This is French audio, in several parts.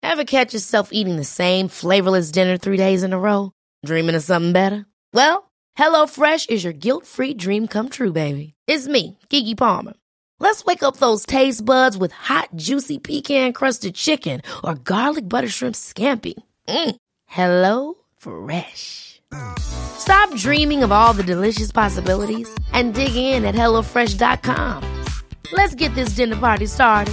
Ever catch yourself eating the same flavorless dinner 3 days in a row? Dreaming of something better? Well, HelloFresh is your guilt-free dream come true, baby. It's me, Keke Palmer. Let's wake up those taste buds with hot, juicy pecan-crusted chicken or garlic butter shrimp scampi. Hello Fresh. Stop dreaming of all the delicious possibilities and dig in at HelloFresh.com. Let's get this dinner party started.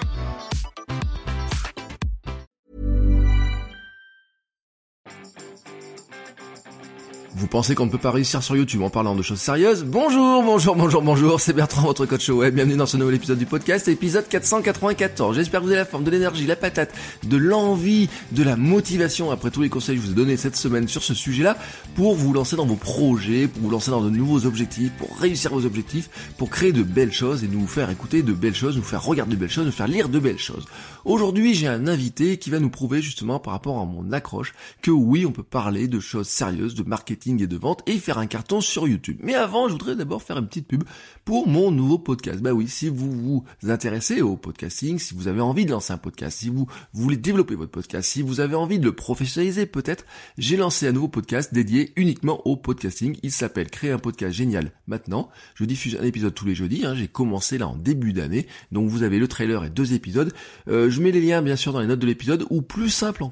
Vous pensez qu'on ne peut pas réussir sur YouTube en parlant de choses sérieuses? Bonjour, c'est Bertrand, votre coach web. Bienvenue dans ce nouvel épisode du podcast, épisode 494. J'espère que vous avez la forme, de l'énergie, la patate, de l'envie, de la motivation après tous les conseils que je vous ai donnés cette semaine sur ce sujet-là pour vous lancer dans vos projets, pour vous lancer dans de nouveaux objectifs, pour réussir vos objectifs, pour créer de belles choses et nous faire écouter de belles choses, nous faire regarder de belles choses, nous faire lire de belles choses. Aujourd'hui, j'ai un invité qui va nous prouver justement par rapport à mon accroche que oui, on peut parler de choses sérieuses, de marketing et de vente et faire un carton sur YouTube. Mais avant, je voudrais d'abord faire une petite pub pour mon nouveau podcast. Bah oui, si vous vous intéressez au podcasting, si vous avez envie de lancer un podcast, si vous voulez développer votre podcast, si vous avez envie de le professionnaliser peut-être, j'ai lancé un nouveau podcast dédié uniquement au podcasting. Il s'appelle Créer un podcast génial maintenant. Je diffuse un épisode tous les jeudis, j'ai commencé là en début d'année, donc vous avez le trailer et 2 épisodes. Je mets les liens bien sûr dans les notes de l'épisode, ou plus simple,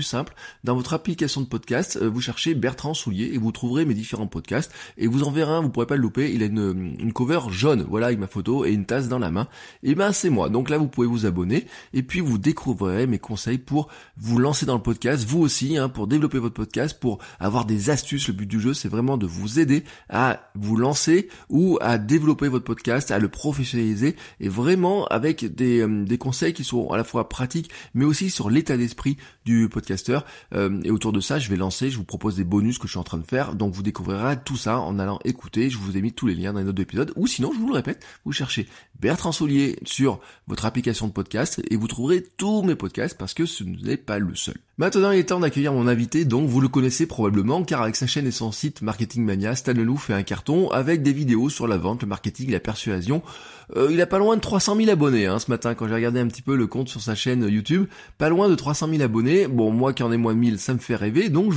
dans votre application de podcast, vous cherchez Bertrand Soulier et vous trouverez mes différents podcasts, et vous en verrez un, vous pourrez pas le louper, il a une cover jaune, voilà, avec ma photo et une tasse dans la main, et ben c'est moi. Donc là vous pouvez vous abonner, et puis vous découvrirez mes conseils pour vous lancer dans le podcast, vous aussi, pour développer votre podcast, pour avoir des astuces. Le but du jeu, c'est vraiment de vous aider à vous lancer ou à développer votre podcast, à le professionnaliser, et vraiment avec des conseils qui sont à la fois pratiques, mais aussi sur l'état d'esprit du podcasteur. Et autour de ça, je vous propose des bonus que je suis en train de faire, donc vous découvrirez tout ça en allant écouter. Je vous ai mis tous les liens dans les notes de l'épisode, ou sinon, je vous le répète, vous cherchez Bertrand Soulier sur votre application de podcast et vous trouverez tous mes podcasts, parce que ce n'est pas le seul. Maintenant, il est temps d'accueillir mon invité, donc vous le connaissez probablement, car avec sa chaîne et son site Marketing Mania, Stan Leloup fait un carton avec des vidéos sur la vente, le marketing, la persuasion. Il a pas loin de 300 000 abonnés ce matin, quand j'ai regardé un petit peu le compte sur sa chaîne YouTube, pas loin de 300 000 abonnés. Bon, moi qui en ai moins de 1000, ça me fait rêver, donc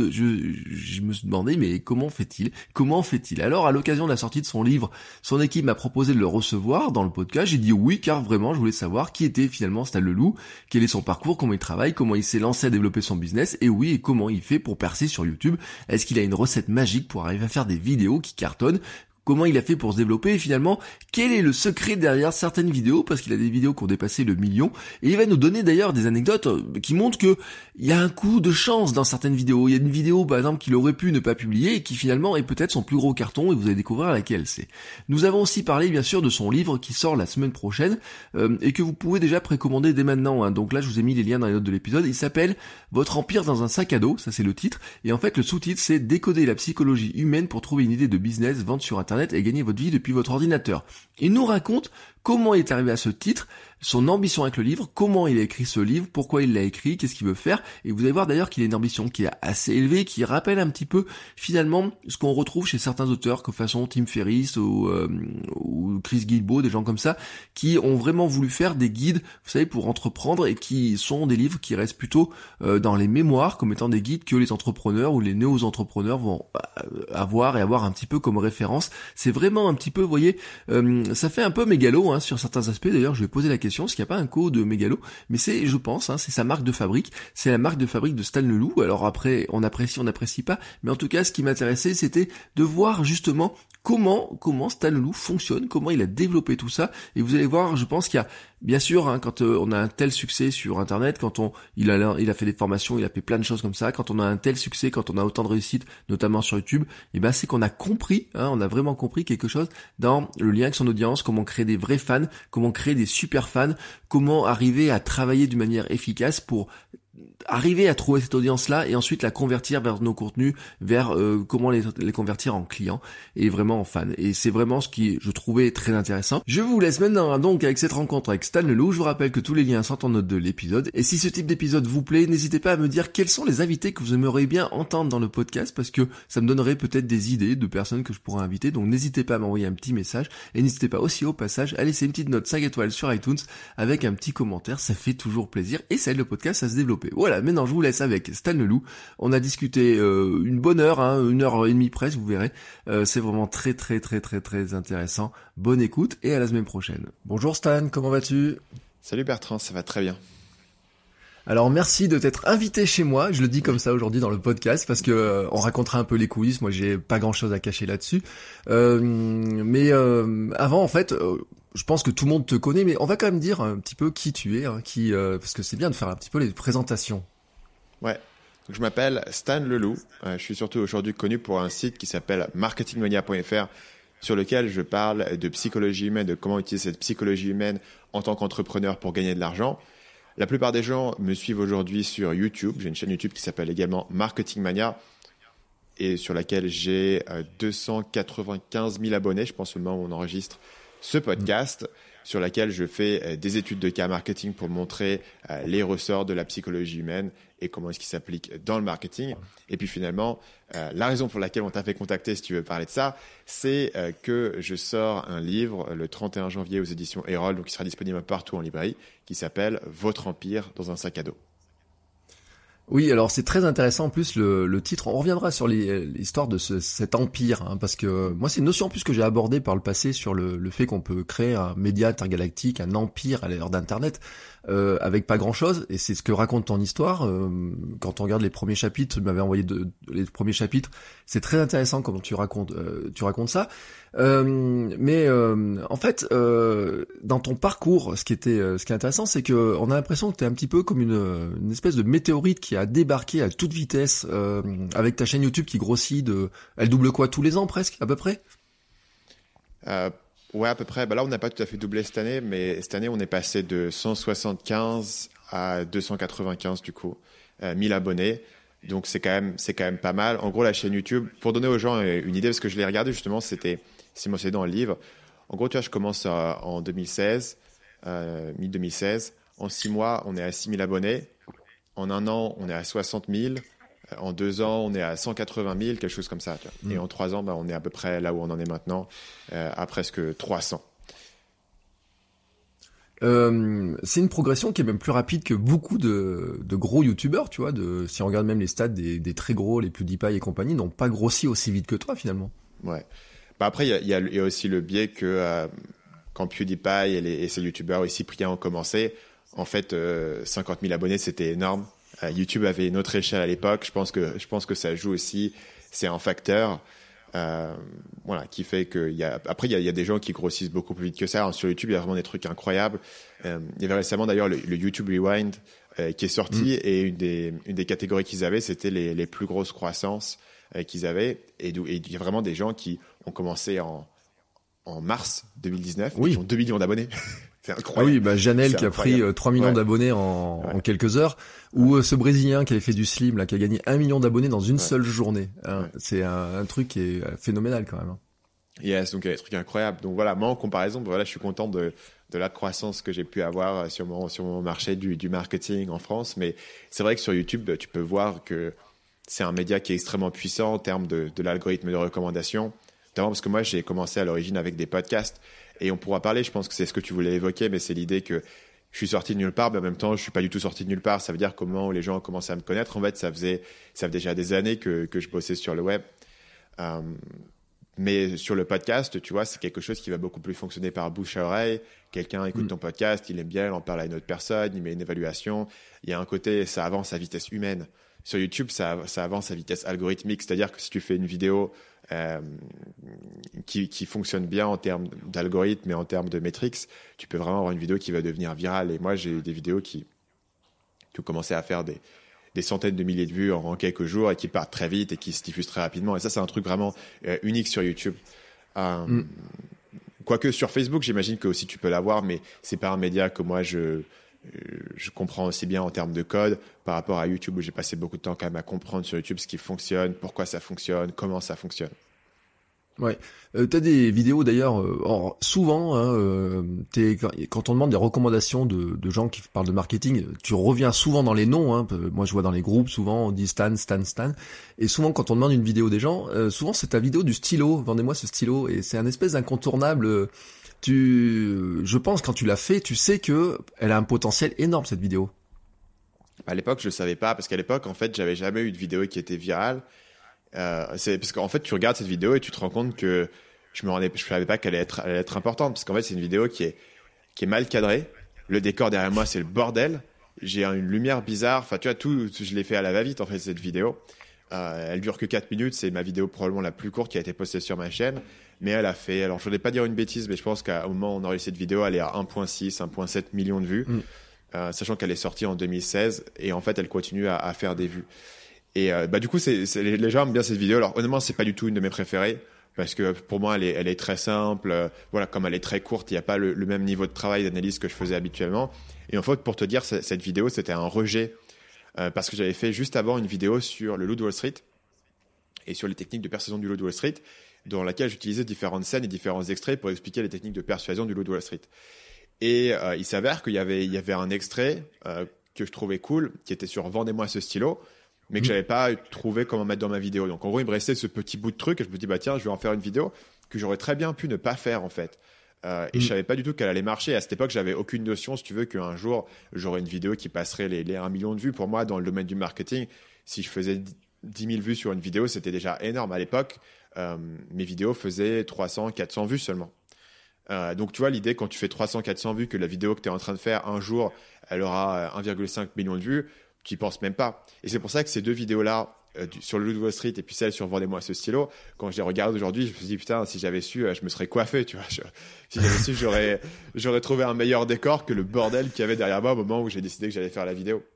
je me suis demandé, mais comment fait-il? Alors, à l'occasion de la sortie de son livre, son équipe m'a proposé de le recevoir dans le podcast. J'ai dit oui, car vraiment, je voulais savoir qui était finalement Stan Leloup, quel est son parcours, comment il travaille, comment il s'est lancé à développer son business, et comment il fait pour percer sur YouTube. Est-ce qu'il a une recette magique pour arriver à faire des vidéos qui cartonnent? Comment il a fait pour se développer, et finalement, quel est le secret derrière certaines vidéos, parce qu'il a des vidéos qui ont dépassé le million, et il va nous donner d'ailleurs des anecdotes qui montrent que il y a un coup de chance dans certaines vidéos. Il y a une vidéo, par exemple, qu'il aurait pu ne pas publier, et qui finalement est peut-être son plus gros carton, et vous allez découvrir laquelle c'est. Nous avons aussi parlé, bien sûr, de son livre qui sort la semaine prochaine, et que vous pouvez déjà précommander dès maintenant, Donc là, je vous ai mis les liens dans les notes de l'épisode. Il s'appelle Votre empire dans un sac à dos, ça c'est le titre, et en fait, le sous-titre, c'est Décoder la psychologie humaine pour trouver une idée de business, vente sur Internet et gagner votre vie depuis votre ordinateur. Il nous raconte comment il est arrivé à ce titre, son ambition avec le livre, comment il a écrit ce livre, pourquoi il l'a écrit, qu'est-ce qu'il veut faire, et vous allez voir d'ailleurs qu'il a une ambition qui est assez élevée, qui rappelle un petit peu finalement ce qu'on retrouve chez certains auteurs, comme façon Tim Ferriss ou Chris Guillebeau, des gens comme ça, qui ont vraiment voulu faire des guides, vous savez, pour entreprendre, et qui sont des livres qui restent plutôt dans les mémoires, comme étant des guides que les entrepreneurs ou les néo-entrepreneurs vont avoir un petit peu comme référence. C'est vraiment un petit peu, vous voyez, ça fait un peu mégalo sur certains aspects. D'ailleurs, je vais poser la question, est-ce qu'il n'y a pas un code mégalo? Mais c'est, je pense, c'est sa marque de fabrique. C'est la marque de fabrique de Stan Leloup. Alors après, on n'apprécie pas. Mais en tout cas, ce qui m'intéressait, c'était de voir justement comment Stan Leloup fonctionne, comment il a développé tout ça. Et vous allez voir, je pense qu'il y a, bien sûr, quand on a un tel succès sur Internet, quand il a fait des formations, il a fait plein de choses comme ça, quand on a un tel succès, quand on a autant de réussite, notamment sur YouTube, c'est qu'on a compris, on a vraiment compris quelque chose dans le lien avec son audience, comment créer des vrais fans, comment créer des super fans, comment arriver à travailler d'une manière efficace pour arriver à trouver cette audience-là et ensuite la convertir vers nos contenus, vers comment les convertir en clients et vraiment en fans. Et c'est vraiment ce qui, je trouvais, très intéressant. Je vous laisse maintenant donc avec cette rencontre avec Stan Leloup. Je vous rappelle que tous les liens sont en note de l'épisode. Et si ce type d'épisode vous plaît, n'hésitez pas à me dire quels sont les invités que vous aimeriez bien entendre dans le podcast, parce que ça me donnerait peut-être des idées de personnes que je pourrais inviter. Donc n'hésitez pas à m'envoyer un petit message et n'hésitez pas aussi au passage à laisser une petite note 5 étoiles sur iTunes avec un petit commentaire. Ça fait toujours plaisir et ça aide le podcast à se développer. Voilà, maintenant je vous laisse avec Stan Leloup. On a discuté une bonne heure, 1h30 presque, vous verrez. C'est vraiment très très très très très intéressant. Bonne écoute et à la semaine prochaine. Bonjour Stan, comment vas-tu ? Salut Bertrand, ça va très bien. Alors merci de t'être invité chez moi, je le dis comme ça aujourd'hui dans le podcast parce que on racontera un peu les coulisses, moi j'ai pas grand chose à cacher là-dessus. Mais avant en fait, je pense que tout le monde te connaît, mais on va quand même dire un petit peu qui tu es, parce que c'est bien de faire un petit peu les présentations. Ouais, donc, je m'appelle Stan Leloup, je suis surtout aujourd'hui connu pour un site qui s'appelle marketingmania.fr sur lequel je parle de psychologie humaine, de comment utiliser cette psychologie humaine en tant qu'entrepreneur pour gagner de l'argent. La plupart des gens me suivent aujourd'hui sur YouTube. J'ai une chaîne YouTube qui s'appelle également Marketing Mania et sur laquelle j'ai 295 000 abonnés, je pense au moment où on enregistre ce podcast, sur laquelle je fais des études de cas marketing pour montrer les ressorts de la psychologie humaine et comment est-ce qu'il s'applique dans le marketing. Et puis finalement, la raison pour laquelle on t'a fait contacter, si tu veux parler de ça, c'est que je sors un livre le 31 janvier aux éditions Erol, donc il sera disponible partout en librairie, qui s'appelle « Votre empire dans un sac à dos ». Oui, alors c'est très intéressant en plus le titre. On reviendra sur l'histoire de cet empire, parce que moi c'est une notion en plus que j'ai abordée par le passé sur le fait qu'on peut créer un média intergalactique, un empire à l'ère d'Internet, avec pas grand-chose. Et c'est ce que raconte ton histoire. Quand on regarde les premiers chapitres, tu m'avais envoyé les premiers chapitres. C'est très intéressant comment tu racontes ça. Mais en fait, dans ton parcours, ce qui est intéressant, c'est que on a l'impression que t'es un petit peu comme une espèce de météorite qui a débarqué à toute vitesse, avec ta chaîne YouTube qui grossit elle double quoi tous les ans presque, à peu près? Ouais, à peu près. Bah là, on n'a pas tout à fait doublé cette année, mais cette année, on est passé de 175 à 295 du coup, 1000 abonnés. Donc c'est quand même pas mal. En gros, la chaîne YouTube, pour donner aux gens une idée, parce que je l'ai regardé justement, c'est mentionné dans le livre. En gros, tu vois, je commence en 2016, mi-2016. En 6 mois, on est à 6000 abonnés. En 1 an, on est à 60 000. En 2 ans, on est à 180 000, quelque chose comme ça. Tu vois. Et en 3 ans, bah, on est à peu près là où on en est maintenant, à presque 300. C'est une progression qui est même plus rapide que beaucoup de gros youtubeurs, tu vois, si on regarde même les stats des très gros, les PewDiePie et compagnie, n'ont pas grossi aussi vite que toi finalement. Ouais. Bah après, il y a aussi le biais que quand PewDiePie et ces youtubeurs et Cyprien ont commencé, en fait, 50 000 abonnés, c'était énorme. YouTube avait une autre échelle à l'époque. Je pense que ça joue aussi. C'est un facteur. Voilà, qui fait que il y a des gens qui grossissent beaucoup plus vite que ça. Sur YouTube, il y a vraiment des trucs incroyables. Il y avait récemment d'ailleurs le YouTube Rewind qui est sorti et une des catégories qu'ils avaient, c'était les plus grosses croissances qu'ils avaient. Et il y a vraiment des gens qui ont commencé en mars 2019 et qui ont 2 millions d'abonnés. C'est incroyable. Ah oui, Janelle qui a pris 3 millions d'abonnés en quelques heures, ou ce Brésilien qui avait fait du slim, là, qui a gagné 1 million d'abonnés dans une seule journée. C'est un truc qui est phénoménal quand même. Yes, donc il y a des trucs incroyables. Donc voilà, moi en comparaison, voilà, je suis content de la croissance que j'ai pu avoir sur mon marché du marketing en France. Mais c'est vrai que sur YouTube, tu peux voir que c'est un média qui est extrêmement puissant en termes de l'algorithme de recommandation. Notamment parce que moi, j'ai commencé à l'origine avec des podcasts. Et on pourra parler, je pense que c'est ce que tu voulais évoquer, mais c'est l'idée que je suis sorti de nulle part, mais en même temps, je suis pas du tout sorti de nulle part. Ça veut dire comment les gens ont commencé à me connaître. En fait, ça faisait déjà des années que je bossais sur le web. Mais sur le podcast, tu vois, c'est quelque chose qui va beaucoup plus fonctionner par bouche à oreille. Quelqu'un écoute ton podcast, il aime bien, il en parle à une autre personne, il met une évaluation. Il y a un côté, ça avance à vitesse humaine. Sur YouTube, ça avance à vitesse algorithmique. C'est-à-dire que si tu fais une vidéo qui fonctionne bien en termes d'algorithme et en termes de métriques, tu peux vraiment avoir une vidéo qui va devenir virale. Et moi, j'ai eu des vidéos qui ont commencé à faire des centaines de milliers de vues en quelques jours et qui partent très vite et qui se diffusent très rapidement. Et ça, c'est un truc vraiment unique sur YouTube. Quoique sur Facebook, j'imagine que aussi tu peux l'avoir, mais c'est pas un média que moi je je comprends aussi bien en termes de code par rapport à YouTube où j'ai passé beaucoup de temps quand même à comprendre sur YouTube ce qui fonctionne, pourquoi ça fonctionne, comment ça fonctionne. Ouais. T'as des vidéos d'ailleurs, souvent, hein, quand on demande des recommandations de gens qui parlent de marketing, tu reviens souvent dans les noms. Hein, moi, je vois dans les groupes souvent on dit Stan. Et souvent, quand on demande une vidéo des gens, souvent c'est ta vidéo du stylo. Vendez-moi ce stylo. Et c'est un espèce d'incontournable. Je pense quand tu l'as fait, tu sais que elle a un potentiel énorme cette vidéo. À l'époque, je le savais pas parce qu'à l'époque, en fait, j'avais jamais eu de vidéo qui était virale. C'est parce qu'en fait, tu regardes cette vidéo et tu te rends compte que je savais pas qu'elle allait être importante parce qu'en fait, c'est une vidéo qui est mal cadrée. Le décor derrière moi, c'est le bordel. J'ai une lumière bizarre. Enfin, tu vois, tout, je l'ai fait à la va-vite, en fait, cette vidéo. Elle dure que 4 minutes. C'est ma vidéo probablement la plus courte qui a été postée sur ma chaîne. Mais elle a fait, alors je voulais pas dire une bêtise, mais je pense qu'au moment où on a réussi cette vidéo, elle est à 1,6, 1,7 millions de vues. Sachant qu'elle est sortie en 2016 et en fait, elle continue à faire des vues. Et du coup, les gens aiment bien cette vidéo. Alors honnêtement, c'est pas du tout une de mes préférées parce que pour moi, elle est très simple. Voilà, comme elle est très courte, il n'y a pas le même niveau de travail d'analyse que je faisais habituellement. Et en fait, pour te dire, cette vidéo, c'était un rejet parce que j'avais fait juste avant une vidéo sur le loup de Wall Street et sur les techniques de persuasion du loup de Wall Street, dans laquelle j'utilisais différentes scènes et différents extraits pour expliquer les techniques de persuasion du loup de Wall Street. Et il s'avère qu'il y avait un extrait que je trouvais cool, qui était sur Vendez-moi ce stylo, mais que j'avais pas trouvé comment mettre dans ma vidéo. Donc en gros, il me restait ce petit bout de truc et je me dis tiens, je vais en faire une vidéo que j'aurais très bien pu ne pas faire en fait. Et je savais pas du tout qu'elle allait marcher. À cette époque, j'avais aucune notion, si tu veux, qu'un jour j'aurais une vidéo qui passerait les 1 million de vues. Pour moi, dans le domaine du marketing, si je faisais 10 000 vues sur une vidéo, c'était déjà énorme. À l'époque, mes vidéos faisaient 300, 400 vues seulement. Donc tu vois, l'idée quand tu fais 300, 400 vues, que la vidéo que tu es en train de faire un jour, elle aura 1,5 million de vues, tu n'y penses même pas. Et c'est pour ça que ces deux vidéos-là, sur le Loup de Wall Street et puis celle sur Vendez-moi ce stylo, quand je les regarde aujourd'hui, je me suis dit putain, si j'avais su, je me serais coiffé, tu vois. Si j'avais su, j'aurais trouvé un meilleur décor que le bordel qu'il y avait derrière moi au moment où j'ai décidé que j'allais faire la vidéo.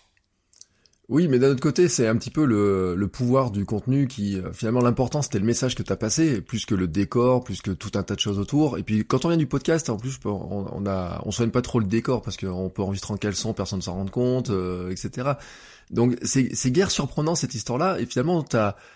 Oui, mais d'un autre côté, c'est un petit peu le pouvoir du contenu qui, finalement, l'important, c'était le message que t'as passé, plus que le décor, plus que tout un tas de choses autour. Et puis, quand on vient du podcast, en plus, on soigne pas trop le décor, parce qu'on peut enregistrer en caleçon, personne ne s'en rend compte, etc. Donc, c'est guère surprenant, cette histoire-là, et finalement,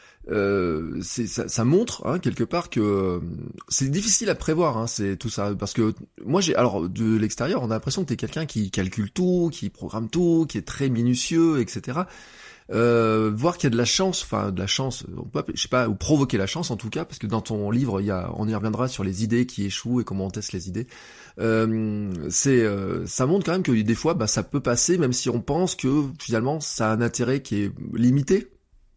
ça montre, hein, quelque part que c'est difficile à prévoir, hein, c'est tout ça, parce que moi alors de l'extérieur, on a l'impression que t'es quelqu'un qui calcule tout, qui programme tout, qui est très minutieux, etc. Voir qu'il y a de la chance, on peut, je sais pas, ou provoquer la chance en tout cas, parce que dans ton livre, on y reviendra sur les idées qui échouent et comment on teste les idées. Ça montre quand même que des fois, ça peut passer, même si on pense que finalement, ça a un intérêt qui est limité.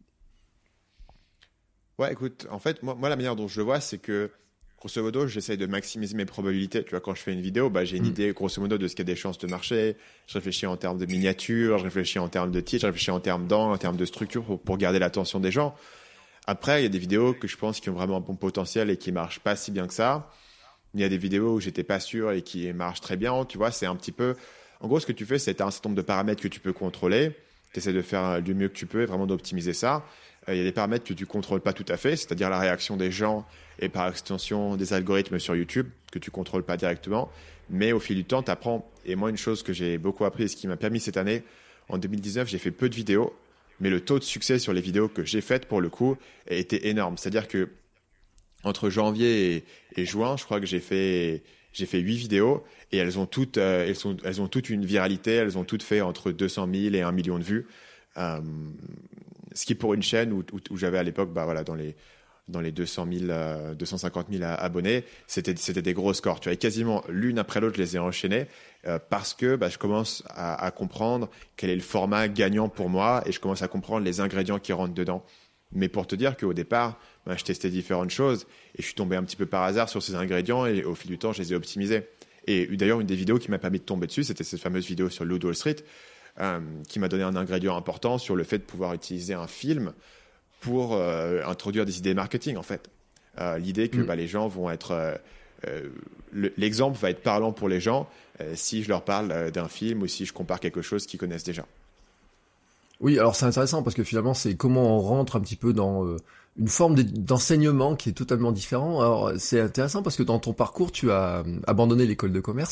Ouais, écoute, en fait, moi, la manière dont je le vois, c'est que, grosso modo, j'essaye de maximiser mes probabilités. Tu vois, quand je fais une vidéo, j'ai une idée, grosso modo, de ce qu'il y a des chances de marcher. Je réfléchis en termes de miniature, je réfléchis en termes de titre, je réfléchis en termes d'angle, en termes de structure pour garder l'attention des gens. Après, il y a des vidéos que je pense qui ont vraiment un bon potentiel et qui marchent pas si bien que ça. Il y a des vidéos où j'étais pas sûr et qui marchent très bien. Tu vois, c'est un petit peu, en gros, ce que tu fais, c'est un certain nombre de paramètres que tu peux contrôler. Tu essaies de faire du mieux que tu peux et vraiment d'optimiser ça. Il y a des paramètres que tu contrôles pas tout à fait, c'est-à-dire la réaction des gens et par extension des algorithmes sur YouTube que tu contrôles pas directement. Mais au fil du temps, tu apprends. Et moi, une chose que j'ai beaucoup appris et ce qui m'a permis cette année, en 2019, j'ai fait peu de vidéos, mais le taux de succès sur les vidéos que j'ai faites, pour le coup, a été énorme. C'est-à-dire que entre janvier et juin, je crois que j'ai fait 8 vidéos et elles ont toutes une viralité, elles ont toutes fait entre 200 000 et 1 million de vues. Ce qui pour une chaîne où j'avais à l'époque dans les 200 000, 250 000 abonnés, c'était des gros scores. Tu vois, et quasiment l'une après l'autre, je les ai enchaînés parce que je commence à comprendre quel est le format gagnant pour moi et je commence à comprendre les ingrédients qui rentrent dedans. Mais pour te dire qu'au départ, je testais différentes choses et je suis tombé un petit peu par hasard sur ces ingrédients et au fil du temps, je les ai optimisés. Et d'ailleurs, une des vidéos qui m'a permis de tomber dessus, c'était cette fameuse vidéo sur le Loup de Wall Street, qui m'a donné un ingrédient important sur le fait de pouvoir utiliser un film pour introduire des idées marketing, en fait. L'idée que les gens vont être... l'exemple va être parlant pour les gens si je leur parle d'un film ou si je compare quelque chose qu'ils connaissent déjà. Oui, alors c'est intéressant parce que finalement, c'est comment on rentre un petit peu dans une forme d'enseignement qui est totalement différent. Alors c'est intéressant parce que dans ton parcours, tu as abandonné l'école de commerce.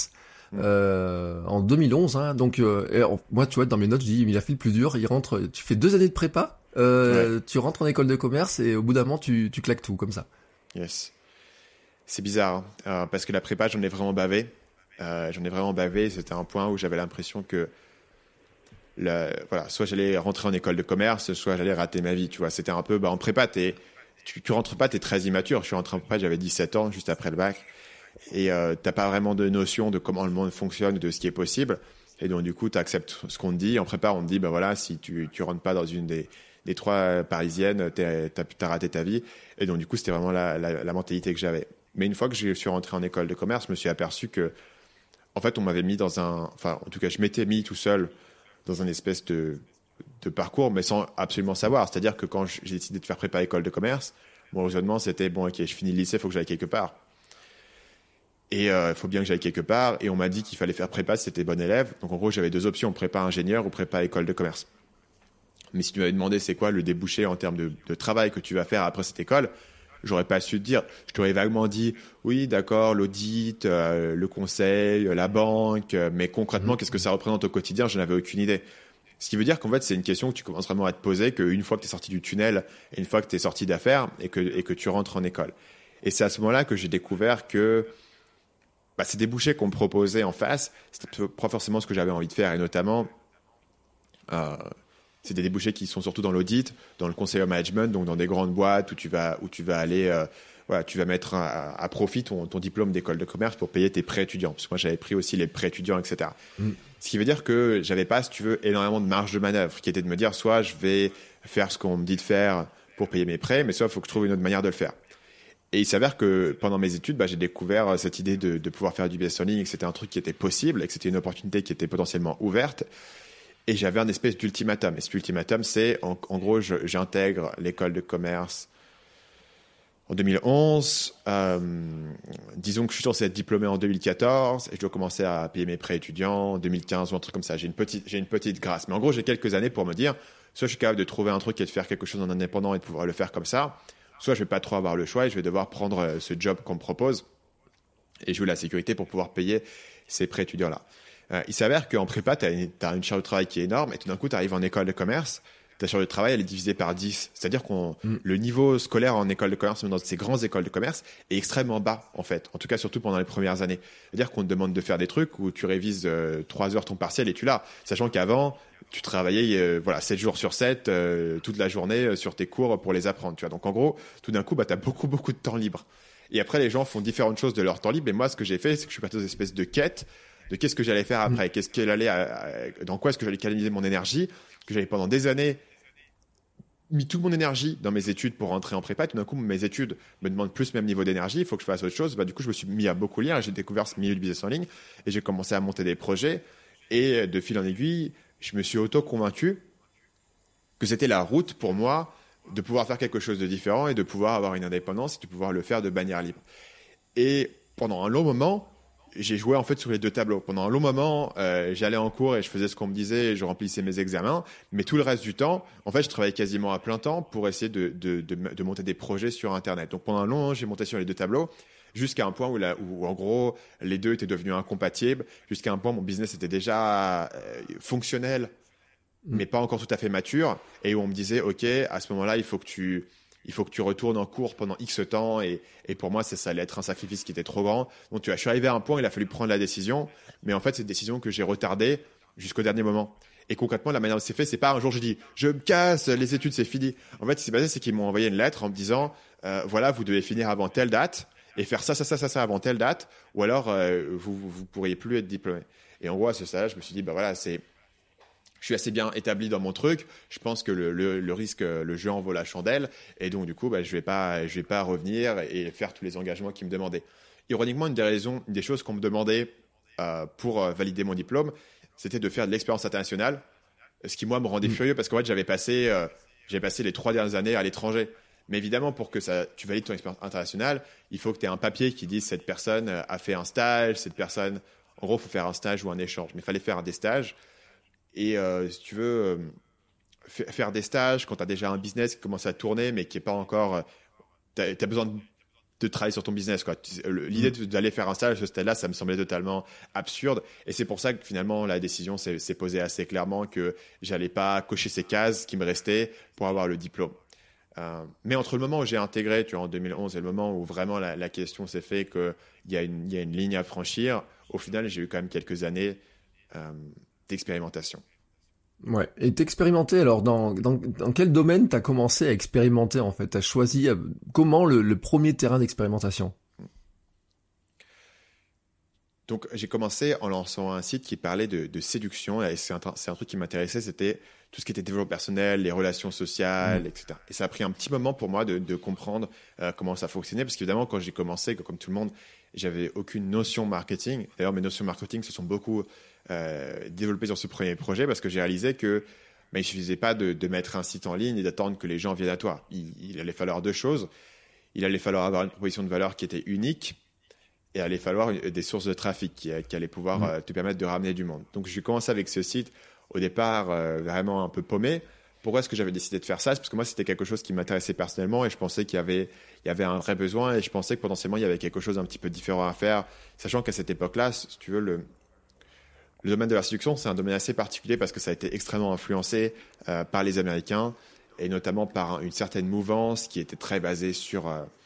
en 2011. Hein, donc, moi, tu vois, dans mes notes, je dis, il a fait le plus dur. Il rentre. Tu fais 2 années de prépa. Tu rentres en école de commerce et au bout d'un moment, tu claques tout comme ça. Yes. C'est bizarre, hein, parce que la prépa, j'en ai vraiment bavé. C'était un point où j'avais l'impression que voilà, soit j'allais rentrer en école de commerce, soit j'allais rater ma vie. Tu vois, c'était un peu en prépa, tu rentres pas, t'es très immature. Je suis rentré en prépa, j'avais 17 ans, juste après le bac, et t'as pas vraiment de notion de comment le monde fonctionne, de ce qui est possible. Et donc du coup, tu acceptes ce qu'on te dit. En prépa, on te dit, voilà, si tu rentres pas dans une des 3 parisiennes, t'as raté ta vie. Et donc du coup, c'était vraiment la mentalité que j'avais. Mais une fois que je suis rentré en école de commerce, je me suis aperçu que, en fait, on m'avait mis en tout cas, je m'étais mis tout seul dans une espèce de parcours, mais sans absolument savoir. C'est-à-dire que quand j'ai décidé de faire prépa école de commerce, mon raisonnement, c'était, ok, je finis le lycée, il faut que j'aille quelque part. Et il faut bien que j'aille quelque part. Et on m'a dit qu'il fallait faire prépa si c'était bon élève. Donc en gros, j'avais 2 options, prépa ingénieur ou prépa école de commerce. Mais si tu m'avais demandé c'est quoi le débouché en termes de travail que tu vas faire après cette école, j'aurais pas su te dire. Je t'aurais vaguement dit, oui, d'accord, l'audit, le conseil, la banque, mais concrètement, qu'est-ce que ça représente au quotidien? Je n'avais aucune idée. Ce qui veut dire qu'en fait, c'est une question que tu commences vraiment à te poser qu'une fois que tu es sorti du tunnel et une fois que tu es sorti d'affaires et que tu rentres en école. Et c'est à ce moment-là que j'ai découvert que ces débouchés qu'on me proposait en face, c'était pas forcément ce que j'avais envie de faire. Et notamment, c'est des débouchés qui sont surtout dans l'audit, dans le conseil au management, donc dans des grandes boîtes où tu vas aller, tu vas mettre à profit ton diplôme d'école de commerce pour payer tes prêts étudiants. Parce que moi, j'avais pris aussi les prêts étudiants, etc. Ce qui veut dire que j'avais pas, si tu veux, énormément de marge de manœuvre, qui était de me dire, soit je vais faire ce qu'on me dit de faire pour payer mes prêts, mais soit il faut que je trouve une autre manière de le faire. Et il s'avère que pendant mes études, j'ai découvert cette idée de pouvoir faire du business en ligne, et que c'était un truc qui était possible, et que c'était une opportunité qui était potentiellement ouverte. Et j'avais un espèce d'ultimatum. Et cet ultimatum, c'est, en gros, j'intègre l'école de commerce en 2011. Disons que je suis censé être diplômé en 2014 et je dois commencer à payer mes prêts étudiants en 2015 ou un truc comme ça. J'ai une petite grâce. Mais en gros, j'ai quelques années pour me dire, soit je suis capable de trouver un truc et de faire quelque chose en indépendant et de pouvoir le faire comme ça, soit je vais pas trop avoir le choix et je vais devoir prendre ce job qu'on me propose et jouer la sécurité pour pouvoir payer ces prêts étudiants-là. Il s'avère qu'en prépa, tu as une charge de travail qui est énorme et tout d'un coup, tu arrives en école de commerce, ta charge de travail, elle est divisée par 10. C'est-à-dire que le niveau scolaire en école de commerce, même dans ces grandes écoles de commerce, est extrêmement bas, en fait. En tout cas, surtout pendant les premières années. C'est-à-dire qu'on te demande de faire des trucs où tu révises 3 heures ton partiel et tu l'as. Sachant qu'avant, tu travaillais 7 jours sur 7, toute la journée sur tes cours pour les apprendre. Tu vois. Donc en gros, tout d'un coup, tu as beaucoup de temps libre. Et après, les gens font différentes choses de leur temps libre. Et moi, ce que j'ai fait, c'est que je suis parti dans une espèce de quête de qu'est-ce que j'allais faire après, dans quoi est-ce que j'allais canaliser mon énergie, que j'avais pendant des années mis toute mon énergie dans mes études pour rentrer en prépa. Et tout d'un coup, mes études me demandent plus le même niveau d'énergie, il faut que je fasse autre chose. Du coup, je me suis mis à beaucoup lire et j'ai découvert ce milieu du business en ligne et j'ai commencé à monter des projets. Et de fil en aiguille, je me suis auto-convaincu que c'était la route pour moi de pouvoir faire quelque chose de différent et de pouvoir avoir une indépendance et de pouvoir le faire de manière libre. Et pendant un long moment, j'ai joué en fait sur les 2 tableaux. Pendant un long moment, j'allais en cours et je faisais ce qu'on me disait et je remplissais mes examens. Mais tout le reste du temps, en fait, je travaillais quasiment à plein temps pour essayer de monter des projets sur Internet. Donc pendant un long moment, j'ai monté sur les 2 tableaux jusqu'à un point où en gros, les 2 étaient devenus incompatibles. Jusqu'à un point, mon business était déjà fonctionnel, mais pas encore tout à fait mature. Et où on me disait, OK, à ce moment-là, il faut que tu retournes en cours pendant X temps. Et pour moi, ça allait être un sacrifice qui était trop grand. Donc, je suis arrivé à un point où il a fallu prendre la décision. Mais en fait, c'est une décision que j'ai retardée jusqu'au dernier moment. Et concrètement, la manière dont c'est fait, c'est pas un jour je dis je me casse, les études, c'est fini. En fait, ce qui s'est passé, c'est qu'ils m'ont envoyé une lettre en me disant voilà, vous devez finir avant telle date et faire ça avant telle date. Ou alors, vous pourriez plus être diplômé. Et en gros, à ce stade-là, je me suis dit, je suis assez bien établi dans mon truc. Je pense que le risque, le jeu en vaut la chandelle. Et donc, du coup, je vais pas revenir et faire tous les engagements qu'ils me demandaient. Ironiquement, une des choses qu'on me demandait pour valider mon diplôme, c'était de faire de l'expérience internationale. Ce qui, moi, me rendait furieux parce qu'en fait, j'avais passé les 3 dernières années à l'étranger. Mais évidemment, pour que tu valides ton expérience internationale, il faut que tu aies un papier qui dise cette personne a fait un stage, cette personne, en gros, il faut faire un stage ou un échange. Mais il fallait faire des stages. Et si tu veux faire des stages quand tu as déjà un business qui commence à tourner mais qui n'est pas encore... Tu as besoin de travailler sur ton business, quoi. L'idée d'aller faire un stage à ce stade-là, ça me semblait totalement absurde. Et c'est pour ça que finalement, la décision s'est posée assez clairement que j'allais pas cocher ces cases qui me restaient pour avoir le diplôme. Mais entre le moment où j'ai intégré, tu vois, en 2011, et le moment où vraiment la question s'est fait qu'il y a une ligne à franchir, au final, j'ai eu quand même quelques années d'expérimentation. Ouais. Et t'expérimenter, alors, dans quel domaine t'as commencé à expérimenter, en fait? T'as choisi comment le premier terrain d'expérimentation? Donc, j'ai commencé en lançant un site qui parlait de séduction. Et c'est un truc qui m'intéressait, c'était tout ce qui était développement personnel, les relations sociales, etc. Et ça a pris un petit moment pour moi de comprendre comment ça fonctionnait. Parce qu'évidemment, quand j'ai commencé, comme tout le monde, j'avais aucune notion marketing. D'ailleurs, mes notions marketing se sont beaucoup développées sur ce premier projet parce que j'ai réalisé que il ne suffisait pas de mettre un site en ligne et d'attendre que les gens viennent à toi. Il allait falloir deux choses. Il allait falloir avoir une proposition de valeur qui était unique. Et il allait falloir des sources de trafic qui allaient pouvoir te permettre de ramener du monde. Donc, j'ai commencé avec ce site, au départ, vraiment un peu paumé. Pourquoi est-ce que j'avais décidé de faire ça? C'est parce que moi, c'était quelque chose qui m'intéressait personnellement et je pensais qu'il y avait un vrai besoin et je pensais que potentiellement, il y avait quelque chose d'un petit peu différent à faire. Sachant qu'à cette époque-là, si tu veux, le domaine de la séduction, c'est un domaine assez particulier parce que ça a été extrêmement influencé par les Américains et notamment par une certaine mouvance qui était très basée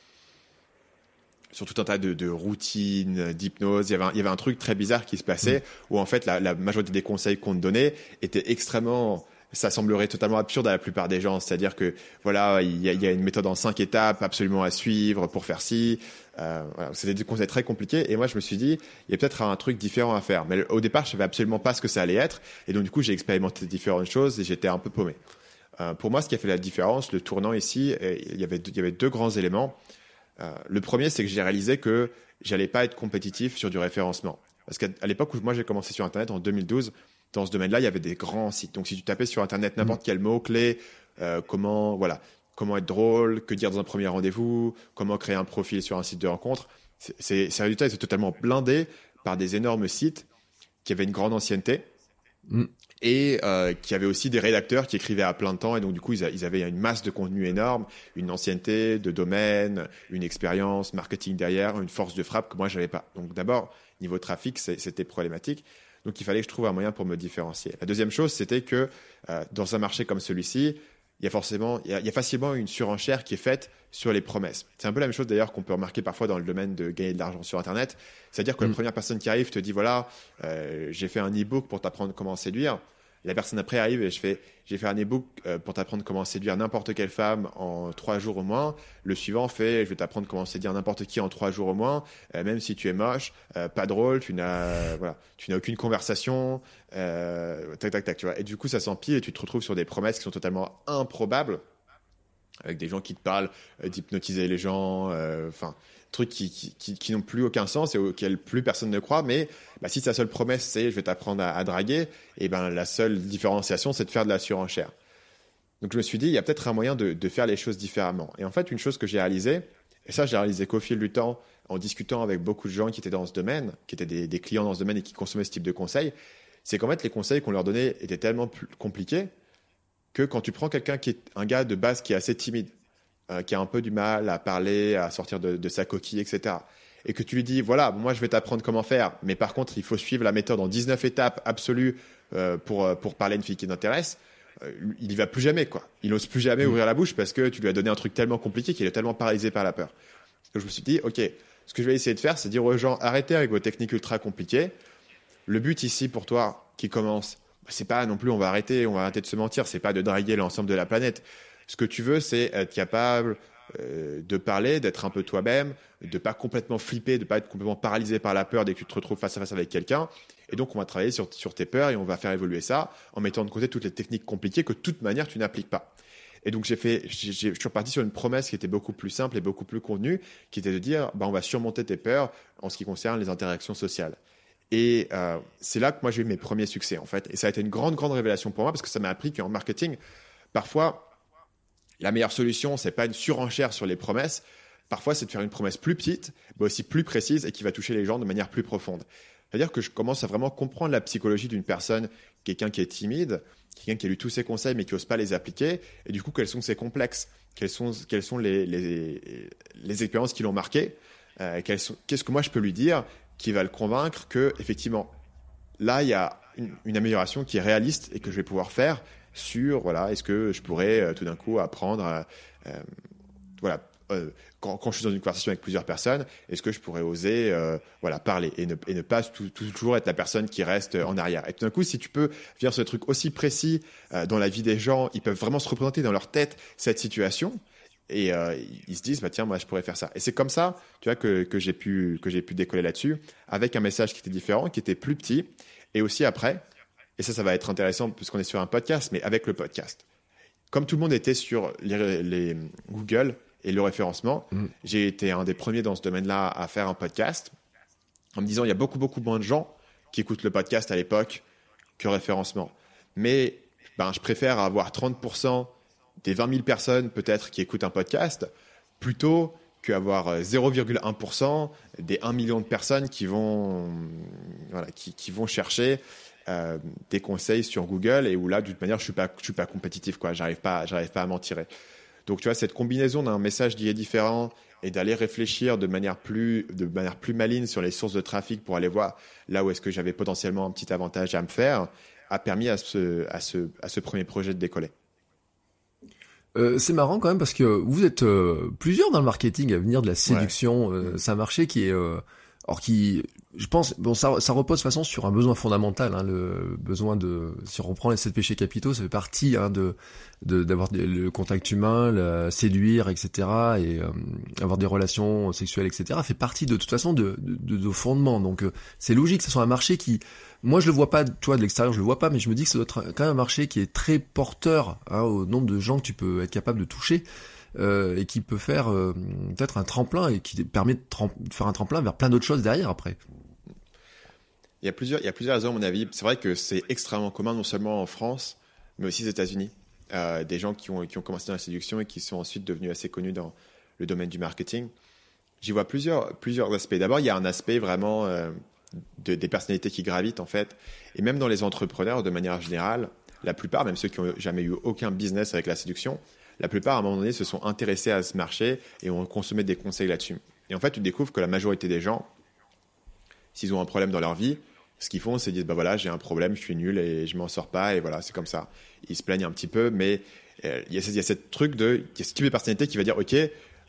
sur tout un tas de routines, d'hypnose. Il y avait un truc très bizarre qui se passait où en fait la majorité des conseils qu'on te donnait étaient extrêmement... Ça semblerait totalement absurde à la plupart des gens. C'est-à-dire que voilà, il y a une méthode en 5 étapes absolument à suivre pour faire ci. Voilà, c'était des conseils très compliqués. Et moi, je me suis dit, il y a peut-être un truc différent à faire. Mais au départ, je savais absolument pas ce que ça allait être. Et donc du coup, j'ai expérimenté différentes choses et j'étais un peu paumé. Pour moi, ce qui a fait la différence, le tournant ici, il y avait deux grands éléments. Le premier, c'est que j'ai réalisé que j'allais pas être compétitif sur du référencement. Parce qu'à l'époque où moi j'ai commencé sur Internet en 2012, dans ce domaine-là, il y avait des grands sites. Donc si tu tapais sur Internet n'importe quel mot-clé, comment être drôle, que dire dans un premier rendez-vous, comment créer un profil sur un site de rencontre, ces résultats étaient totalement blindés par des énormes sites qui avaient une grande ancienneté. Et qui avaient aussi des rédacteurs qui écrivaient à plein de temps. Et donc, du coup, ils avaient une masse de contenu énorme, une ancienneté de domaine, une expérience, marketing derrière, une force de frappe que moi, je n'avais pas. Donc, d'abord, niveau trafic, c'était problématique. Donc, il fallait que je trouve un moyen pour me différencier. La deuxième chose, c'était que dans un marché comme celui-ci, il y a facilement une surenchère qui est faite sur les promesses. C'est un peu la même chose d'ailleurs qu'on peut remarquer parfois dans le domaine de gagner de l'argent sur Internet. C'est-à-dire que la première personne qui arrive te dit voilà, j'ai fait un e-book pour t'apprendre comment séduire. La personne après arrive et j'ai fait un e-book pour t'apprendre comment séduire n'importe quelle femme en 3 jours au moins. Le suivant fait je vais t'apprendre comment séduire n'importe qui en 3 jours au moins, même si tu es moche, pas drôle, tu n'as aucune conversation, tac, tu vois. Et du coup, ça s'empile et tu te retrouves sur des promesses qui sont totalement improbables, avec des gens qui te parlent d'hypnotiser les gens, trucs qui n'ont plus aucun sens et auxquels plus personne ne croit. Mais si ta seule promesse c'est je vais t'apprendre à draguer, et la seule différenciation c'est de faire de la surenchère. Donc je me suis dit il y a peut-être un moyen de faire les choses différemment. Et en fait une chose que j'ai réalisée, et ça j'ai réalisé qu'au fil du temps en discutant avec beaucoup de gens qui étaient dans ce domaine, qui étaient des clients dans ce domaine et qui consommaient ce type de conseils, c'est qu'en fait les conseils qu'on leur donnait étaient tellement plus compliqués que quand tu prends quelqu'un qui est un gars de base qui est assez timide, qui a un peu du mal à parler, à sortir de sa coquille, etc. Et que tu lui dis, voilà, moi je vais t'apprendre comment faire, mais par contre il faut suivre la méthode en 19 étapes absolues pour parler à une fille qui t'intéresse, il y va plus jamais, quoi. Il n'ose plus jamais ouvrir la bouche parce que tu lui as donné un truc tellement compliqué qu'il est tellement paralysé par la peur. Donc je me suis dit, ok, ce que je vais essayer de faire, c'est dire aux gens, arrêtez avec vos techniques ultra compliquées. Le but ici pour toi qui commence, c'est pas non plus on va arrêter de se mentir, c'est pas de draguer l'ensemble de la planète. Ce que tu veux, c'est être capable de parler, d'être un peu toi-même, de pas complètement flipper, de pas être complètement paralysé par la peur dès que tu te retrouves face à face avec quelqu'un. Et donc, on va travailler sur tes peurs et on va faire évoluer ça en mettant de côté toutes les techniques compliquées que de toute manière tu n'appliques pas. Et donc, je suis reparti sur une promesse qui était beaucoup plus simple et beaucoup plus contenue, qui était de dire, on va surmonter tes peurs en ce qui concerne les interactions sociales. Et c'est là que moi j'ai eu mes premiers succès en fait. Et ça a été une grande révélation pour moi parce que ça m'a appris qu'en marketing, parfois, la meilleure solution, c'est pas une surenchère sur les promesses. Parfois, c'est de faire une promesse plus petite, mais aussi plus précise et qui va toucher les gens de manière plus profonde. C'est-à-dire que je commence à vraiment comprendre la psychologie d'une personne quelqu'un qui est timide, quelqu'un qui a lu tous ses conseils mais qui n'ose pas les appliquer, et du coup, quels sont ses complexes, quelles sont les expériences qui l'ont marqué, qu'est-ce que moi je peux lui dire qui va le convaincre que effectivement là il y a une amélioration qui est réaliste et que je vais pouvoir faire sur voilà, est-ce que je pourrais tout d'un coup apprendre quand je suis dans une conversation avec plusieurs personnes, est-ce que je pourrais oser parler et ne pas toujours être la personne qui reste en arrière. Et tout d'un coup, si tu peux faire ce truc aussi précis dans la vie des gens, ils peuvent vraiment se représenter dans leur tête cette situation et ils se disent bah tiens, moi je pourrais faire ça. Et c'est comme ça, tu vois, que j'ai pu décoller là-dessus avec un message qui était différent, qui était plus petit, et aussi après, et ça va être intéressant puisqu'on est sur un podcast, mais avec le podcast. Comme tout le monde était sur les Google et le référencement, j'ai été un des premiers dans ce domaine-là à faire un podcast en me disant il y a beaucoup moins de gens qui écoutent le podcast à l'époque que le référencement. Mais je préfère avoir 30% des 20 000 personnes peut-être qui écoutent un podcast plutôt qu'avoir 0,1% des 1 million de personnes qui vont chercher des conseils sur Google et où là, de toute manière, je suis pas compétitif, quoi. J'arrive pas à m'en tirer. Donc, tu vois, cette combinaison d'un message qui est différent et d'aller réfléchir de manière plus maligne sur les sources de trafic pour aller voir là où est-ce que j'avais potentiellement un petit avantage à me faire, a permis à ce premier projet de décoller. C'est marrant quand même parce que vous êtes plusieurs dans le marketing à venir de la séduction. Ouais. C'est un marché qui est... je pense, ça repose de toute façon sur un besoin fondamental, hein, le besoin de, si on reprend les 7 péchés capitaux, ça fait partie, hein, d'avoir le contact humain, séduire, etc., et avoir des relations sexuelles, etc., fait partie de toute façon de fondements. Donc, c'est logique que ce soit un marché qui, moi, je le vois pas, toi, de l'extérieur, je le vois pas, mais je me dis que ça doit être quand même un marché qui est très porteur, hein, au nombre de gens que tu peux être capable de toucher. Et qui peut faire peut-être un tremplin et qui permet de faire un tremplin vers plein d'autres choses derrière après. Il y a plusieurs raisons à mon avis. C'est vrai que c'est extrêmement commun non seulement en France, mais aussi aux États-Unis. Des gens qui ont commencé dans la séduction et qui sont ensuite devenus assez connus dans le domaine du marketing. J'y vois plusieurs aspects. D'abord, il y a un aspect vraiment des personnalités qui gravitent en fait. Et même dans les entrepreneurs, de manière générale, la plupart, même ceux qui n'ont jamais eu aucun business avec la séduction, la plupart, à un moment donné, se sont intéressés à ce marché et ont consommé des conseils là-dessus. Et en fait, tu découvres que la majorité des gens, s'ils ont un problème dans leur vie, ce qu'ils font, c'est qu'ils disent bah voilà, j'ai un problème, je suis nul et je m'en sors pas et voilà, c'est comme ça. Ils se plaignent un petit peu, mais il y a ce type de personnalité qui va dire ok,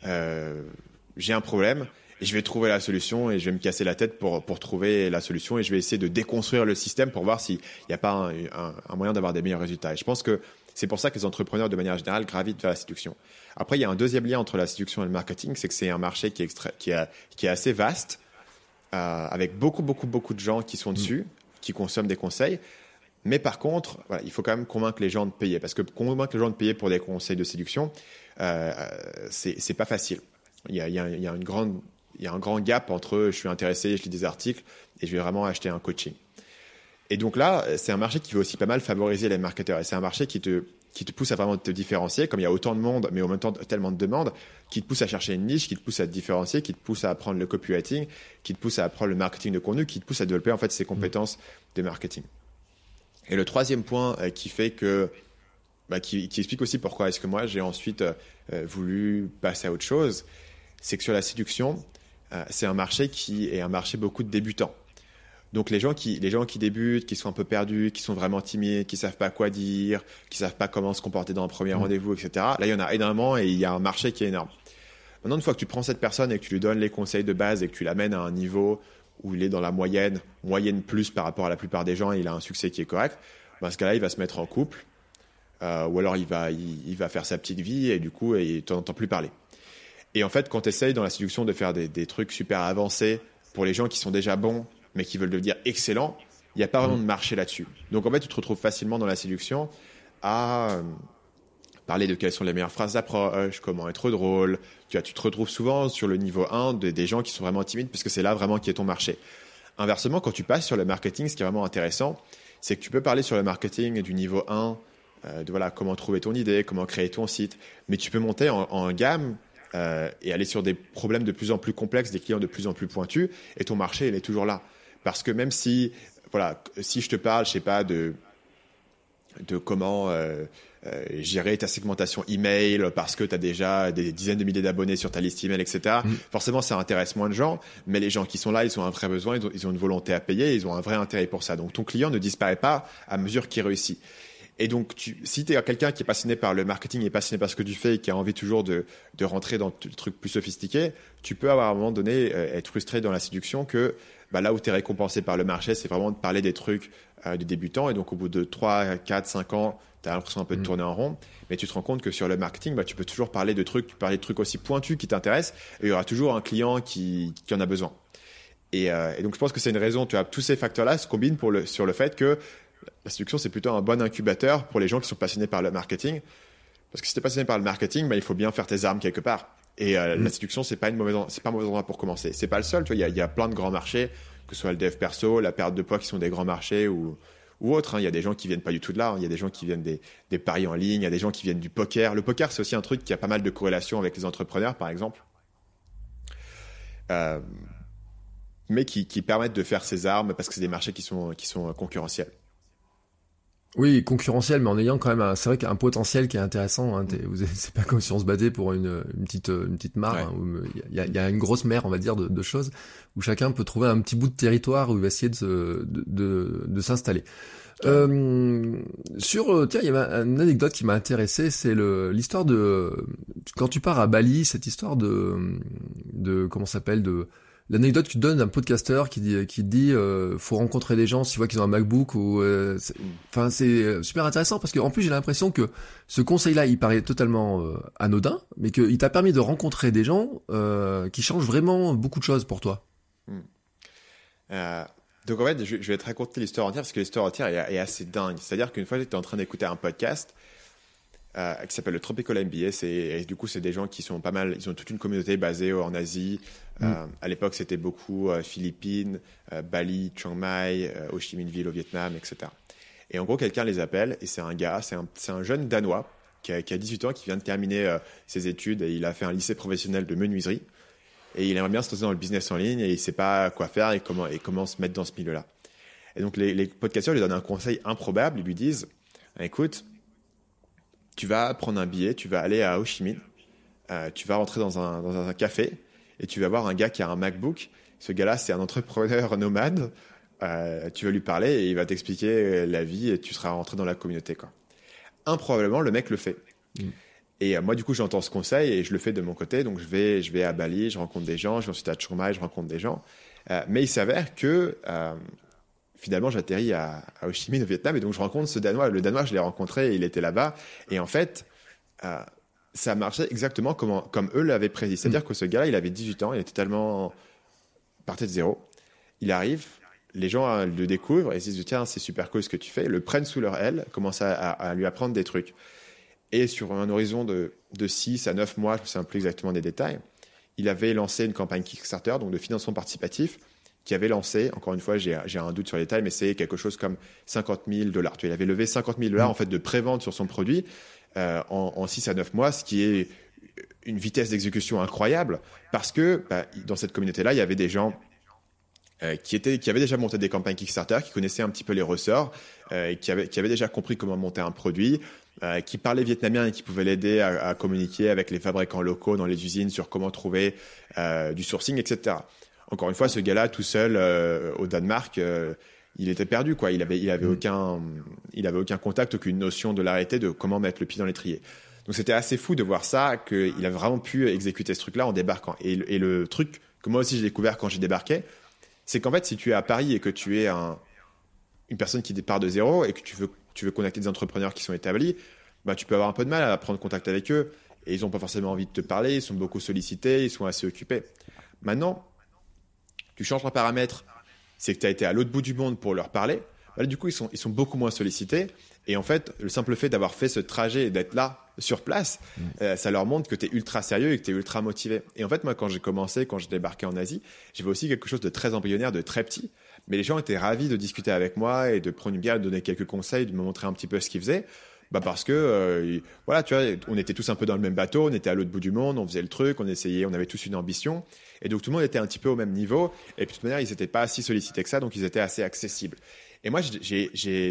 j'ai un problème et je vais trouver la solution et je vais me casser la tête pour trouver la solution et je vais essayer de déconstruire le système pour voir s'il n'y a pas un moyen d'avoir des meilleurs résultats. Et je pense que c'est pour ça que les entrepreneurs, de manière générale, gravitent vers la séduction. Après, il y a un deuxième lien entre la séduction et le marketing, c'est que c'est un marché qui est assez vaste, avec beaucoup de gens qui sont dessus, qui consomment des conseils. Mais par contre, voilà, il faut quand même convaincre les gens de payer. Parce que convaincre les gens de payer pour des conseils de séduction, c'est pas facile. Il y a un grand gap entre je suis intéressé, je lis des articles et je vais vraiment acheter un coaching. Et donc là, c'est un marché qui veut aussi pas mal favoriser les marketeurs. Et c'est un marché qui te pousse à vraiment te différencier, comme il y a autant de monde, mais en même temps tellement de demandes, qui te pousse à chercher une niche, qui te pousse à te différencier, qui te pousse à apprendre le copywriting, qui te pousse à apprendre le marketing de contenu, qui te pousse à développer en fait ses compétences de marketing. Et le troisième point qui fait que, qui explique aussi pourquoi est-ce que moi j'ai ensuite voulu passer à autre chose, c'est que sur la séduction, c'est un marché qui est un marché beaucoup de débutants. Donc les gens qui débutent, qui sont un peu perdus, qui sont vraiment timides, qui savent pas quoi dire, qui savent pas comment se comporter dans un premier rendez-vous, etc. Là, il y en a énormément et il y a un marché qui est énorme. Maintenant, une fois que tu prends cette personne et que tu lui donnes les conseils de base et que tu l'amènes à un niveau où il est dans la moyenne plus par rapport à la plupart des gens et il a un succès qui est correct, dans ce cas-là, il va se mettre en couple ou alors il va faire sa petite vie et du coup, tu n'en entends plus parler. Et en fait, quand tu essayes dans la séduction de faire des trucs super avancés pour les gens qui sont déjà bons, mais qui veulent devenir excellents, il n'y a pas vraiment de marché là-dessus. Donc en fait, tu te retrouves facilement dans la séduction à parler de quelles sont les meilleures phrases d'approche, comment être drôle. Tu te retrouves souvent sur le niveau 1 des gens qui sont vraiment timides, puisque c'est là vraiment qui est ton marché. Inversement, quand tu passes sur le marketing, ce qui est vraiment intéressant, c'est que tu peux parler sur le marketing du niveau 1, de comment trouver ton idée, comment créer ton site, mais tu peux monter en gamme et aller sur des problèmes de plus en plus complexes, des clients de plus en plus pointus, et ton marché, il est toujours là. Parce que même si je te parle, je sais pas, de de comment gérer ta segmentation email parce que tu as déjà des dizaines de milliers d'abonnés sur ta liste email, etc. Forcément, ça intéresse moins de gens, mais les gens qui sont là, ils ont un vrai besoin, ils ont une volonté à payer, ils ont un vrai intérêt pour ça. Donc, ton client ne disparaît pas à mesure qu'il réussit. Et donc, si tu es quelqu'un qui est passionné par le marketing et passionné par ce que tu fais et qui a envie toujours de rentrer dans des trucs plus sophistiqués, tu peux à un moment donné être frustré dans la séduction que là où tu es récompensé par le marché, c'est vraiment de parler des trucs de débutants. Et donc, au bout de 3, 4, 5 ans, tu as l'impression un peu de tourner en rond. Mais tu te rends compte que sur le marketing, tu peux toujours parler de trucs, aussi pointus qui t'intéressent. Et il y aura toujours un client qui en a besoin. Et donc, je pense que c'est une raison. Tu as tous ces facteurs-là se combinent sur le fait que la séduction, c'est plutôt un bon incubateur pour les gens qui sont passionnés par le marketing. Parce que si tu es passionné par le marketing, il faut bien faire tes armes quelque part. Et la séduction, c'est pas un mauvais endroit pour commencer. C'est pas le seul. Il y a plein de grands marchés, que ce soit le dev perso, la perte de poids qui sont des grands marchés ou autres. Il y a des gens qui viennent pas du tout de là. Il y a des gens qui viennent des paris en ligne. Il y a des gens qui viennent du poker. Le poker, c'est aussi un truc qui a pas mal de corrélations avec les entrepreneurs, par exemple. Mais qui permettent de faire ses armes parce que c'est des marchés qui sont concurrentiels. Oui, concurrentiel, mais en ayant quand même, c'est vrai qu'un potentiel qui est intéressant. Hein, c'est pas comme si on se battait pour une petite mare. Ouais. Hein, où il y a une grosse mer, on va dire, de choses où chacun peut trouver un petit bout de territoire où il va essayer de s'installer. Tiens, il y avait une anecdote qui m'a intéressé, c'est l'histoire de quand tu pars à Bali, cette histoire de comment ça s'appelle l'anecdote que tu donnes d'un podcasteur qui dit faut rencontrer des gens s'ils voient qu'ils ont un MacBook ou c'est super intéressant parce que en plus j'ai l'impression que ce conseil-là il paraît totalement anodin mais qu'il t'a permis de rencontrer des gens qui changent vraiment beaucoup de choses pour toi. Donc en fait je vais te raconter l'histoire entière parce que l'histoire entière est assez dingue. C'est-à-dire qu'une fois j'étais en train d'écouter un podcast qui s'appelle le Tropical MBA. Et du coup, c'est des gens qui sont pas mal. Ils ont toute une communauté basée en Asie. À l'époque, c'était beaucoup Philippines, Bali, Chiang Mai, Ho Chi Minh Ville au Vietnam, etc. Et en gros, quelqu'un les appelle et c'est un gars, c'est un jeune Danois qui a 18 ans, qui vient de terminer ses études et il a fait un lycée professionnel de menuiserie. Et il aimerait bien se lancer dans le business en ligne et il ne sait pas quoi faire et comment se mettre dans ce milieu-là. Et donc, les podcasteurs lui donnent un conseil improbable. Ils lui disent écoute, tu vas prendre un billet, tu vas aller à Ho Chi Minh, tu vas rentrer dans un café et tu vas voir un gars qui a un MacBook. Ce gars-là, c'est un entrepreneur nomade. Tu vas lui parler et il va t'expliquer la vie et tu seras rentré dans la communauté, quoi. Improbablement, le mec le fait. Et moi, du coup, j'entends ce conseil et je le fais de mon côté. Donc, je vais à Bali, je rencontre des gens. Je vais ensuite à Chiang Mai, je rencontre des gens. Mais il s'avère que finalement, j'atterris à Ho Chi Minh au Vietnam et donc je rencontre ce Danois. Le Danois, je l'ai rencontré, il était là-bas. Et en fait, ça marchait exactement comme eux l'avaient prédit. C'est-à-dire que ce gars-là, il avait 18 ans, il était tellement parti de zéro. Il arrive, les gens le découvrent et se disent tiens, c'est super cool ce que tu fais. Le prennent sous leur aile, commencent à lui apprendre des trucs. Et sur un horizon de 6 à 9 mois, je ne me souviens plus exactement des détails, il avait lancé une campagne Kickstarter, donc de financement participatif, qui avait lancé, encore une fois, j'ai un doute sur les détails, mais c'est quelque chose comme $50,000. Il avait levé $50,000 en fait de prévente sur son produit en 6 à 9 mois, ce qui est une vitesse d'exécution incroyable parce que dans cette communauté-là, il y avait des gens qui avaient déjà monté des campagnes Kickstarter, qui connaissaient un petit peu les ressorts, qui avaient déjà compris comment monter un produit, qui parlaient vietnamien et qui pouvaient l'aider à communiquer avec les fabricants locaux dans les usines sur comment trouver du sourcing, etc. Encore une fois, ce gars-là, tout seul au Danemark, il était perdu, quoi. Il avait aucun contact, aucune notion de l'arrêté, de comment mettre le pied dans l'étrier. Donc c'était assez fou de voir ça, qu'il a vraiment pu exécuter ce truc-là en débarquant. Et le truc que moi aussi j'ai découvert quand j'ai débarqué, c'est qu'en fait, si tu es à Paris et que tu es une personne qui départ de zéro et que tu veux contacter des entrepreneurs qui sont établis, tu peux avoir un peu de mal à prendre contact avec eux. Et ils n'ont pas forcément envie de te parler, ils sont beaucoup sollicités, ils sont assez occupés. Maintenant, tu changes un paramètre, c'est que tu as été à l'autre bout du monde pour leur parler. Du coup, ils sont beaucoup moins sollicités. Et en fait, le simple fait d'avoir fait ce trajet et d'être là, sur place, ça leur montre que tu es ultra sérieux et que tu es ultra motivé. Et en fait, moi, quand j'ai débarqué en Asie, j'avais aussi quelque chose de très embryonnaire, de très petit. Mais les gens étaient ravis de discuter avec moi et de prendre une bière, de donner quelques conseils, de me montrer un petit peu ce qu'ils faisaient. Parce que, voilà, tu vois, on était tous un peu dans le même bateau, on était à l'autre bout du monde, on faisait le truc, on essayait, on avait tous une ambition. Et donc, tout le monde était un petit peu au même niveau. Et puis, de toute manière, ils n'étaient pas si sollicités que ça, donc ils étaient assez accessibles. Et moi, j'ai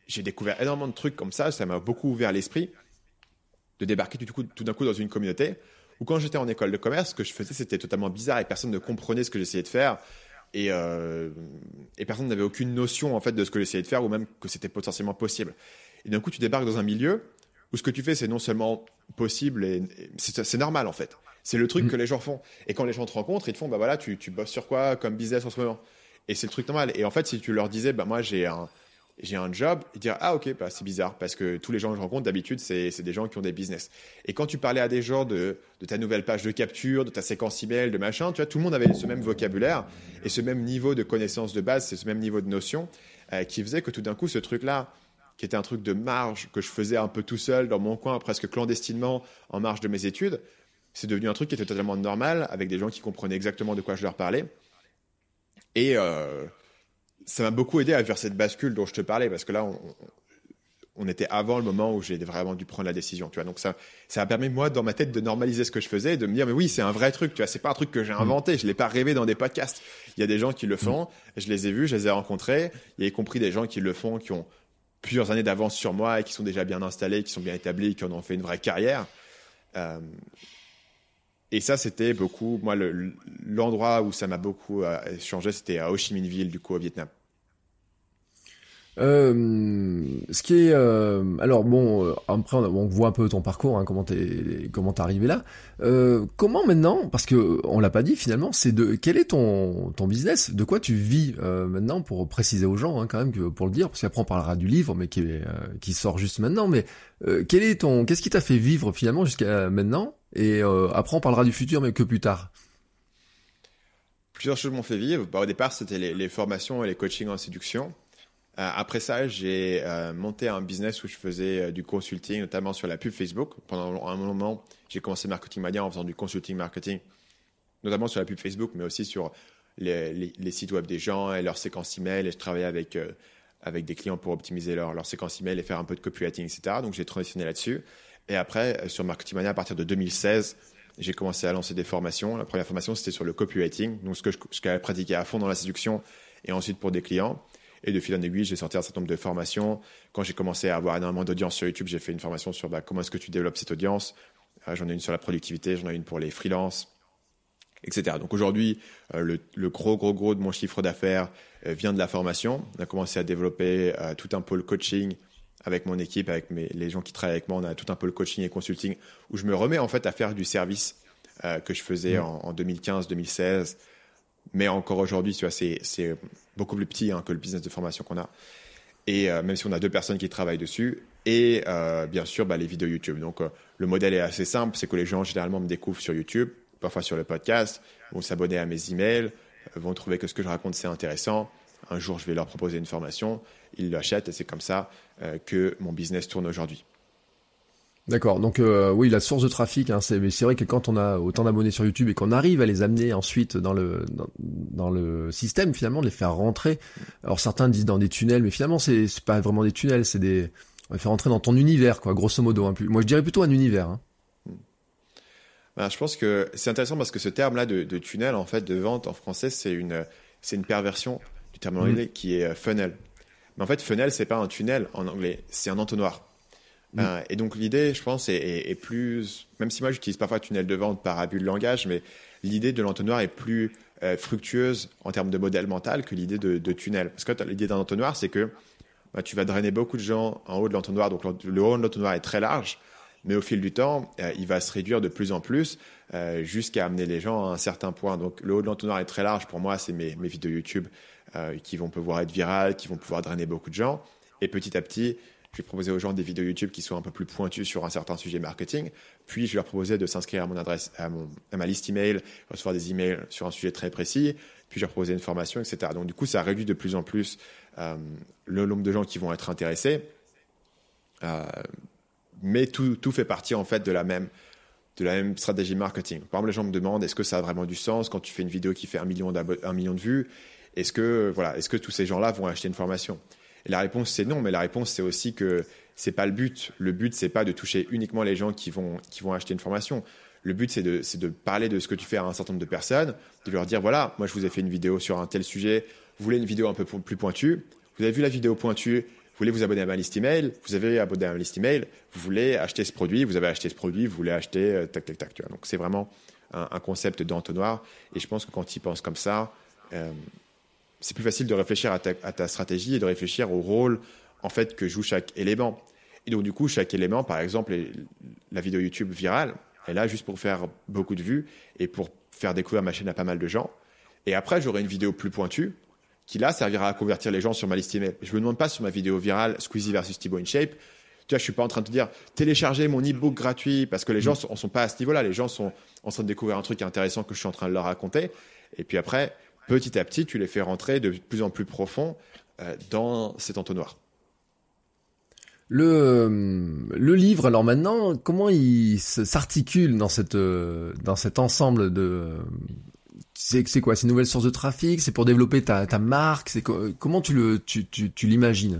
j'ai découvert énormément de trucs comme ça m'a beaucoup ouvert l'esprit de débarquer tout d'un coup dans une communauté où quand j'étais en école de commerce, ce que je faisais, c'était totalement bizarre et personne ne comprenait ce que j'essayais de faire. Et personne n'avait aucune notion en fait de ce que j'essayais de faire ou même que c'était potentiellement possible. Et d'un coup, tu débarques dans un milieu où ce que tu fais, c'est non seulement possible et c'est normal en fait. C'est le truc que les gens font. Et quand les gens te rencontrent, ils te font, bah voilà, tu bosses sur quoi comme business en ce moment? Et c'est le truc normal. Et en fait, si tu leur disais, bah moi j'ai un job, ils diraient, ah ok, bah c'est bizarre parce que tous les gens que je rencontre d'habitude, c'est des gens qui ont des business. Et quand tu parlais à des gens de ta nouvelle page de capture, de ta séquence email, de machin, tu vois, tout le monde avait ce même vocabulaire et ce même niveau de connaissance de base, c'est ce même niveau de notion qui faisait que tout d'un coup, ce truc-là, qui était un truc de marge que je faisais un peu tout seul dans mon coin, presque clandestinement, en marge de mes études, c'est devenu un truc qui était totalement normal avec des gens qui comprenaient exactement de quoi je leur parlais. Et ça m'a beaucoup aidé à faire cette bascule dont je te parlais parce que là, on était avant le moment où j'ai vraiment dû prendre la décision, tu vois. Donc ça a permis moi dans ma tête de normaliser ce que je faisais et de me dire mais oui, c'est un vrai truc, tu vois, c'est pas un truc que j'ai inventé, je l'ai pas rêvé dans des podcasts. Il y a des gens qui le font, je les ai vus, je les ai rencontrés, il y a y compris des gens qui le font qui ont plusieurs années d'avance sur moi et qui sont déjà bien installés, qui sont bien établis, qui en ont fait une vraie carrière. Et ça, c'était beaucoup, moi, l'endroit où ça m'a beaucoup changé, c'était à Ho Chi Minh Ville, du coup, au Vietnam. Ce qui est alors bon après on voit un peu ton parcours, hein, comment t'es arrivé là. Comment maintenant, parce que on l'a pas dit finalement, quel est ton business, de quoi tu vis maintenant, pour préciser aux gens, hein, quand même, pour le dire, parce qu'après on parlera du livre mais qui sort juste maintenant, mais qu'est-ce qui t'a fait vivre finalement jusqu'à maintenant, et après on parlera du futur mais que plus tard. Plusieurs choses m'ont fait vivre. Au départ, c'était les formations et les coachings en séduction. Après ça, j'ai monté un business où je faisais du consulting, notamment sur la pub Facebook. Pendant un moment, j'ai commencé Marketing Mania en faisant du consulting marketing, notamment sur la pub Facebook, mais aussi sur les sites web des gens et leurs séquences email. Et je travaillais avec des clients pour optimiser leur séquence email et faire un peu de copywriting, etc. Donc, j'ai transitionné là-dessus. Et après, sur Marketing Mania, à partir de 2016, j'ai commencé à lancer des formations. La première formation, c'était sur le copywriting, donc ce que je pratiquais à fond dans la séduction et ensuite pour des clients. Et de fil en aiguille, j'ai sorti un certain nombre de formations. Quand j'ai commencé à avoir énormément d'audience sur YouTube, j'ai fait une formation sur comment est-ce que tu développes cette audience. J'en ai une sur la productivité, j'en ai une pour les freelances, etc. Donc aujourd'hui, le gros de mon chiffre d'affaires vient de la formation. On a commencé à développer tout un pôle coaching avec mon équipe, avec les gens qui travaillent avec moi. On a tout un pôle coaching et consulting où je me remets en fait à faire du service que je faisais en 2015-2016. Mais encore aujourd'hui, tu vois, c'est beaucoup plus petit, hein, que le business de formation qu'on a. Et même si on a 2 personnes qui travaillent dessus. Et bien sûr, les vidéos YouTube. Donc, le modèle est assez simple. C'est que les gens, généralement, me découvrent sur YouTube, parfois sur le podcast, vont s'abonner à mes emails, vont trouver que ce que je raconte, c'est intéressant. Un jour, je vais leur proposer une formation. Ils l'achètent et c'est comme ça que mon business tourne aujourd'hui. D'accord, donc oui, la source de trafic, hein, c'est vrai que quand on a autant d'abonnés sur YouTube et qu'on arrive à les amener ensuite dans le système, finalement, de les faire rentrer. Alors certains disent dans des tunnels, mais finalement c'est pas vraiment des tunnels, on va faire rentrer dans ton univers, quoi, grosso modo. Hein. Moi, je dirais plutôt un univers. Hein. Je pense que c'est intéressant parce que ce terme-là de tunnel, en fait, de vente en français, c'est une perversion du terme anglais qui est funnel. Mais en fait, funnel, c'est pas un tunnel en anglais, c'est un entonnoir. Et donc l'idée, je pense, est plus, même si moi j'utilise parfois tunnel de vente par abus de langage, mais l'idée de l'entonnoir est plus fructueuse en termes de modèle mental que l'idée de tunnel. Parce que l'idée d'un entonnoir, c'est que tu vas drainer beaucoup de gens en haut de l'entonnoir, donc le haut de l'entonnoir est très large, mais au fil du temps, il va se réduire de plus en plus jusqu'à amener les gens à un certain point. Donc le haut de l'entonnoir est très large, pour moi, c'est mes vidéos YouTube qui vont pouvoir être virales, qui vont pouvoir drainer beaucoup de gens, et petit à petit, je vais proposer aux gens des vidéos YouTube qui sont un peu plus pointues sur un certain sujet marketing. Puis, je vais leur proposer de s'inscrire à mon adresse, à ma liste email, recevoir des emails sur un sujet très précis. Puis, je vais leur proposer une formation, etc. Donc, du coup, ça réduit de plus en plus le nombre de gens qui vont être intéressés. Mais tout fait partie, en fait, de la même stratégie marketing. Par exemple, les gens me demandent, est-ce que ça a vraiment du sens quand tu fais une vidéo qui fait 1 million de vues? Est-ce que tous ces gens-là vont acheter une formation? Et la réponse, c'est non, mais la réponse, c'est aussi que c'est pas le but. Le but, c'est pas de toucher uniquement les gens qui vont acheter une formation. Le but, c'est de parler de ce que tu fais à un certain nombre de personnes, de leur dire, voilà, moi, je vous ai fait une vidéo sur un tel sujet, vous voulez une vidéo un peu plus pointue, vous avez vu la vidéo pointue, voulez vous abonner à ma liste email, vous avez abonné à ma liste email, vous voulez acheter ce produit, vous avez acheté ce produit, vous voulez acheter tac, tac, tac. Tu vois. Donc, c'est vraiment un concept d'entonnoir. Et je pense que quand tu y penses comme ça, c'est plus facile de réfléchir à ta stratégie et de réfléchir au rôle en fait, que joue chaque élément. Et donc, du coup, chaque élément, par exemple, la vidéo YouTube virale, elle est là juste pour faire beaucoup de vues et pour faire découvrir ma chaîne à pas mal de gens. Et après, j'aurai une vidéo plus pointue qui, là, servira à convertir les gens sur ma liste email. Je ne me demande pas sur ma vidéo virale Squeezie versus Thibaut InShape. Tu vois, je ne suis pas en train de te dire téléchargez mon e-book gratuit parce que les gens ne sont pas à ce niveau-là. Les gens sont en train de découvrir un truc intéressant que je suis en train de leur raconter. Et puis après, petit à petit, tu les fais rentrer de plus en plus profond dans cet entonnoir. Le livre, alors maintenant, comment il s'articule dans cet ensemble de... C'est quoi? C'est une nouvelle source de trafic? C'est pour développer ta marque? Comment tu l'imagines?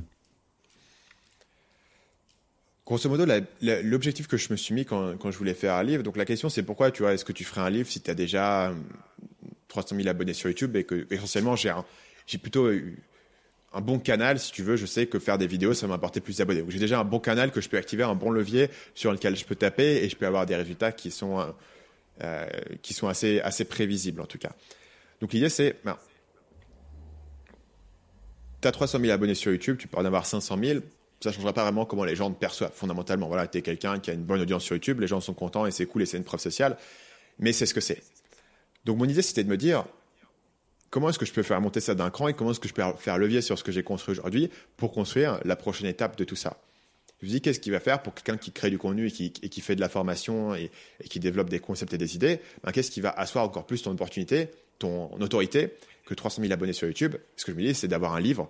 Grosso modo, l'objectif que je me suis mis quand je voulais faire un livre, donc la question c'est pourquoi, tu vois, est-ce que tu ferais un livre si tu as déjà 300 000 abonnés sur YouTube et que essentiellement j'ai plutôt eu un bon canal, si tu veux, je sais que faire des vidéos, ça va m'apporter plus d'abonnés. Donc, j'ai déjà un bon canal que je peux activer, un bon levier sur lequel je peux taper et je peux avoir des résultats qui sont assez prévisibles en tout cas. Donc l'idée c'est, tu as 300 000 abonnés sur YouTube, tu peux en avoir 500 000, ça ne changera pas vraiment comment les gens te perçoivent fondamentalement. Voilà, tu es quelqu'un qui a une bonne audience sur YouTube, les gens sont contents et c'est cool et c'est une preuve sociale, mais c'est ce que c'est. Donc mon idée c'était de me dire, comment est-ce que je peux faire monter ça d'un cran et comment est-ce que je peux faire levier sur ce que j'ai construit aujourd'hui pour construire la prochaine étape de tout ça. Je me dis, qu'est-ce qu'il va faire pour quelqu'un qui crée du contenu et qui fait de la formation et qui développe des concepts et des idées, qu'est-ce qui va asseoir encore plus ton opportunité, ton autorité que 300 000 abonnés sur YouTube. Ce que je me dis, c'est d'avoir un livre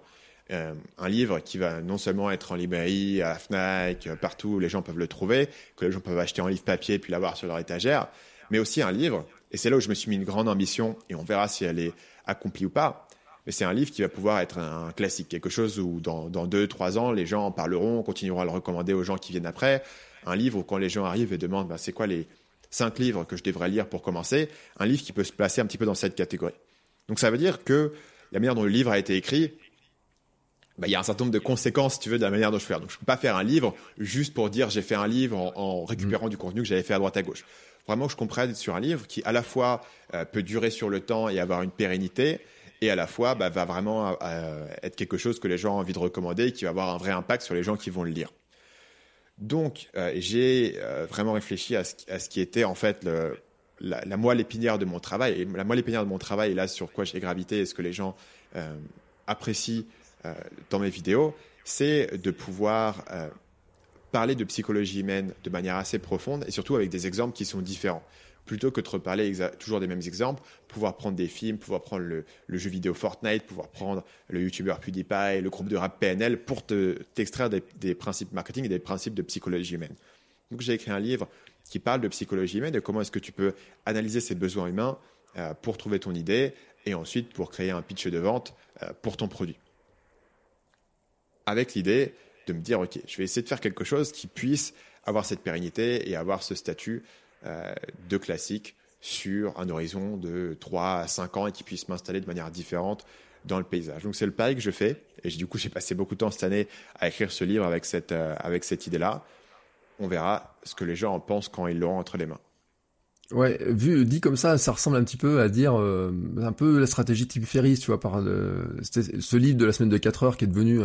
qui va non seulement être en librairie, à la Fnac, partout où les gens peuvent le trouver, que les gens peuvent acheter en livre papier puis l'avoir sur leur étagère, mais aussi un livre, et c'est là où je me suis mis une grande ambition et on verra si elle est accompli ou pas, mais c'est un livre qui va pouvoir être un classique, quelque chose où dans 2-3 ans, les gens en parleront, continueront à le recommander aux gens qui viennent après. Un livre où quand les gens arrivent et demandent c'est quoi les 5 livres que je devrais lire pour commencer, un livre qui peut se placer un petit peu dans cette catégorie. Donc ça veut dire que la manière dont le livre a été écrit, il y a un certain nombre de conséquences, si tu veux, de la manière dont je fais. Donc je ne peux pas faire un livre juste pour dire j'ai fait un livre en récupérant du contenu que j'avais fait à droite à gauche. Vraiment que je comprenne sur un livre qui à la fois peut durer sur le temps et avoir une pérennité, et à la fois va vraiment être quelque chose que les gens ont envie de recommander et qui va avoir un vrai impact sur les gens qui vont le lire. Donc j'ai vraiment réfléchi à ce qui était en fait la moelle épinière de mon travail. Et la moelle épinière de mon travail, et là sur quoi j'ai gravité et ce que les gens apprécient dans mes vidéos, c'est de pouvoir parler de psychologie humaine de manière assez profonde et surtout avec des exemples qui sont différents. Plutôt que de reparler toujours des mêmes exemples, pouvoir prendre des films, pouvoir prendre le jeu vidéo Fortnite, pouvoir prendre le YouTuber PewDiePie, le groupe de rap PNL pour t'extraire des principes marketing et des principes de psychologie humaine. Donc j'ai écrit un livre qui parle de psychologie humaine, de comment est-ce que tu peux analyser ces besoins humains pour trouver ton idée et ensuite pour créer un pitch de vente pour ton produit. Avec l'idée de me dire, OK, je vais essayer de faire quelque chose qui puisse avoir cette pérennité et avoir ce statut de classique sur un horizon de 3 à 5 ans et qui puisse m'installer de manière différente dans le paysage. Donc c'est le pari que je fais et du coup j'ai passé beaucoup de temps cette année à écrire ce livre avec cette idée-là. On verra ce que les gens en pensent quand ils l'auront entre les mains. Ouais, dit comme ça ressemble un petit peu à dire un peu la stratégie Tim Ferriss, tu vois, c'était ce livre de la semaine de 4 heures qui est devenu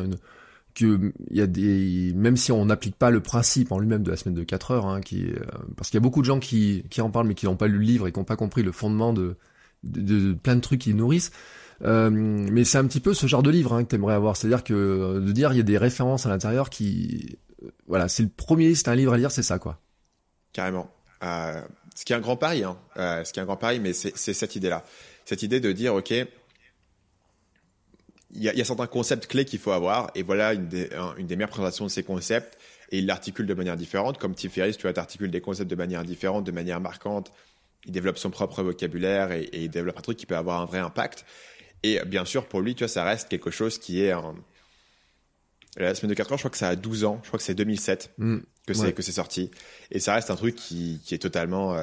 même si on n'applique pas le principe en lui-même de la semaine de 4 heures, parce qu'il y a beaucoup de gens qui en parlent mais qui n'ont pas lu le livre et qui n'ont pas compris le fondement de plein de trucs qui nourrissent. Mais c'est un petit peu ce genre de livre que t'aimerais avoir, c'est-à-dire que de dire il y a des références à l'intérieur qui, voilà, c'est un livre à lire, c'est ça quoi. Carrément. Ce qui est un grand pari, mais c'est cette idée-là, cette idée de dire ok. Il y a certains concepts clés qu'il faut avoir, et voilà une des meilleures présentations de ces concepts, et il l'articule de manière différente, comme Tim Ferriss, tu vois, t'articules des concepts de manière différente, de manière marquante, il développe son propre vocabulaire, et il développe un truc qui peut avoir un vrai impact, et bien sûr, pour lui, tu vois, ça reste quelque chose qui est la semaine de 4 heures, je crois que ça a 12 ans, je crois que c'est 2007 que c'est sorti, et ça reste un truc qui est totalement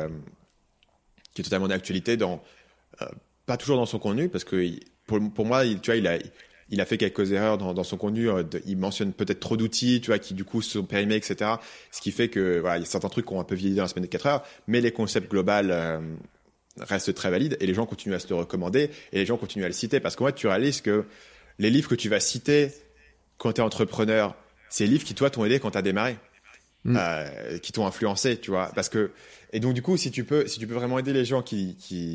d'actualité pas toujours dans son contenu, parce que pour moi, tu vois, il a fait quelques erreurs dans son contenu. Il mentionne peut-être trop d'outils, tu vois, qui du coup sont périmés, etc. Ce qui fait que voilà, il y a certains trucs qui ont un peu vieilli dans la semaine de 4 heures, mais les concepts globaux restent très valides et les gens continuent à se le recommander et les gens continuent à le citer parce qu'en fait, tu réalises que les livres que tu vas citer quand tu es entrepreneur, c'est les livres qui toi t'ont aidé quand tu as démarré. Qui t'ont influencé, tu vois, parce que et donc du coup si tu peux vraiment aider les gens qui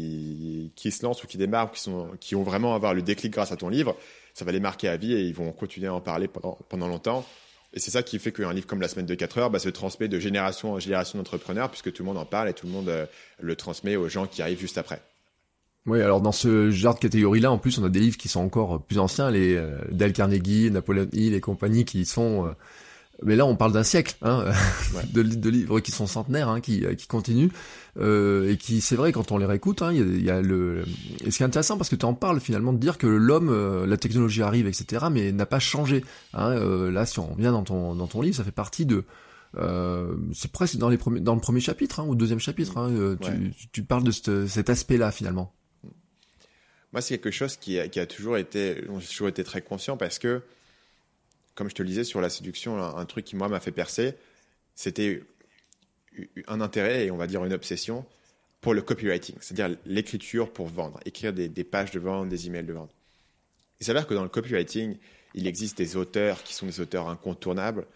se lancent ou qui démarrent qui ont vraiment avoir le déclic grâce à ton livre, ça va les marquer à vie et ils vont continuer à en parler pendant longtemps. Et c'est ça qui fait qu'un livre comme La semaine de 4 heures se transmet de génération en génération d'entrepreneurs puisque tout le monde en parle et tout le monde le transmet aux gens qui arrivent juste après. Oui, alors dans ce genre de catégorie-là, en plus, on a des livres qui sont encore plus anciens, les Dale Carnegie, Napoleon Hill et compagnie, qui sont mais là, on parle d'un siècle, hein, de livres qui sont centenaires, hein, qui continuent, et qui, c'est vrai, quand on les réécoute, hein, il y a et ce qui est intéressant, parce que tu en parles finalement, de dire que l'homme, la technologie arrive, etc., mais n'a pas changé. Hein, là, si on revient dans ton livre, ça fait partie de, c'est presque dans le premier chapitre, hein, ou deuxième chapitre, hein, tu parles de cet aspect-là finalement. Moi, c'est quelque chose dont j'ai toujours été très conscient parce que, comme je te le disais sur la séduction, un truc qui, moi, m'a fait percer, c'était un intérêt et on va dire une obsession pour le copywriting, c'est-à-dire l'écriture pour vendre, écrire des pages de vente, des emails de vente. Il s'avère que dans le copywriting, il existe des auteurs qui sont des auteurs incontournables,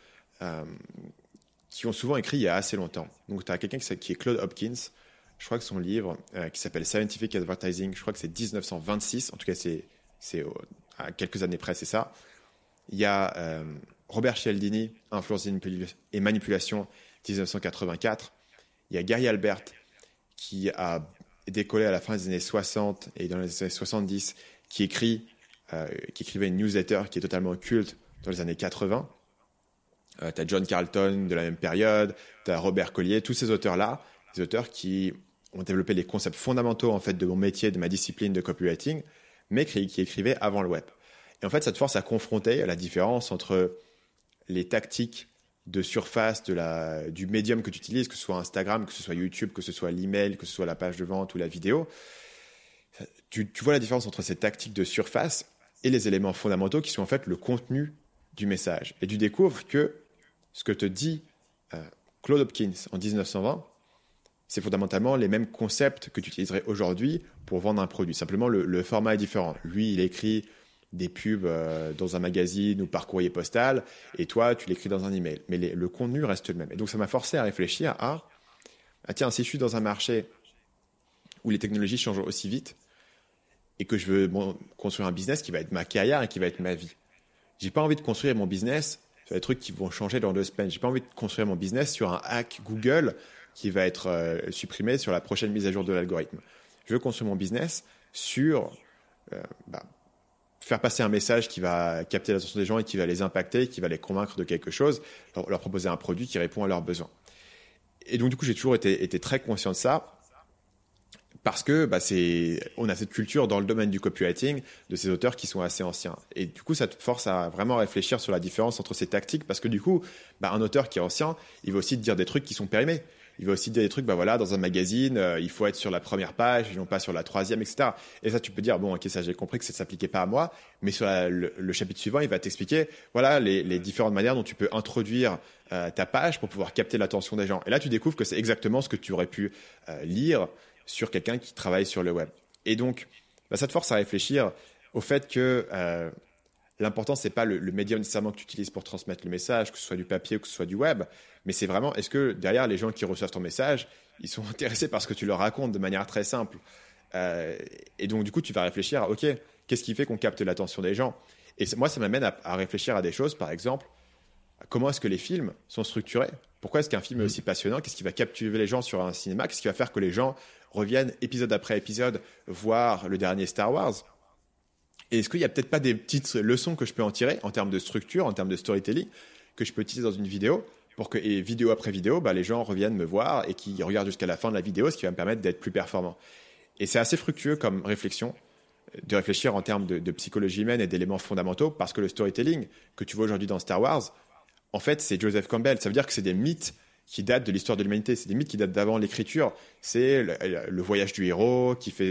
qui ont souvent écrit il y a assez longtemps. Donc, tu as quelqu'un qui est Claude Hopkins. Je crois que son livre, qui s'appelle Scientific Advertising, je crois que c'est 1926. En tout cas, c'est à quelques années près, c'est ça. Il y a Robert Cialdini, Influence et manipulation, 1984. Il y a Gary Albert, qui a décollé à la fin des années 60 et dans les années 70, qui écrivait une newsletter qui est totalement culte dans les années 80. Tu as John Carlton de la même période, tu as Robert Collier, tous ces auteurs-là, des auteurs qui ont développé les concepts fondamentaux en fait, de mon métier, de ma discipline de copywriting, mais qui écrivaient avant le web. Et en fait, ça te force à confronter la différence entre les tactiques de surface du médium que tu utilises, que ce soit Instagram, que ce soit YouTube, que ce soit l'email, que ce soit la page de vente ou la vidéo. Tu vois la différence entre ces tactiques de surface et les éléments fondamentaux qui sont en fait le contenu du message. Et tu découvres que ce que te dit Claude Hopkins en 1920, c'est fondamentalement les mêmes concepts que tu utiliserais aujourd'hui pour vendre un produit. Simplement, le format est différent. Lui, il écrit des pubs dans un magazine ou par courrier postal, et toi, tu l'écris dans un email. Mais le contenu reste le même. Et donc, ça m'a forcé à réfléchir à tiens, si je suis dans un marché où les technologies changent aussi vite et que je veux construire un business qui va être ma carrière et qui va être ma vie, j'ai pas envie de construire mon business sur des trucs qui vont changer dans 2 semaines. J'ai pas envie de construire mon business sur un hack Google qui va être supprimé sur la prochaine mise à jour de l'algorithme. Je veux construire mon business sur faire passer un message qui va capter l'attention des gens et qui va les impacter, qui va les convaincre de quelque chose, leur proposer un produit qui répond à leurs besoins. Et donc, du coup, j'ai toujours été très conscient de ça parce que on a cette culture dans le domaine du copywriting de ces auteurs qui sont assez anciens. Et du coup, ça te force à vraiment réfléchir sur la différence entre ces tactiques parce que du coup, un auteur qui est ancien, il va aussi te dire des trucs qui sont périmés. Il va aussi dire des trucs, dans un magazine, il faut être sur la première page et non pas sur la 3e, etc. Et ça, tu peux dire, bon, ok, ça, j'ai compris que ça ne s'appliquait pas à moi, mais sur le chapitre suivant, il va t'expliquer, voilà, les différentes manières dont tu peux introduire ta page pour pouvoir capter l'attention des gens. Et là, tu découvres que c'est exactement ce que tu aurais pu lire sur quelqu'un qui travaille sur le web. Et donc, ça te force à réfléchir au fait que l'important, c'est pas le médium nécessairement que tu utilises pour transmettre le message, que ce soit du papier ou que ce soit du web, mais c'est vraiment, est-ce que derrière les gens qui reçoivent ton message, ils sont intéressés par ce que tu leur racontes de manière très simple. Et donc, du coup, tu vas réfléchir à, OK, qu'est-ce qui fait qu'on capte l'attention des gens? Et moi, ça m'amène à réfléchir à des choses, par exemple, comment est-ce que les films sont structurés? Pourquoi est-ce qu'un film est aussi passionnant? Qu'est-ce qui va captiver les gens sur un cinéma? Qu'est-ce qui va faire que les gens reviennent épisode après épisode voir le dernier Star Wars? Et est-ce qu'il n'y a peut-être pas des petites leçons que je peux en tirer en termes de structure, en termes de storytelling, que je peux utiliser dans une vidéo pour que, et vidéo après vidéo, les gens reviennent me voir et qu'ils regardent jusqu'à la fin de la vidéo, ce qui va me permettre d'être plus performant. Et c'est assez fructueux comme réflexion, de réfléchir en termes de psychologie humaine et d'éléments fondamentaux, parce que le storytelling que tu vois aujourd'hui dans Star Wars, en fait, c'est Joseph Campbell. Ça veut dire que c'est des mythes qui datent de l'histoire de l'humanité. C'est des mythes qui datent d'avant l'écriture. C'est le voyage du héros qui fait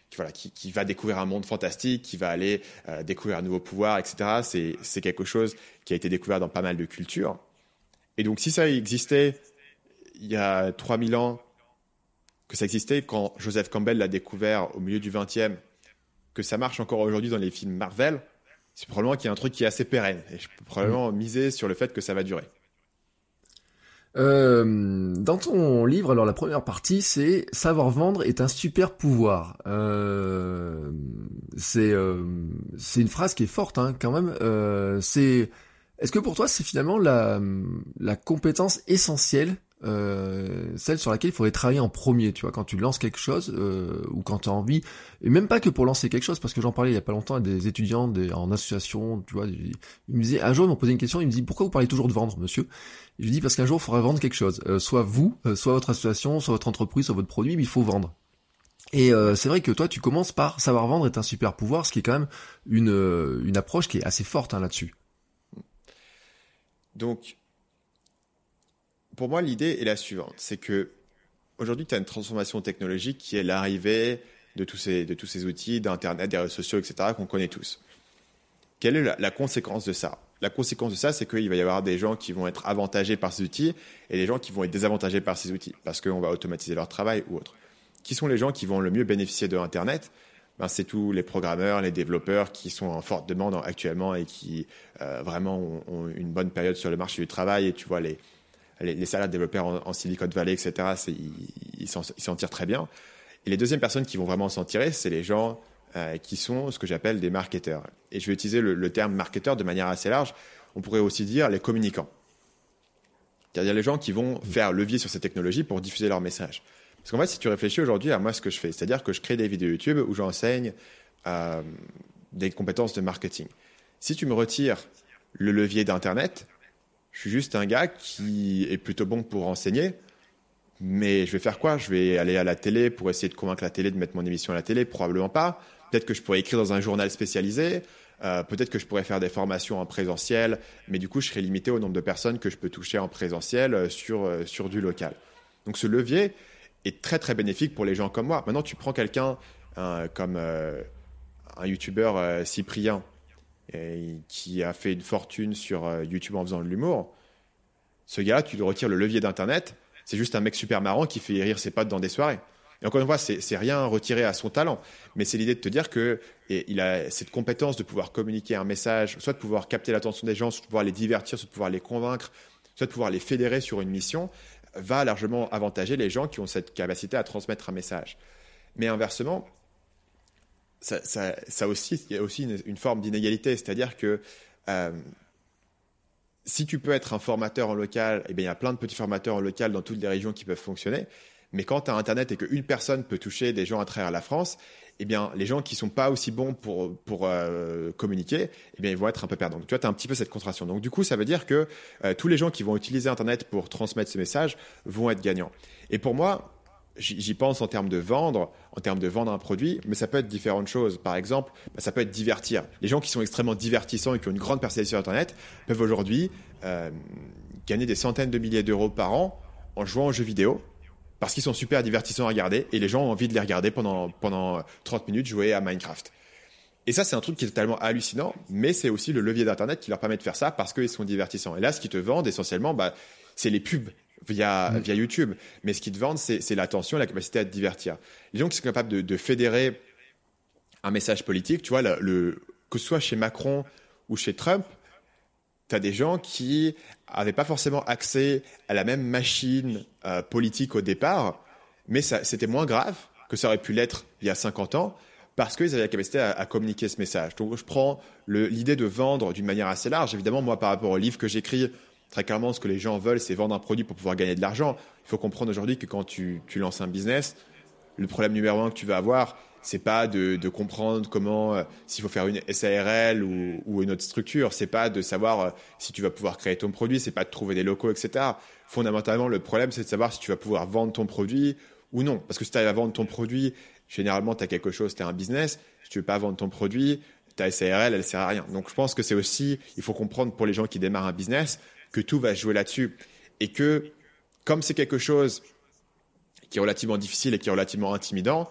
qui va découvrir un monde fantastique, qui va aller découvrir un nouveau pouvoir, etc. C'est quelque chose qui a été découvert dans pas mal de cultures. Et donc, si ça existait il y a 3000 ans, que ça existait quand Joseph Campbell l'a découvert au milieu du 20e, que ça marche encore aujourd'hui dans les films Marvel, c'est probablement qu'il y a un truc qui est assez pérenne. Et je peux probablement miser sur le fait que ça va durer. Dans ton livre, alors la première partie, c'est savoir vendre est un super pouvoir. C'est une phrase qui est forte, hein, quand même. Est-ce que pour toi, c'est finalement la compétence essentielle, celle sur laquelle il faudrait travailler en premier, tu vois, quand tu lances quelque chose ou quand tu as envie, et même pas que pour lancer quelque chose, parce que j'en parlais il y a pas longtemps à des étudiants en association, tu vois, ils me disaient, un jour ils m'ont posé une question, ils me disent pourquoi vous parlez toujours de vendre, monsieur? Et je lui dis parce qu'un jour il faudra vendre quelque chose, soit vous, soit votre association, soit votre entreprise, soit votre produit, mais il faut vendre. Et c'est vrai que toi tu commences par savoir vendre est un super pouvoir, ce qui est quand même une approche qui est assez forte, hein, là-dessus. Donc, pour moi, l'idée est la suivante. C'est que aujourd'hui, tu as une transformation technologique qui est l'arrivée de tous ces outils, d'Internet, des réseaux sociaux, etc., qu'on connaît tous. Quelle est la conséquence de ça? La conséquence de ça, c'est qu'il va y avoir des gens qui vont être avantagés par ces outils et des gens qui vont être désavantagés par ces outils parce qu'on va automatiser leur travail ou autre. Qui sont les gens qui vont le mieux bénéficier de Internet? C'est tous les programmeurs, les développeurs qui sont en forte demande actuellement et qui vraiment ont une bonne période sur le marché du travail. Et tu vois, les salaires de développeurs en Silicon Valley, etc., ils s'en tirent très bien. Et les deuxièmes personnes qui vont vraiment s'en tirer, c'est les gens qui sont ce que j'appelle des marketeurs. Et je vais utiliser le terme marketeur de manière assez large. On pourrait aussi dire les communicants. C'est-à-dire les gens qui vont faire levier sur ces technologies pour diffuser leur message. Parce qu'en fait, si tu réfléchis aujourd'hui à moi ce que je fais, c'est-à-dire que je crée des vidéos YouTube où j'enseigne des compétences de marketing. Si tu me retires le levier d'Internet, je suis juste un gars qui est plutôt bon pour enseigner, mais je vais faire quoi? Je vais aller à la télé pour essayer de convaincre la télé de mettre mon émission à la télé? Probablement pas. Peut-être que je pourrais écrire dans un journal spécialisé. Peut-être que je pourrais faire des formations en présentiel, mais du coup, je serais limité au nombre de personnes que je peux toucher en présentiel sur du local. Donc, ce levier est très, très bénéfique pour les gens comme moi. Maintenant, tu prends quelqu'un comme un YouTuber Cyprien qui a fait une fortune sur YouTube en faisant de l'humour. Ce gars-là, tu lui retires le levier d'Internet, c'est juste un mec super marrant qui fait rire ses potes dans des soirées. Et encore une fois, c'est rien retiré à son talent, mais c'est l'idée de te dire qu'il a cette compétence de pouvoir communiquer un message, soit de pouvoir capter l'attention des gens, soit de pouvoir les divertir, soit de pouvoir les convaincre, soit de pouvoir les fédérer sur une mission, va largement avantager les gens qui ont cette capacité à transmettre un message. Mais inversement, il y a aussi une forme d'inégalité, c'est-à-dire que si tu peux être un formateur en local, eh bien, il y a plein de petits formateurs en local dans toutes les régions qui peuvent fonctionner. Mais quand tu as Internet et qu'une personne peut toucher des gens à travers la France, eh bien, les gens qui ne sont pas aussi bons pour communiquer, eh bien, ils vont être un peu perdants. Donc, tu vois, tu as un petit peu cette contraction. Donc, du coup, ça veut dire que tous les gens qui vont utiliser Internet pour transmettre ce message vont être gagnants. Et pour moi, j'y pense en termes de vendre un produit, mais ça peut être différentes choses. Par exemple, ça peut être divertir. Les gens qui sont extrêmement divertissants et qui ont une grande personnalité sur Internet peuvent aujourd'hui gagner des centaines de milliers d'euros par an en jouant aux jeux vidéo parce qu'ils sont super divertissants à regarder et les gens ont envie de les regarder pendant 30 minutes jouer à Minecraft. Et ça, c'est un truc qui est totalement hallucinant, mais c'est aussi le levier d'Internet qui leur permet de faire ça parce qu'ils sont divertissants. Et là, ce qu'ils te vendent essentiellement, c'est les pubs via YouTube. Mais ce qu'ils te vendent, c'est l'attention, la capacité à te divertir. Les gens qui sont capables de fédérer un message politique, tu vois, que ce soit chez Macron ou chez Trump, tu as des gens qui n'avaient pas forcément accès à la même machine politique au départ, mais c'était moins grave que ça aurait pu l'être il y a 50 ans, parce qu'ils avaient la capacité à communiquer ce message. Donc, je prends l'idée de vendre d'une manière assez large. Évidemment, moi, par rapport au livre que j'écris, très clairement, ce que les gens veulent, c'est vendre un produit pour pouvoir gagner de l'argent. Il faut comprendre aujourd'hui que quand tu lances un business, le problème numéro un que tu vas avoir, c'est pas de comprendre comment, s'il faut faire une SARL ou une autre structure. C'est pas de savoir si tu vas pouvoir créer ton produit. C'est pas de trouver des locaux, etc. Fondamentalement, le problème, c'est de savoir si tu vas pouvoir vendre ton produit ou non. Parce que si tu arrives à vendre ton produit, généralement, tu as quelque chose, tu as un business. Si tu veux pas vendre ton produit, ta SARL, elle sert à rien. Donc, je pense que c'est aussi, il faut comprendre pour les gens qui démarrent un business que tout va se jouer là-dessus. Et que, comme c'est quelque chose qui est relativement difficile et qui est relativement intimidant,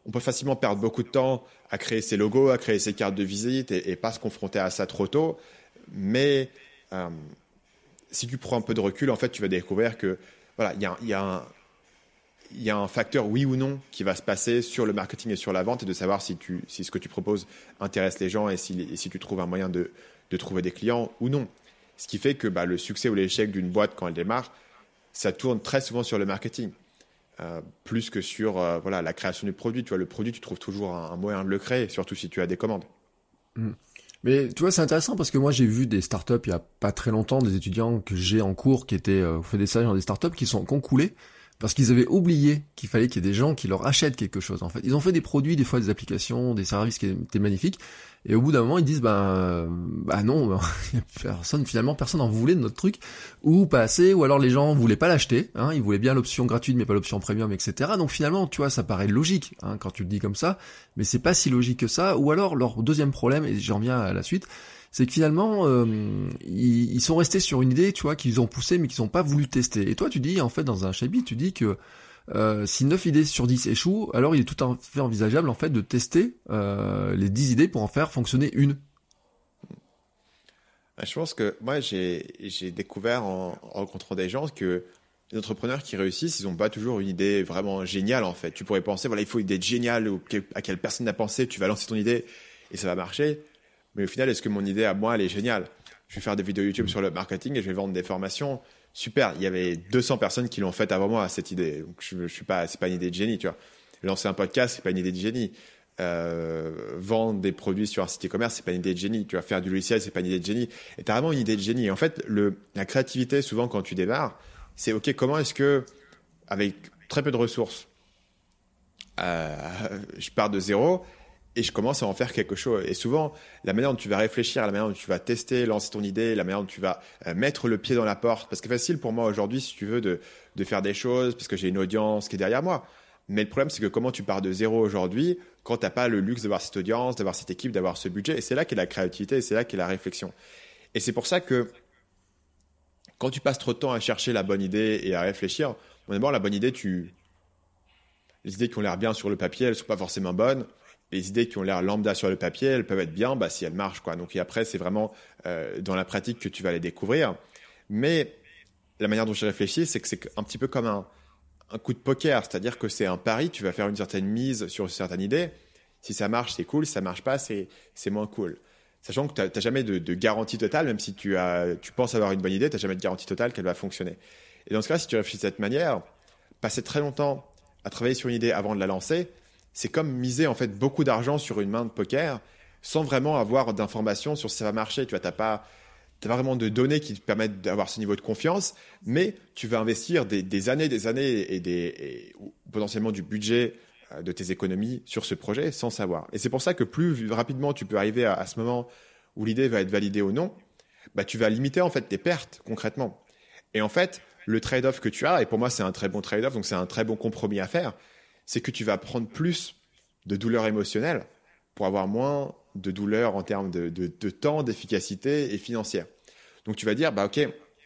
on peut facilement perdre beaucoup de temps à créer ses logos, à créer ses cartes de visite et pas se confronter à ça trop tôt. Mais si tu prends un peu de recul, en fait, tu vas découvrir que voilà, il y a un facteur oui ou non qui va se passer sur le marketing et sur la vente et de savoir si ce que tu proposes intéresse les gens et si tu trouves un moyen de trouver des clients ou non. Ce qui fait que le succès ou l'échec d'une boîte quand elle démarre, ça tourne très souvent sur le marketing, plus que sur la création du produit. Tu vois, le produit, tu trouves toujours un moyen de le créer, surtout si tu as des commandes. Mais tu vois, c'est intéressant parce que moi j'ai vu des startups il y a pas très longtemps, des étudiants que j'ai en cours qui étaient fait des stages dans des startups qui ont coulé parce qu'ils avaient oublié qu'il fallait qu'il y ait des gens qui leur achètent quelque chose. En fait, ils ont fait des produits, des fois des applications, des services qui étaient magnifiques, et au bout d'un moment ils disent non, personne en voulait de notre truc, ou pas assez, ou alors les gens voulaient pas l'acheter, hein, ils voulaient bien l'option gratuite mais pas l'option premium, etc. Donc finalement, tu vois, ça paraît logique quand tu le dis comme ça, mais c'est pas si logique que ça. Ou alors leur deuxième problème, et j'en viens à la suite, c'est que finalement ils sont restés sur une idée, tu vois, qu'ils ont poussée mais qu'ils n'ont pas voulu tester. Et toi tu dis en fait dans un chapitre, tu dis que si 9 idées sur 10 échouent, alors il est tout à fait envisageable en fait de tester les 10 idées pour en faire fonctionner une. Je pense que moi j'ai découvert en rencontrant des gens que les entrepreneurs qui réussissent, ils n'ont pas toujours une idée vraiment géniale en fait. Tu pourrais penser, voilà, il faut une idée géniale à laquelle personne n'a pensé, tu vas lancer ton idée et ça va marcher. Mais au final, est-ce que mon idée à moi, elle est géniale? Je vais faire des vidéos YouTube sur le marketing et je vais vendre des formations. Super, il y avait 200 personnes qui l'ont fait avant moi, cette idée. Donc je suis pas, c'est pas une idée de génie, tu vois. Lancer un podcast, c'est pas une idée de génie. Vendre des produits sur un site e-commerce, c'est pas une idée de génie. Tu vas faire du logiciel, c'est pas une idée de génie. Et t'as vraiment une idée de génie. Et en fait, la créativité, souvent quand tu démarres, c'est OK, comment est-ce que, avec très peu de ressources, je pars de zéro et je commence à en faire quelque chose. Et souvent, la manière dont tu vas réfléchir, la manière dont tu vas tester, lancer ton idée, la manière dont tu vas mettre le pied dans la porte, parce que c'est facile pour moi aujourd'hui, si tu veux, de faire des choses, parce que j'ai une audience qui est derrière moi. Mais le problème, c'est que comment tu pars de zéro aujourd'hui, quand tu n'as pas le luxe d'avoir cette audience, d'avoir cette équipe, d'avoir ce budget. Et c'est là qu'est la créativité, et c'est là qu'est la réflexion. Et c'est pour ça que quand tu passes trop de temps à chercher la bonne idée et à réfléchir, d'abord, la bonne idée, les idées qui ont l'air bien sur le papier, elles ne sont pas forcément bonnes. Les idées qui ont l'air lambda sur le papier, elles peuvent être bien si elles marchent, quoi. Donc, et après, c'est vraiment dans la pratique que tu vas les découvrir. Mais la manière dont je réfléchis, c'est que c'est un petit peu comme un coup de poker. C'est-à-dire que c'est un pari, tu vas faire une certaine mise sur une certaine idée. Si ça marche, c'est cool. Si ça marche pas, c'est moins cool. Sachant que tu n'as jamais de garantie totale, même si tu penses avoir une bonne idée, tu n'as jamais de garantie totale qu'elle va fonctionner. Et dans ce cas, si tu réfléchis de cette manière, passer très longtemps à travailler sur une idée avant de la lancer, c'est comme miser en fait beaucoup d'argent sur une main de poker sans vraiment avoir d'informations sur si ça va marcher. Tu vois, t'as pas vraiment de données qui te permettent d'avoir ce niveau de confiance, mais tu vas investir des années et potentiellement du budget de tes économies sur ce projet sans savoir. Et c'est pour ça que plus rapidement tu peux arriver à ce moment où l'idée va être validée ou non, tu vas limiter en fait tes pertes concrètement. Et en fait, le trade-off que tu as, et pour moi c'est un très bon trade-off, donc c'est un très bon compromis à faire, c'est que tu vas prendre plus de douleur émotionnelle pour avoir moins de douleur en termes de temps, d'efficacité et financière. Donc tu vas dire, OK,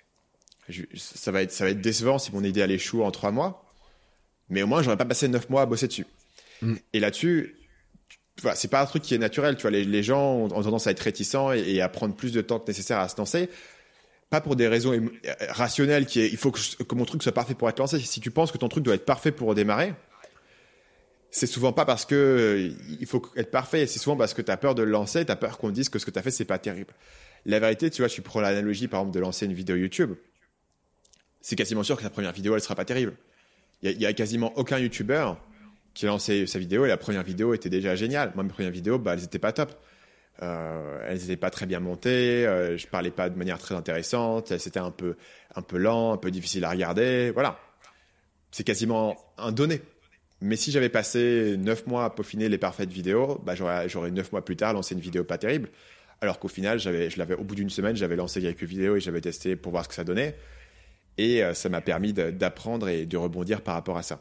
ça va être décevant si mon idée elle échoue en 3 mois, mais au moins j'aurais pas passé 9 mois à bosser dessus. Et là-dessus, c'est pas un truc qui est naturel. Tu vois, les gens ont tendance à être réticents et à prendre plus de temps que nécessaire à se lancer. Pas pour des raisons rationnelles il faut que mon truc soit parfait pour être lancé. Si tu penses que ton truc doit être parfait pour démarrer, c'est souvent pas parce que il faut être parfait, c'est souvent parce que tu as peur de le lancer, tu as peur qu'on te dise que ce que tu as fait c'est pas terrible. La vérité, tu vois, tu prends l'analogie par exemple de lancer une vidéo YouTube. C'est quasiment sûr que la première vidéo elle sera pas terrible. Il y a quasiment aucun YouTuber qui a lancé sa vidéo et la première vidéo était déjà géniale. Moi mes premières vidéos, elles étaient pas top. Elles n'étaient pas très bien montées, je parlais pas de manière très intéressante, c'était un peu lent, un peu difficile à regarder, voilà. C'est quasiment un donné. Mais si j'avais passé 9 mois à peaufiner les parfaites vidéos, j'aurais 9 mois plus tard lancé une vidéo pas terrible. Alors qu'au final, au bout d'une semaine, j'avais lancé quelques vidéos et j'avais testé pour voir ce que ça donnait. Et ça m'a permis d'apprendre et de rebondir par rapport à ça.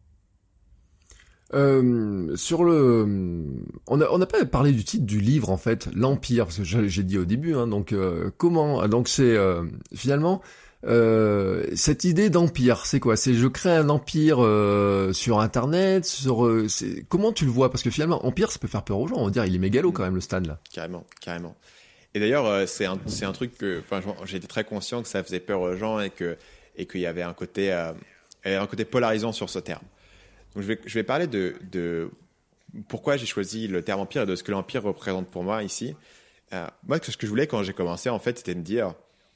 On n'a pas parlé du titre du livre en fait, l'Empire, parce que j'ai dit au début. Donc comment, donc c'est finalement cette idée d'empire, c'est quoi? C'est je crée un empire sur Internet, comment tu le vois? Parce que finalement, empire, ça peut faire peur aux gens. On va dire, il est mégalo quand même le Stan là. Carrément, carrément. Et d'ailleurs, c'est un truc que, enfin, j'étais très conscient que ça faisait peur aux gens et qu'il y avait un côté polarisant sur ce terme. Donc je vais parler de pourquoi j'ai choisi le terme empire et de ce que l'empire représente pour moi ici. Moi, ce que je voulais quand j'ai commencé, en fait, c'était de me dire,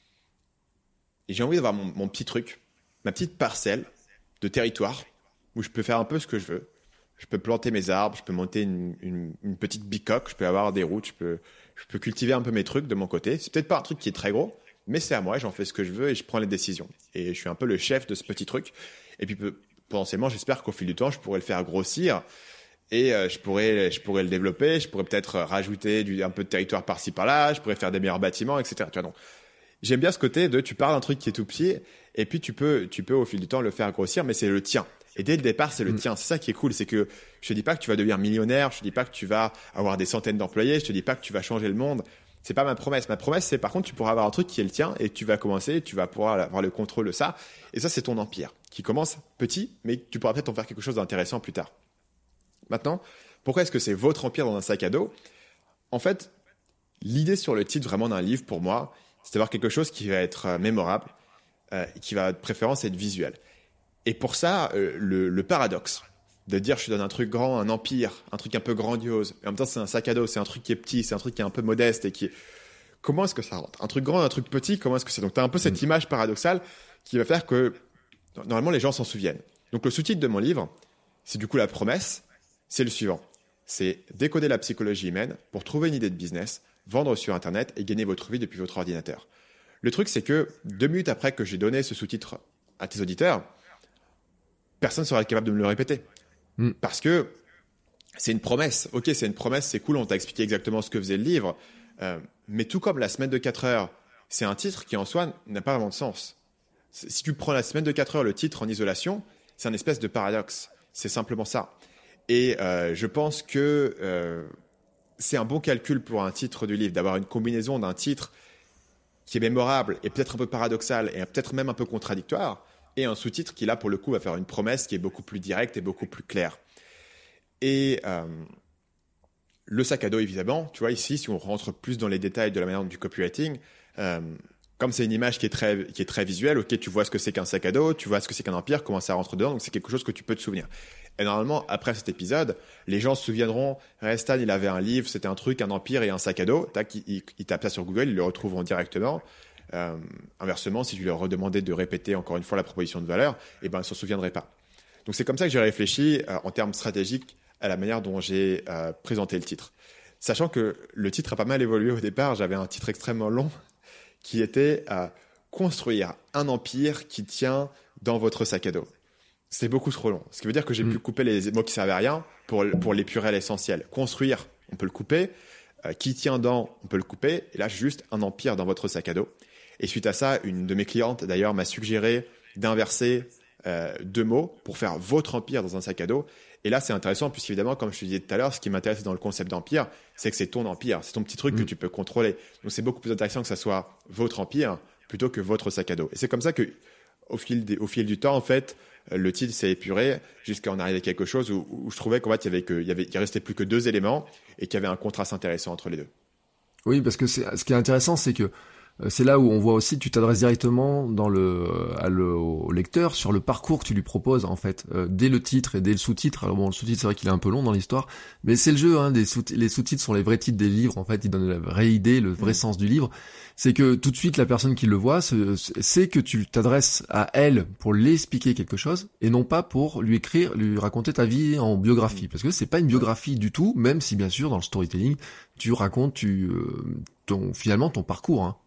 j'ai envie d'avoir mon petit truc, ma petite parcelle de territoire où je peux faire un peu ce que je veux. Je peux planter mes arbres, je peux monter une petite bicoque, je peux avoir des routes, je peux cultiver un peu mes trucs de mon côté. C'est peut-être pas un truc qui est très gros, mais c'est à moi, j'en fais ce que je veux et je prends les décisions. Et je suis un peu le chef de ce petit truc. Et puis potentiellement, j'espère qu'au fil du temps, je pourrais le faire grossir et je pourrais le développer. Je pourrais peut-être rajouter un peu de territoire par-ci par-là. Je pourrais faire des meilleurs bâtiments, etc. Tu vois, donc, j'aime bien ce côté de tu parles d'un truc qui est tout petit et puis tu peux au fil du temps le faire grossir, mais c'est le tien. Et dès le départ, c'est le tien. C'est ça qui est cool, c'est que je te dis pas que tu vas devenir millionnaire, je te dis pas que tu vas avoir des centaines d'employés, je te dis pas que tu vas changer le monde. C'est pas ma promesse. Ma promesse, c'est par contre, tu pourras avoir un truc qui est le tien et tu vas commencer, tu vas pouvoir avoir le contrôle de ça. Et ça, c'est ton empire qui commence petit, mais tu pourras peut-être en faire quelque chose d'intéressant plus tard. Maintenant, pourquoi est-ce que c'est votre empire dans un sac à dos? En fait, l'idée sur le titre vraiment d'un livre pour moi, c'est d'avoir quelque chose qui va être mémorable, qui va de préférence être visuel. Et pour ça, le paradoxe de dire je te donne un truc grand, un empire, un truc un peu grandiose, et en même temps c'est un sac à dos, c'est un truc qui est petit, c'est un truc qui est un peu modeste et qui est... Comment est-ce que ça rentre? Un truc grand, un truc petit, comment est-ce que c'est? Donc tu as un peu cette image paradoxale qui va faire que normalement les gens s'en souviennent. Donc le sous-titre de mon livre, c'est du coup la promesse, c'est le suivant. C'est décoder la psychologie humaine pour trouver une idée de business, vendre sur Internet et gagner votre vie depuis votre ordinateur. Le truc, c'est que 2 minutes après que j'ai donné ce sous-titre à tes auditeurs, personne ne sera capable de me le répéter. Parce que c'est une promesse. Ok, c'est une promesse, c'est cool, on t'a expliqué exactement ce que faisait le livre. Mais tout comme la semaine de 4 heures, c'est un titre qui en soi n'a pas vraiment de sens. Si tu prends la semaine de 4 heures, le titre en isolation, c'est un espèce de paradoxe. C'est simplement ça. Et je pense que c'est un bon calcul pour un titre du livre, d'avoir une combinaison d'un titre qui est mémorable et peut-être un peu paradoxal et peut-être même un peu contradictoire, et un sous-titre qui, là, pour le coup, va faire une promesse qui est beaucoup plus directe et beaucoup plus claire. Et le sac à dos, évidemment, tu vois, ici, si on rentre plus dans les détails de la manière du copywriting, comme c'est une image qui est très visuelle, ok, tu vois ce que c'est qu'un sac à dos, tu vois ce que c'est qu'un empire, comment ça rentre dedans, donc c'est quelque chose que tu peux te souvenir. Et normalement, après cet épisode, les gens se souviendront, Stan, il avait un livre, c'était un truc, un empire et un sac à dos, tac, ils tapent ça sur Google, ils le retrouveront directement. Inversement, si tu leur redemandais de répéter encore une fois la proposition de valeur, eh ben, ils ne s'en souviendraient pas. Donc c'est comme ça que j'ai réfléchi en termes stratégiques à la manière dont j'ai présenté le titre. Sachant que le titre a pas mal évolué au départ, j'avais un titre extrêmement long qui était construire un empire qui tient dans votre sac à dos. C'est beaucoup trop long. Ce qui veut dire que j'ai pu couper les mots qui servaient à rien pour l'épurer à l'essentiel. Construire, on peut le couper. Qui tient dans, on peut le couper. Et là, juste un empire dans votre sac à dos. Et suite à ça, une de mes clientes, d'ailleurs, m'a suggéré d'inverser 2 mots pour faire votre empire dans un sac à dos. Et là, c'est intéressant puisqu'évidemment, comme je te disais tout à l'heure, ce qui m'intéresse dans le concept d'empire, c'est que c'est ton empire. C'est ton petit truc que tu peux contrôler. Donc, c'est beaucoup plus intéressant que ça soit votre empire plutôt que votre sac à dos. Et c'est comme ça que, au fil du temps, en fait, le titre s'est épuré jusqu'à en arriver à quelque chose où je trouvais qu'en fait, il restait plus que 2 éléments et qu'il y avait un contraste intéressant entre les deux. Oui, parce que ce qui est intéressant, c'est que c'est là où on voit aussi, tu t'adresses directement au lecteur sur le parcours que tu lui proposes en fait, dès le titre et dès le sous-titre. Alors bon, le sous-titre c'est vrai qu'il est un peu long dans l'histoire, mais c'est le jeu. Les sous-titres sont les vrais titres des livres. En fait, ils donnent la vraie idée, le vrai sens du livre. C'est que tout de suite la personne qui le voit sait que tu t'adresses à elle pour lui expliquer quelque chose et non pas pour lui raconter ta vie en biographie, parce que c'est pas une biographie du tout, même si bien sûr dans le storytelling tu racontes finalement ton parcours. Hein.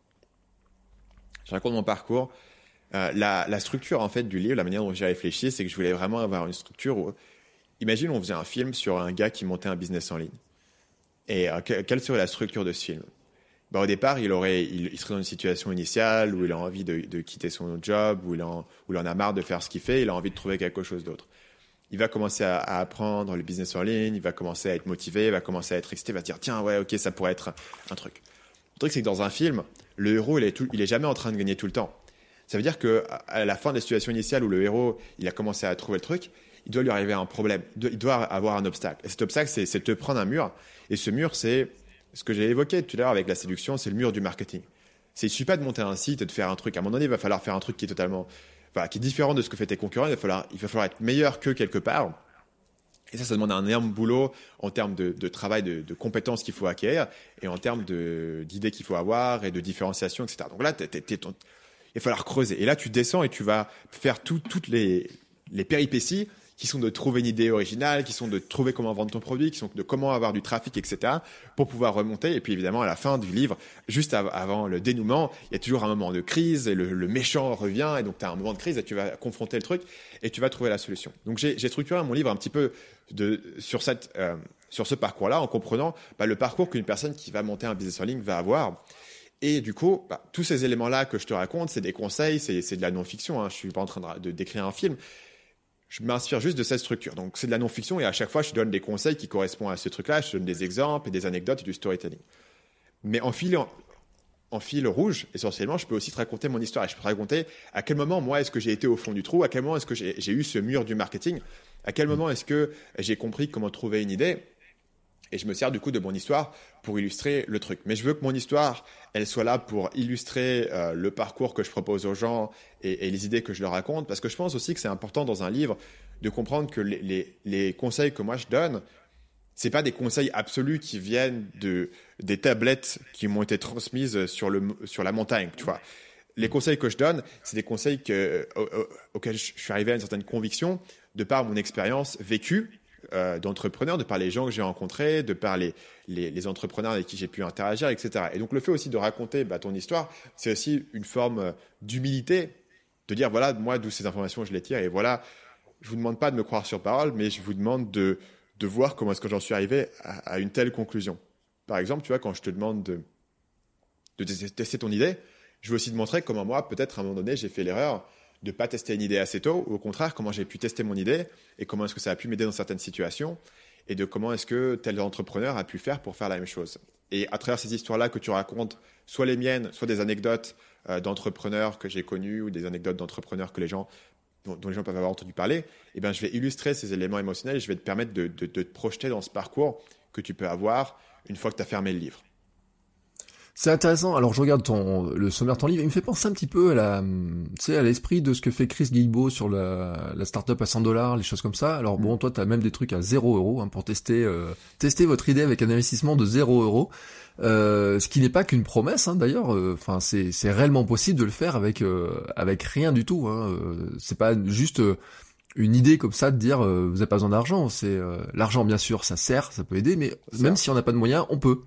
Je raconte mon parcours. La structure en fait du livre, la manière dont j'ai réfléchi, c'est que je voulais vraiment avoir une structure où, imagine, on faisait un film sur un gars qui montait un business en ligne. Et quelle serait la structure de ce film? Au départ, il serait dans une situation initiale où il a envie de quitter son job, où il en a marre de faire ce qu'il fait, il a envie de trouver quelque chose d'autre. Il va commencer à apprendre le business en ligne, il va commencer à être motivé, il va commencer à être excité, il va se dire tiens, ouais, ok, ça pourrait être un truc. Le truc, c'est que dans un film, le héros, il est jamais en train de gagner tout le temps. Ça veut dire que à la fin de la situation initiale où le héros il a commencé à trouver le truc, il doit lui arriver un problème, il doit avoir un obstacle. Et cet obstacle, c'est de te prendre un mur. Et ce mur, c'est ce que j'ai évoqué tout à l'heure avec la séduction, c'est le mur du marketing. Il ne suffit pas de monter un site et de faire un truc. À un moment donné, il va falloir faire un truc qui est totalement, qui est différent de ce que fait tes concurrents. Il va falloir être meilleur qu'eux quelque part. Et ça demande un énorme boulot en termes de travail, de compétences qu'il faut acquérir et en termes d'idées qu'il faut avoir et de différenciation, etc. Donc là, il va falloir creuser. Et là, tu descends et tu vas faire toutes les péripéties qui sont de trouver une idée originale, qui sont de trouver comment vendre ton produit, qui sont de comment avoir du trafic, etc., pour pouvoir remonter. Et puis évidemment, à la fin du livre, juste avant le dénouement, il y a toujours un moment de crise et le méchant revient. Et donc, tu as un moment de crise et tu vas confronter le truc et tu vas trouver la solution. Donc, j'ai structuré mon livre un petit peu sur ce parcours-là en comprenant le parcours qu'une personne qui va monter un business en ligne va avoir. Et du coup, tous ces éléments-là que je te raconte, c'est des conseils, c'est de la non-fiction. Je suis pas en train de décrire un film. Je m'inspire juste de cette structure. Donc, c'est de la non-fiction et à chaque fois, je donne des conseils qui correspondent à ce truc-là. Je donne des exemples et des anecdotes et du storytelling. Mais en fil rouge, essentiellement, je peux aussi te raconter mon histoire. Et je peux te raconter à quel moment, moi, est-ce que j'ai été au fond du trou, à quel moment est-ce que j'ai eu ce mur du marketing, à quel moment est-ce que j'ai compris comment trouver une idée. Et je me sers du coup de mon histoire pour illustrer le truc. Mais je veux que mon histoire, elle soit là pour illustrer le parcours que je propose aux gens et les idées que je leur raconte. Parce que je pense aussi que c'est important dans un livre de comprendre que les conseils que moi je donne, c'est pas des conseils absolus qui viennent des tablettes qui m'ont été transmises sur la montagne, tu vois. Les conseils que je donne, c'est des conseils auxquels je suis arrivé à une certaine conviction de par mon expérience vécue d'entrepreneurs, de par les gens que j'ai rencontrés, de par les entrepreneurs avec qui j'ai pu interagir, etc. Et donc le fait aussi de raconter ton histoire, c'est aussi une forme d'humilité, de dire voilà, moi d'où ces informations je les tire et voilà, je vous demande pas de me croire sur parole, mais je vous demande de voir comment est-ce que j'en suis arrivé à une telle conclusion. Par exemple, tu vois, quand je te demande de tester ton idée, je veux aussi te montrer comment moi, peut-être à un moment donné, j'ai fait l'erreur de ne pas tester une idée assez tôt, ou au contraire, comment j'ai pu tester mon idée et comment est-ce que ça a pu m'aider dans certaines situations et de comment est-ce que tel entrepreneur a pu faire pour faire la même chose. Et à travers ces histoires-là que tu racontes, soit les miennes, soit des anecdotes d'entrepreneurs que j'ai connus ou des anecdotes d'entrepreneurs dont les gens peuvent avoir entendu parler, je vais illustrer ces éléments émotionnels et je vais te permettre de te projeter dans ce parcours que tu peux avoir une fois que tu as fermé le livre. C'est intéressant. Alors, je regarde le sommaire de ton livre. Il me fait penser un petit peu à l'esprit de ce que fait Chris Guillebeau sur la startup à $100, les choses comme ça. Alors, bon, toi, t'as même des trucs à 0 € pour tester votre idée avec un investissement de 0 €. Ce qui n'est pas qu'une promesse, d'ailleurs. Enfin, c'est réellement possible de le faire avec rien du tout. C'est pas juste une idée comme ça de dire vous n'avez pas besoin d'argent. C'est l'argent, bien sûr, ça sert, ça peut aider, mais même si on n'a pas de moyens, on peut.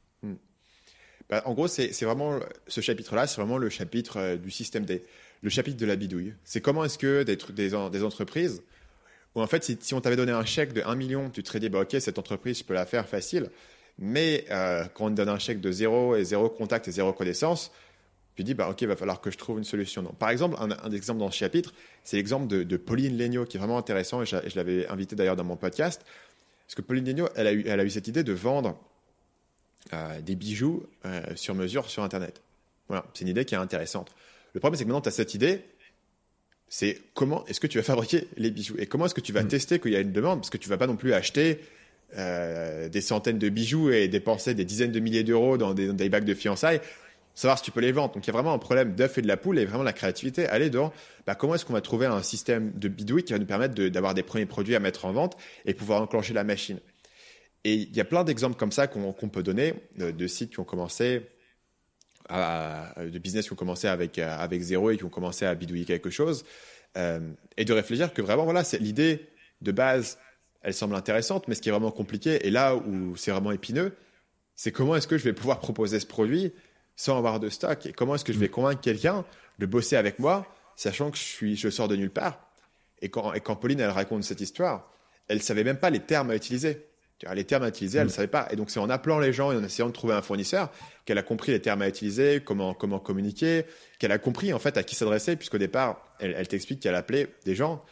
En gros, c'est vraiment ce chapitre-là, c'est vraiment le chapitre du système le chapitre de la bidouille. C'est comment est-ce que des entreprises où en fait, si on t'avait donné un chèque de 1 million, tu te serais dit ok, cette entreprise, je peux la faire facile. Mais quand on te donne un chèque de 0 et 0 contact et 0 connaissance, tu dis ok, il va falloir que je trouve une solution. Donc, par exemple, un exemple dans ce chapitre, c'est l'exemple de Pauline Léniaud qui est vraiment intéressant et je l'avais invité d'ailleurs dans mon podcast. Parce que Pauline Léniaud, elle a eu cette idée de vendre des bijoux sur mesure sur Internet. Voilà, c'est une idée qui est intéressante. Le problème, c'est que maintenant, tu as cette idée, c'est comment est-ce que tu vas fabriquer les bijoux et comment est-ce que tu vas tester qu'il y a une demande, parce que tu ne vas pas non plus acheter des centaines de bijoux et dépenser des dizaines de milliers d'euros dans des bagues de fiançailles, savoir si tu peux les vendre. Donc, il y a vraiment un problème d'œuf et de la poule et vraiment la créativité. Aller dans comment est-ce qu'on va trouver un système de bidouille qui va nous permettre d'avoir des premiers produits à mettre en vente et pouvoir enclencher la machine. Et il y a plein d'exemples comme ça qu'on peut donner de sites qui ont commencé, de business qui ont commencé avec 0 et qui ont commencé à bidouiller quelque chose. Et de réfléchir que vraiment, voilà, c'est l'idée de base, elle semble intéressante, mais ce qui est vraiment compliqué, et là où c'est vraiment épineux, c'est comment est-ce que je vais pouvoir proposer ce produit sans avoir de stock et comment est-ce que je vais convaincre quelqu'un de bosser avec moi, sachant que je sors de nulle part. Et quand Pauline, elle raconte cette histoire, elle ne savait même pas les termes à utiliser. Les termes à utiliser, elle ne savait pas. Et donc, c'est en appelant les gens et en essayant de trouver un fournisseur qu'elle a compris les termes à utiliser, comment communiquer, qu'elle a compris en fait à qui s'adresser, puisqu'au départ, elle t'explique qu'elle appelait des gens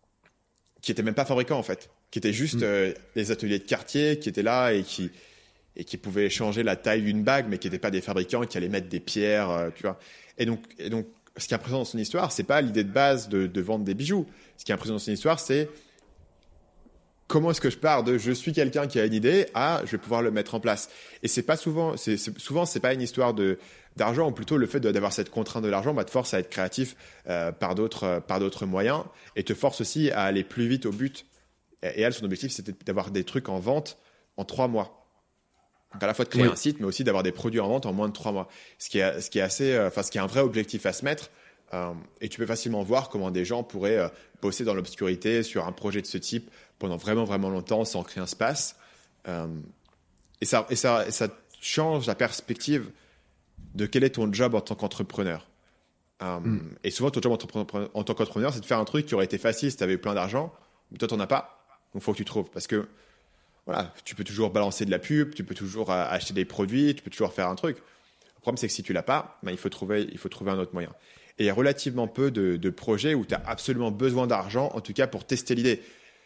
qui n'étaient même pas fabricants en fait, qui étaient juste les ateliers de quartier, qui étaient là et qui et qui pouvaient changer la taille d'une bague, mais qui n'étaient pas des fabricants qui allaient mettre des pierres, tu vois. Et donc, ce qui est impressionnant dans son histoire, c'est pas l'idée de base de vendre des bijoux. Ce qui est impressionnant dans son histoire, c'est comment est-ce que je pars de je suis quelqu'un qui a une idée à je vais pouvoir le mettre en place. Et c'est pas souvent, souvent c'est pas une histoire d'argent, ou plutôt le fait d'avoir cette contrainte de l'argent te force à être créatif par d'autres moyens, et te force aussi à aller plus vite au but. Et elle, son objectif, c'était d'avoir des trucs en vente en 3 mois. Donc à la fois de créer un site, mais aussi d'avoir des produits en vente en moins de 3 mois. Ce qui est un vrai objectif à se mettre. Et tu peux facilement voir comment des gens pourraient bosser dans l'obscurité sur un projet de ce type pendant vraiment, vraiment longtemps sans que rien se passe. Et ça change la perspective de quel est ton job en tant qu'entrepreneur. Et souvent, ton job en tant qu'entrepreneur, c'est de faire un truc qui aurait été facile si tu avais plein d'argent, mais toi, tu n'en as pas. Donc, il faut que tu trouves. Parce que voilà, tu peux toujours balancer de la pub, tu peux toujours acheter des produits, tu peux toujours faire un truc. Le problème, c'est que si tu l'as pas, il faut trouver un autre moyen. Et il y a relativement peu de projets où tu as absolument besoin d'argent, en tout cas pour tester l'idée.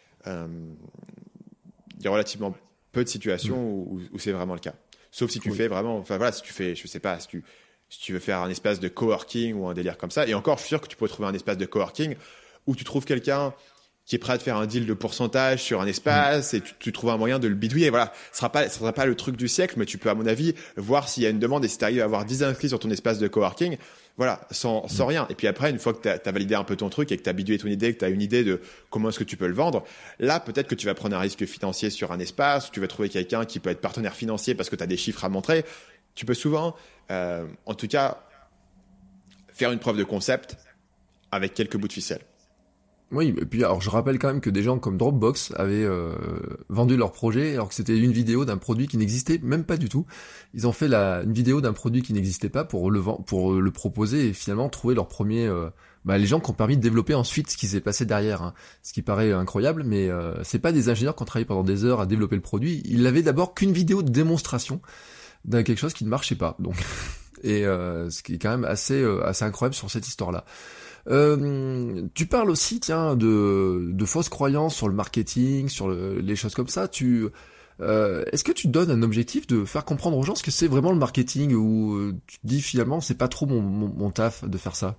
Il y a relativement peu de situations où c'est vraiment le cas. Sauf si tu fais vraiment, si tu fais, je sais pas, si tu veux faire un espace de coworking ou un délire comme ça. Et encore, je suis sûr que tu peux trouver un espace de coworking où tu trouves quelqu'un qui est prêt à te faire un deal de pourcentage sur un espace et tu trouves un moyen de le bidouiller. Voilà, ce sera pas le truc du siècle, mais tu peux, à mon avis, voir s'il y a une demande, et si tu arrives à avoir 10 inscrits sur ton espace de coworking, voilà, sans rien. Et puis après, une fois que tu as validé un peu ton truc et que tu as bidouillé ton idée, que tu as une idée de comment est-ce que tu peux le vendre, là, peut-être que tu vas prendre un risque financier sur un espace, ou tu vas trouver quelqu'un qui peut être partenaire financier parce que tu as des chiffres à montrer. Tu peux souvent, en tout cas, faire une preuve de concept avec quelques bouts de ficelle. Oui, et puis alors je rappelle quand même que des gens comme Dropbox avaient vendu leur projet alors que c'était une vidéo d'un produit qui n'existait même pas du tout. Ils ont fait une vidéo d'un produit qui n'existait pas pour le proposer et finalement trouver leur premier les gens qui ont permis de développer ensuite ce qui s'est passé derrière, hein. Ce qui paraît incroyable, mais c'est pas des ingénieurs qui ont travaillé pendant des heures à développer le produit. Ils n'avaient d'abord qu'une vidéo de démonstration d'un quelque chose qui ne marchait pas. Donc et ce qui est quand même assez incroyable sur cette histoire-là. Tu parles aussi, tiens, de fausses croyances sur le marketing, sur les choses comme ça. Est-ce que tu te donnes un objectif de faire comprendre aux gens ce que c'est vraiment le marketing, ou tu te dis finalement c'est pas trop mon taf de faire ça?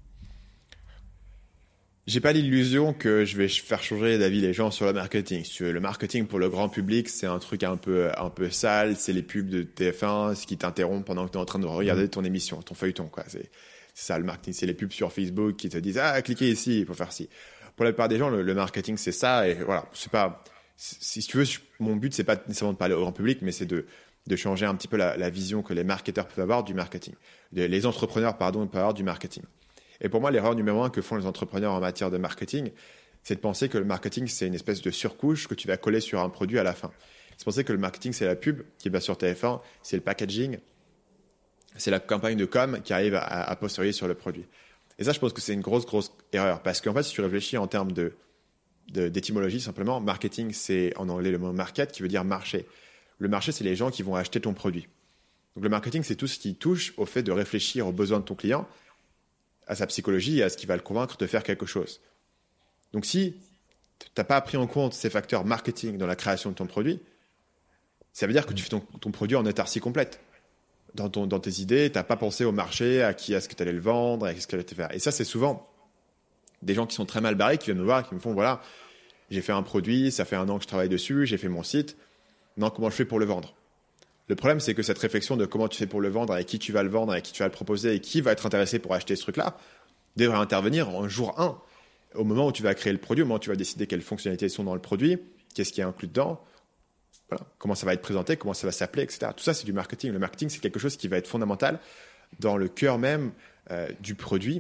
J'ai pas l'illusion que je vais faire changer d'avis les gens sur le marketing. Si tu veux, le marketing pour le grand public, c'est un truc un peu sale. C'est les pubs de TF1, ce qui t'interrompt pendant que tu es en train de regarder ton émission, ton feuilleton, quoi. C'est ça, le marketing. C'est les pubs sur Facebook qui te disent cliquez ici pour faire ci. Pour la plupart des gens, le marketing, c'est ça. Et voilà, c'est pas. Si tu veux, mon but, c'est pas nécessairement de parler au grand public, mais c'est de changer un petit peu la vision que les marketeurs peuvent avoir du marketing. Les entrepreneurs, peuvent avoir du marketing. Et pour moi, l'erreur numéro 1 que font les entrepreneurs en matière de marketing, c'est de penser que le marketing, c'est une espèce de surcouche que tu vas coller sur un produit à la fin. C'est de penser que le marketing, c'est la pub qui va sur TF1, c'est le packaging, c'est la campagne de com qui arrive à posteriori sur le produit. Et ça, je pense que c'est une grosse erreur. Parce qu'en fait, si tu réfléchis en termes d'étymologie, simplement, marketing, c'est en anglais le mot market qui veut dire marché. Le marché, c'est les gens qui vont acheter ton produit. Donc le marketing, c'est tout ce qui touche au fait de réfléchir aux besoins de ton client, à sa psychologie et à ce qui va le convaincre de faire quelque chose. Donc si tu n'as pas pris en compte ces facteurs marketing dans la création de ton produit, ça veut dire que tu fais ton produit en autarcie complète. Dans tes idées, tu n'as pas pensé au marché, à qui est-ce que tu allais le vendre, à ce que tu allais faire. Et ça, c'est souvent des gens qui sont très mal barrés, qui viennent me voir, qui me font, voilà, j'ai fait un produit, ça fait 1 an que je travaille dessus, j'ai fait mon site, non, comment je fais pour le vendre? Le problème, c'est que cette réflexion de comment tu fais pour le vendre, avec qui tu vas le vendre, avec qui tu vas le proposer et qui va être intéressé pour acheter ce truc-là, devrait intervenir en jour 1, au moment où tu vas créer le produit, au moment où tu vas décider quelles fonctionnalités sont dans le produit, qu'est-ce qui est inclus dedans, voilà, comment ça va être présenté, comment ça va s'appeler, etc. Tout ça, c'est du marketing. Le marketing, c'est quelque chose qui va être fondamental dans le cœur même du produit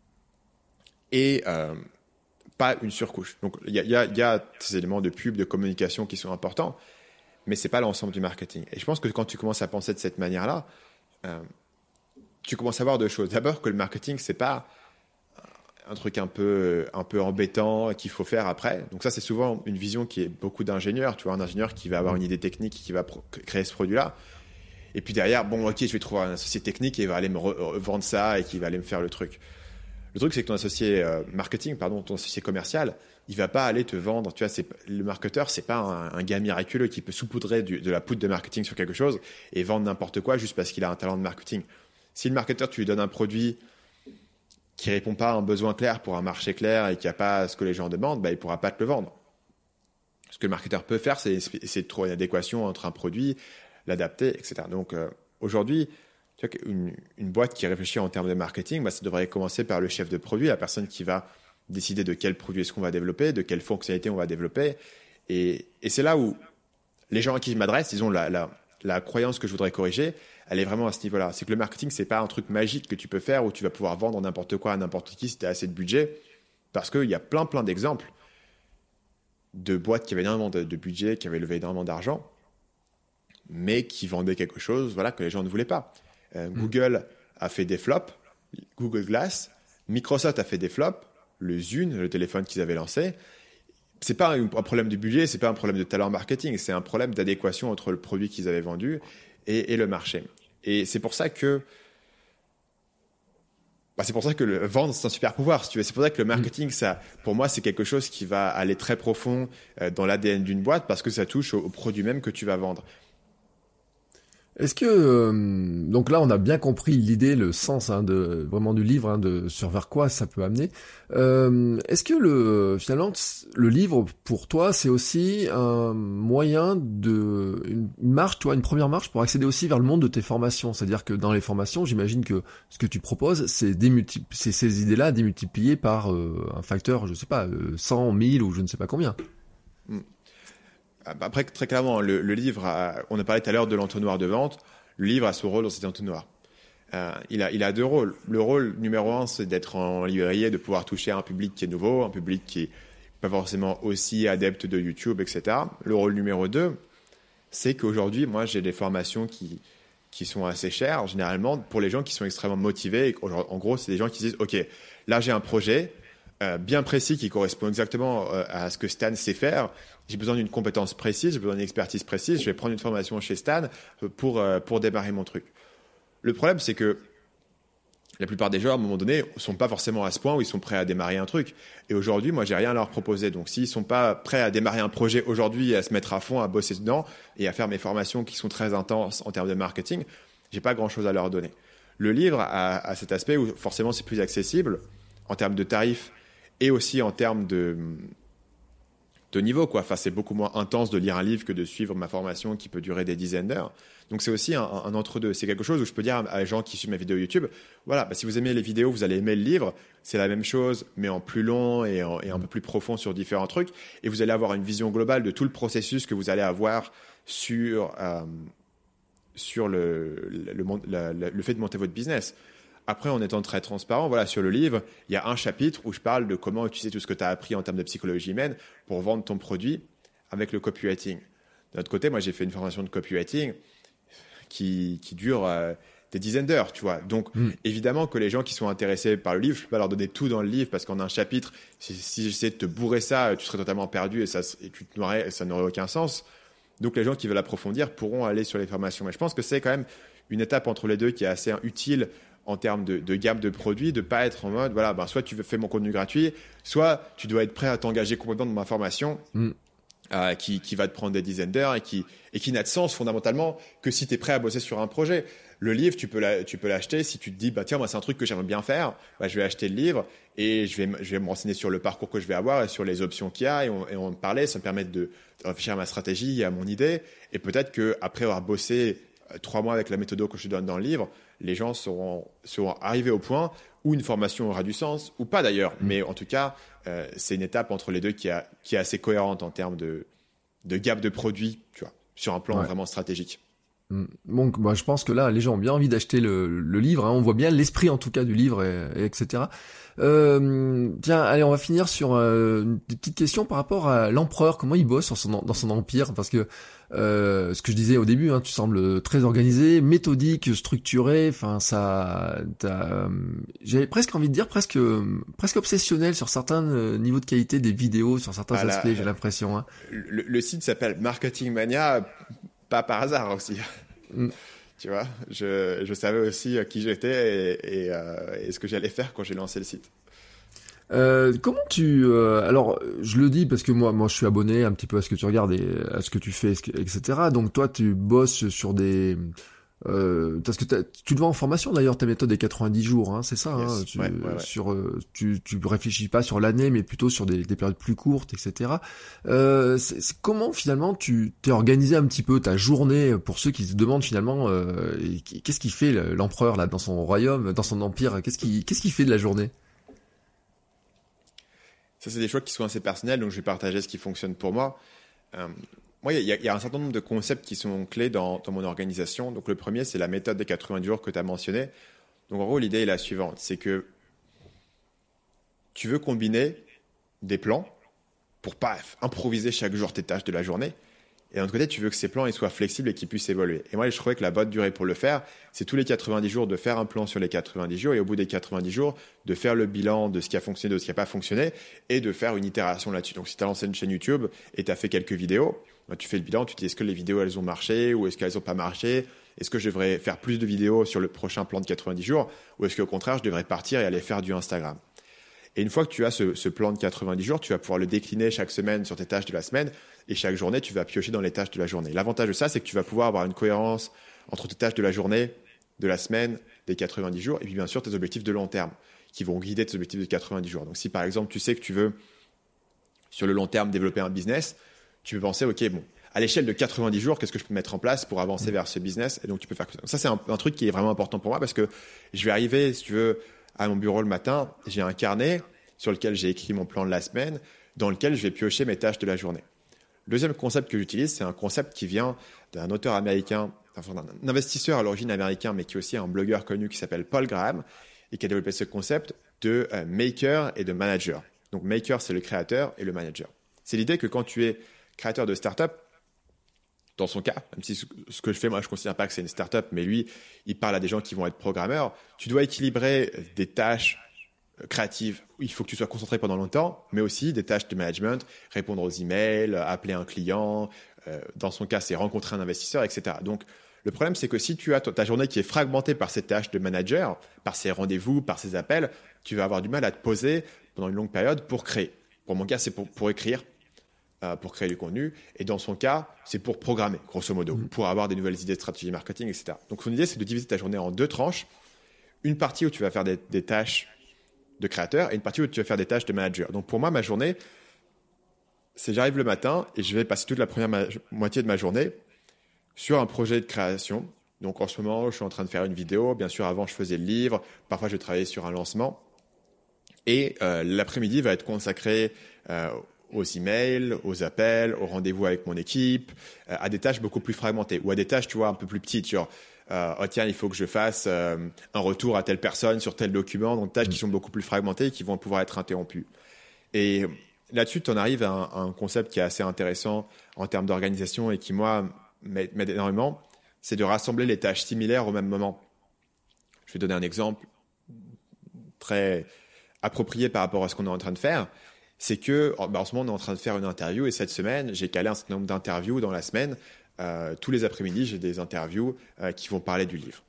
et pas une surcouche. Donc, il y a ces éléments de pub, de communication qui sont importants, mais ce n'est pas l'ensemble du marketing. Et je pense que quand tu commences à penser de cette manière-là, tu commences à voir 2 choses. D'abord, que le marketing, ce n'est pas un truc un peu embêtant qu'il faut faire après. Donc ça, c'est souvent une vision qui est beaucoup d'ingénieurs. Tu vois, un ingénieur qui va avoir une idée technique, qui va créer ce produit-là. Et puis derrière, bon, ok, je vais trouver un associé technique et il va aller me vendre ça et qui va aller me faire le truc. Le truc, c'est que ton associé ton associé commercial, il va pas aller te vendre. Tu vois, le marketeur, c'est pas un gars miraculeux qui peut saupoudrer de la poudre de marketing sur quelque chose et vendre n'importe quoi juste parce qu'il a un talent de marketing. Si le marketeur, tu lui donnes un produit qui répond pas à un besoin clair pour un marché clair et qui a pas ce que les gens demandent, il pourra pas te le vendre. Ce que le marketeur peut faire, c'est essayer de trouver une adéquation entre un produit, l'adapter, etc. Donc aujourd'hui, tu vois, une boîte qui réfléchit en termes de marketing, ça devrait commencer par le chef de produit, la personne qui va décider de quel produit est-ce qu'on va développer, de quelle fonctionnalité on va développer. Et c'est là où les gens à qui je m'adresse, disons, la croyance que je voudrais corriger, elle est vraiment à ce niveau-là. C'est que le marketing, c'est pas un truc magique que tu peux faire où tu vas pouvoir vendre n'importe quoi à n'importe qui si tu as assez de budget. Parce qu'il y a plein d'exemples de boîtes qui avaient énormément de budget, qui avaient levé énormément d'argent, mais qui vendaient quelque chose que les gens ne voulaient pas. Google a fait des flops, Google Glass, Microsoft a fait des flops, le Zune, le téléphone qu'ils avaient lancé. C'est pas un problème de budget, c'est pas un problème de talent marketing, c'est un problème d'adéquation entre le produit qu'ils avaient vendu et le marché. Et c'est pour ça que le vendre, c'est un super pouvoir, si tu veux. C'est pour ça que le marketing, ça, pour moi, c'est quelque chose qui va aller très profond dans l'ADN d'une boîte parce que ça touche au produit même que tu vas vendre. Est-ce que donc là on a bien compris l'idée, le sens vraiment du livre, sur vers quoi ça peut amener. Est-ce que finalement le livre pour toi c'est aussi un moyen une marche, une première marche pour accéder aussi vers le monde de tes formations. C'est-à-dire que dans les formations, j'imagine que ce que tu proposes, c'est ces idées-là démultipliées par un facteur, je sais pas, 100, 1000 ou je ne sais pas combien. Après, très clairement, le livre, on a parlé tout à l'heure de l'entonnoir de vente. Le livre a son rôle dans cet entonnoir. Il a deux rôles. Le rôle numéro 1, c'est d'être en librairie et de pouvoir toucher un public qui est nouveau, un public qui n'est pas forcément aussi adepte de YouTube, etc. Le rôle numéro 2, c'est qu'aujourd'hui, moi, j'ai des formations qui sont assez chères, généralement, pour les gens qui sont extrêmement motivés. En gros, c'est des gens qui disent « Ok, là, j'ai un projet bien précis qui correspond exactement à ce que Stan sait faire. J'ai besoin d'une compétence précise, j'ai besoin d'une expertise précise. Je vais prendre une formation chez Stan pour démarrer mon truc. » Le problème, c'est que la plupart des gens, à un moment donné, ne sont pas forcément à ce point où ils sont prêts à démarrer un truc. Et aujourd'hui, moi, j'ai rien à leur proposer. Donc, s'ils ne sont pas prêts à démarrer un projet aujourd'hui, à se mettre à fond, à bosser dedans et à faire mes formations qui sont très intenses en termes de marketing, j'ai pas grand-chose à leur donner. Le livre a cet aspect où forcément, c'est plus accessible en termes de tarifs et aussi en termes de niveau, quoi. Enfin, c'est beaucoup moins intense de lire un livre que de suivre ma formation qui peut durer des dizaines d'heures. Donc, c'est aussi un entre-deux. C'est quelque chose où je peux dire à les gens qui suivent ma vidéo YouTube, voilà, si vous aimez les vidéos, vous allez aimer le livre. C'est la même chose, mais en plus long et un peu plus profond sur différents trucs. Et vous allez avoir une vision globale de tout le processus que vous allez avoir sur le fait de monter votre business. Après, en étant très transparent, voilà, sur le livre, il y a un chapitre où je parle de comment utiliser tout ce que tu as appris en termes de psychologie humaine pour vendre ton produit avec le copywriting. De l'autre côté, moi, j'ai fait une formation de copywriting qui dure des dizaines d'heures, tu vois. Donc, évidemment que les gens qui sont intéressés par le livre, je ne peux pas leur donner tout dans le livre parce qu'en un chapitre, si j'essayais de te bourrer ça, tu serais totalement perdu et tu te noierais et ça n'aurait aucun sens. Donc, les gens qui veulent approfondir pourront aller sur les formations. Mais je pense que c'est quand même une étape entre les deux qui est assez utile en termes de gamme de produits, de ne pas être en mode, voilà, soit tu fais mon contenu gratuit, soit tu dois être prêt à t'engager complètement dans ma formation qui va te prendre des dizaines d'heures et qui n'a de sens fondamentalement que si tu es prêt à bosser sur un projet. Le livre, tu peux l'acheter si tu te dis, tiens, moi, c'est un truc que j'aimerais bien faire, je vais acheter le livre et je vais me renseigner sur le parcours que je vais avoir et sur les options qu'il y a et on me parlait, ça me permet de réfléchir à ma stratégie et à mon idée. Et peut-être qu'après avoir bossé 3 mois avec la méthode que je te donne dans le livre, les gens seront arrivés au point où une formation aura du sens, ou pas d'ailleurs. Mais en tout cas, c'est une étape entre les deux qui est assez cohérente en termes de gamme de produits, tu vois, sur un plan vraiment stratégique. Donc, je pense que là, les gens ont bien envie d'acheter le livre. On voit bien l'esprit, en tout cas, du livre, et etc. Tiens, allez, on va finir sur une petite question par rapport à l'empereur. Comment il bosse dans son empire? Parce que ce que je disais au début, tu sembles très organisé, méthodique, structuré. Enfin, j'avais presque envie de dire presque obsessionnel sur certains niveaux de qualité des vidéos, sur certains aspects. J'ai l'impression. Le site s'appelle Marketing Mania. Pas par hasard aussi. Tu vois, je savais aussi qui j'étais et ce que j'allais faire quand j'ai lancé le site. Comment tu... alors, je le dis parce que moi, je suis abonné un petit peu à ce que tu regardes et à ce que tu fais, etc. Donc toi, tu bosses sur des... parce que tu le vois en formation d'ailleurs, ta méthode des 90 jours, hein, c'est ça, Yes. hein, Ouais. tu réfléchis pas sur l'année, mais plutôt sur des périodes plus courtes, etc. Comment finalement tu t'es organisé un petit peu ta journée pour ceux qui se demandent finalement qu'est-ce qu'il fait l'empereur là dans son royaume, dans son empire, qu'est-ce qu'il fait de la journée? Ça, c'est des choix qui sont assez personnels, donc je vais partager ce qui fonctionne pour moi. Moi, il y a un certain nombre de concepts qui sont clés dans mon organisation. Donc, le premier, c'est la méthode des 90 jours que tu as mentionné. Donc, en gros, l'idée est la suivante. C'est que tu veux combiner des plans pour pas improviser chaque jour tes tâches de la journée. Et d'un autre côté, tu veux que ces plans ils soient flexibles et qu'ils puissent évoluer. Et moi, je trouvais que la bonne durée pour le faire, c'est tous les 90 jours de faire un plan sur les 90 jours et au bout des 90 jours, de faire le bilan de ce qui a fonctionné, de ce qui n'a pas fonctionné et de faire une itération là-dessus. Donc, si tu as lancé une chaîne YouTube et tu as fait quelques vidéos, ben, tu fais le bilan, tu te dis est-ce que les vidéos elles ont marché ou est-ce qu'elles n'ont pas marché? Est-ce que je devrais faire plus de vidéos sur le prochain plan de 90 jours ou est-ce qu'au contraire, je devrais partir et aller faire du Instagram? Et une fois que tu as ce plan de 90 jours, tu vas pouvoir le décliner chaque semaine sur tes tâches de la semaine et chaque journée, tu vas piocher dans les tâches de la journée. L'avantage de ça, c'est que tu vas pouvoir avoir une cohérence entre tes tâches de la journée, de la semaine, des 90 jours et puis bien sûr tes objectifs de long terme qui vont guider tes objectifs de 90 jours. Donc si par exemple, tu sais que tu veux sur le long terme développer un business, tu peux penser, OK, bon, à l'échelle de 90 jours, qu'est-ce que je peux mettre en place pour avancer vers ce business? Et donc, tu peux faire ça. Ça, c'est un truc qui est vraiment important pour moi parce que je vais arriver, si tu veux, à mon bureau le matin, j'ai un carnet sur lequel j'ai écrit mon plan de la semaine, dans lequel je vais piocher mes tâches de la journée. Le deuxième concept que j'utilise, c'est un concept qui vient d'un auteur américain, enfin, d'un investisseur à l'origine américain, mais qui est aussi un blogueur connu qui s'appelle Paul Graham et qui a développé ce concept de maker et de manager. Donc, maker, c'est le créateur et le manager. C'est l'idée que quand tu es créateur de start-up, dans son cas, même si ce que je fais, moi, je ne considère pas que c'est une start-up, mais lui, il parle à des gens qui vont être programmeurs, tu dois équilibrer des tâches créatives où il faut que tu sois concentré pendant longtemps, mais aussi des tâches de management, répondre aux emails, appeler un client, dans son cas, c'est rencontrer un investisseur, etc. Donc, le problème, c'est que si tu as ta journée qui est fragmentée par ces tâches de manager, par ces rendez-vous, par ces appels, tu vas avoir du mal à te poser pendant une longue période pour créer. Pour mon cas, c'est pour écrire, pour créer du contenu. Et dans son cas, c'est pour programmer, grosso modo, pour avoir des nouvelles idées de stratégie marketing, etc. Donc, son idée, c'est de diviser ta journée en deux tranches. Une partie où tu vas faire des tâches de créateur et une partie où tu vas faire des tâches de manager. Donc, pour moi, ma journée, c'est j'arrive le matin et je vais passer toute la première moitié de ma journée sur un projet de création. Donc, en ce moment, je suis en train de faire une vidéo. Bien sûr, avant, je faisais le livre. Parfois, je travaillais sur un lancement. Et l'après-midi va être consacré aux emails, aux appels, aux rendez-vous avec mon équipe, à des tâches beaucoup plus fragmentées ou à des tâches, tu vois, un peu plus petites, genre oh tiens, il faut que je fasse un retour à telle personne sur tel document, donc tâches qui sont beaucoup plus fragmentées et qui vont pouvoir être interrompues. Et là-dessus, tu en arrives à un concept qui est assez intéressant en termes d'organisation et qui, moi, m'aide énormément, c'est de rassembler les tâches similaires au même moment. Je vais donner un exemple très approprié par rapport à ce qu'on est en train de faire. C'est que en ce moment, on est en train de faire une interview et cette semaine, j'ai calé un certain nombre d'interviews dans la semaine. Tous les après-midi, j'ai des interviews qui vont parler du livre.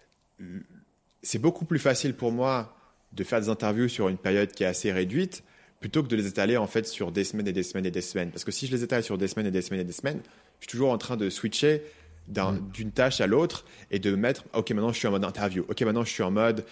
C'est beaucoup plus facile pour moi de faire des interviews sur une période qui est assez réduite plutôt que de les étaler en fait sur des semaines et des semaines et des semaines. Parce que si je les étale sur des semaines et des semaines et des semaines, je suis toujours en train de switcher d'une tâche à l'autre et de mettre ok, maintenant je suis en mode interview, ok, maintenant je suis en mode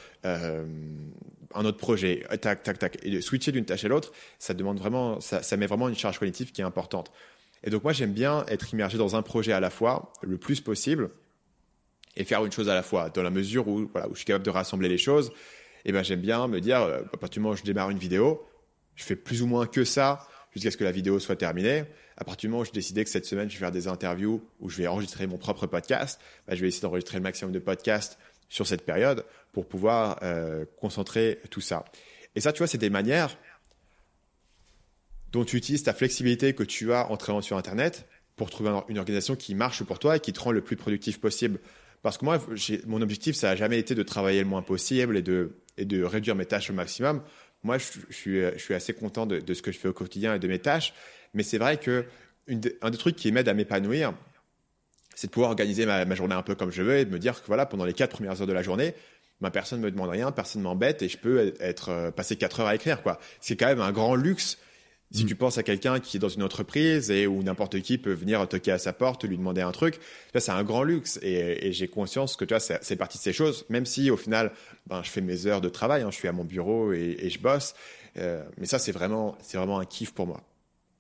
un autre projet, tac, tac, tac. Et de switcher d'une tâche à l'autre, ça demande vraiment, ça met vraiment une charge cognitive qui est importante. Et donc moi, j'aime bien être immergé dans un projet à la fois, le plus possible, et faire une chose à la fois, dans la mesure où, voilà, où je suis capable de rassembler les choses. Et ben, j'aime bien me dire, à partir du moment où je démarre une vidéo, je fais plus ou moins que ça jusqu'à ce que la vidéo soit terminée. À partir du moment où je décidais que cette semaine, je vais faire des interviews où je vais enregistrer mon propre podcast, ben, je vais essayer d'enregistrer le maximum de podcasts sur cette période pour pouvoir concentrer tout ça. Et ça, tu vois, c'est des manières dont tu utilises ta flexibilité que tu as en travaillant sur Internet pour trouver une organisation qui marche pour toi et qui te rend le plus productif possible. Parce que moi, mon objectif, ça n'a jamais été de travailler le moins possible et de réduire mes tâches au maximum. Moi, je suis assez content de ce que je fais au quotidien et de mes tâches. Mais c'est vrai que un des trucs qui m'aide à m'épanouir, c'est de pouvoir organiser ma journée un peu comme je veux et de me dire que voilà, pendant les 4 premières heures de la journée, personne me demande rien, personne m'embête et je peux passer 4 heures à écrire, quoi. C'est quand même un grand luxe. Si tu penses à quelqu'un qui est dans une entreprise et où n'importe qui peut venir toquer à sa porte, lui demander un truc, là, c'est un grand luxe. Et j'ai conscience que, tu vois, c'est partie de ces choses, même si au final, je fais mes heures de travail, hein, je suis à mon bureau et je bosse. Mais ça, c'est vraiment un kiff pour moi.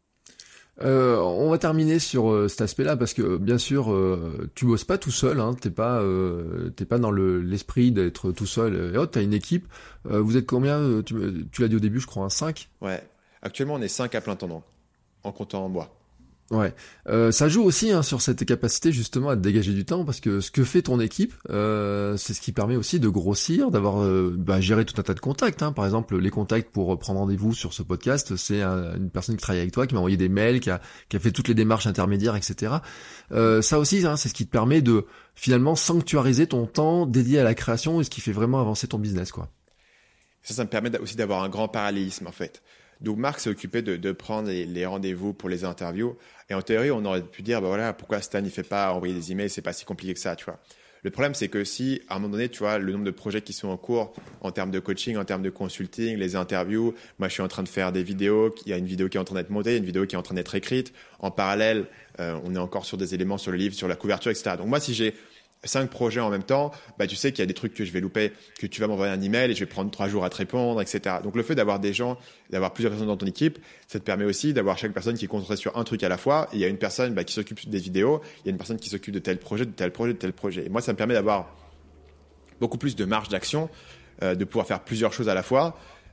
On va terminer sur cet aspect-là parce que bien sûr tu bosses pas tout seul, hein, t'es pas dans l'esprit d'être tout seul. Et autres, t'as une équipe. Vous êtes combien? Tu l'as dit au début, je crois, 5. Ouais. Actuellement, on est 5 à plein temps, en comptant moi. Ouais, ça joue aussi hein, sur cette capacité justement à te dégager du temps parce que ce que fait ton équipe, c'est ce qui permet aussi de grossir, d'avoir géré tout un tas de contacts. Hein. Par exemple, les contacts pour prendre rendez-vous sur ce podcast, c'est une personne qui travaille avec toi, qui m'a envoyé des mails, qui a fait toutes les démarches intermédiaires, etc. Ça aussi, hein, c'est ce qui te permet de finalement sanctuariser ton temps dédié à la création et ce qui fait vraiment avancer ton business, quoi. Ça me permet aussi d'avoir un grand parallélisme en fait. Donc Marc s'est occupé de prendre les rendez-vous pour les interviews. Et en théorie, on aurait pu dire, voilà, pourquoi Stan il fait pas envoyer des emails, c'est pas si compliqué que ça, tu vois. Le problème, c'est que si, à un moment donné, tu vois, le nombre de projets qui sont en cours, en termes de coaching, en termes de consulting, les interviews, moi, je suis en train de faire des vidéos, il y a une vidéo qui est en train d'être montée, une vidéo qui est en train d'être écrite. En parallèle, on est encore sur des éléments sur le livre, sur la couverture, etc. Donc moi, si j'ai 5 projets en même temps, tu sais qu'il y a des trucs que je vais louper, que tu vas m'envoyer un email et je vais prendre 3 jours à te répondre, etc. Donc le fait d'avoir des gens, d'avoir plusieurs personnes dans ton équipe, ça te permet aussi d'avoir chaque personne qui est concentrée sur un truc à la fois. Et il y a une personne qui s'occupe des vidéos, il y a une personne qui s'occupe de tel projet, de tel projet, de tel projet. Et moi, ça me permet d'avoir beaucoup plus de marge d'action, de pouvoir faire plusieurs choses à la fois,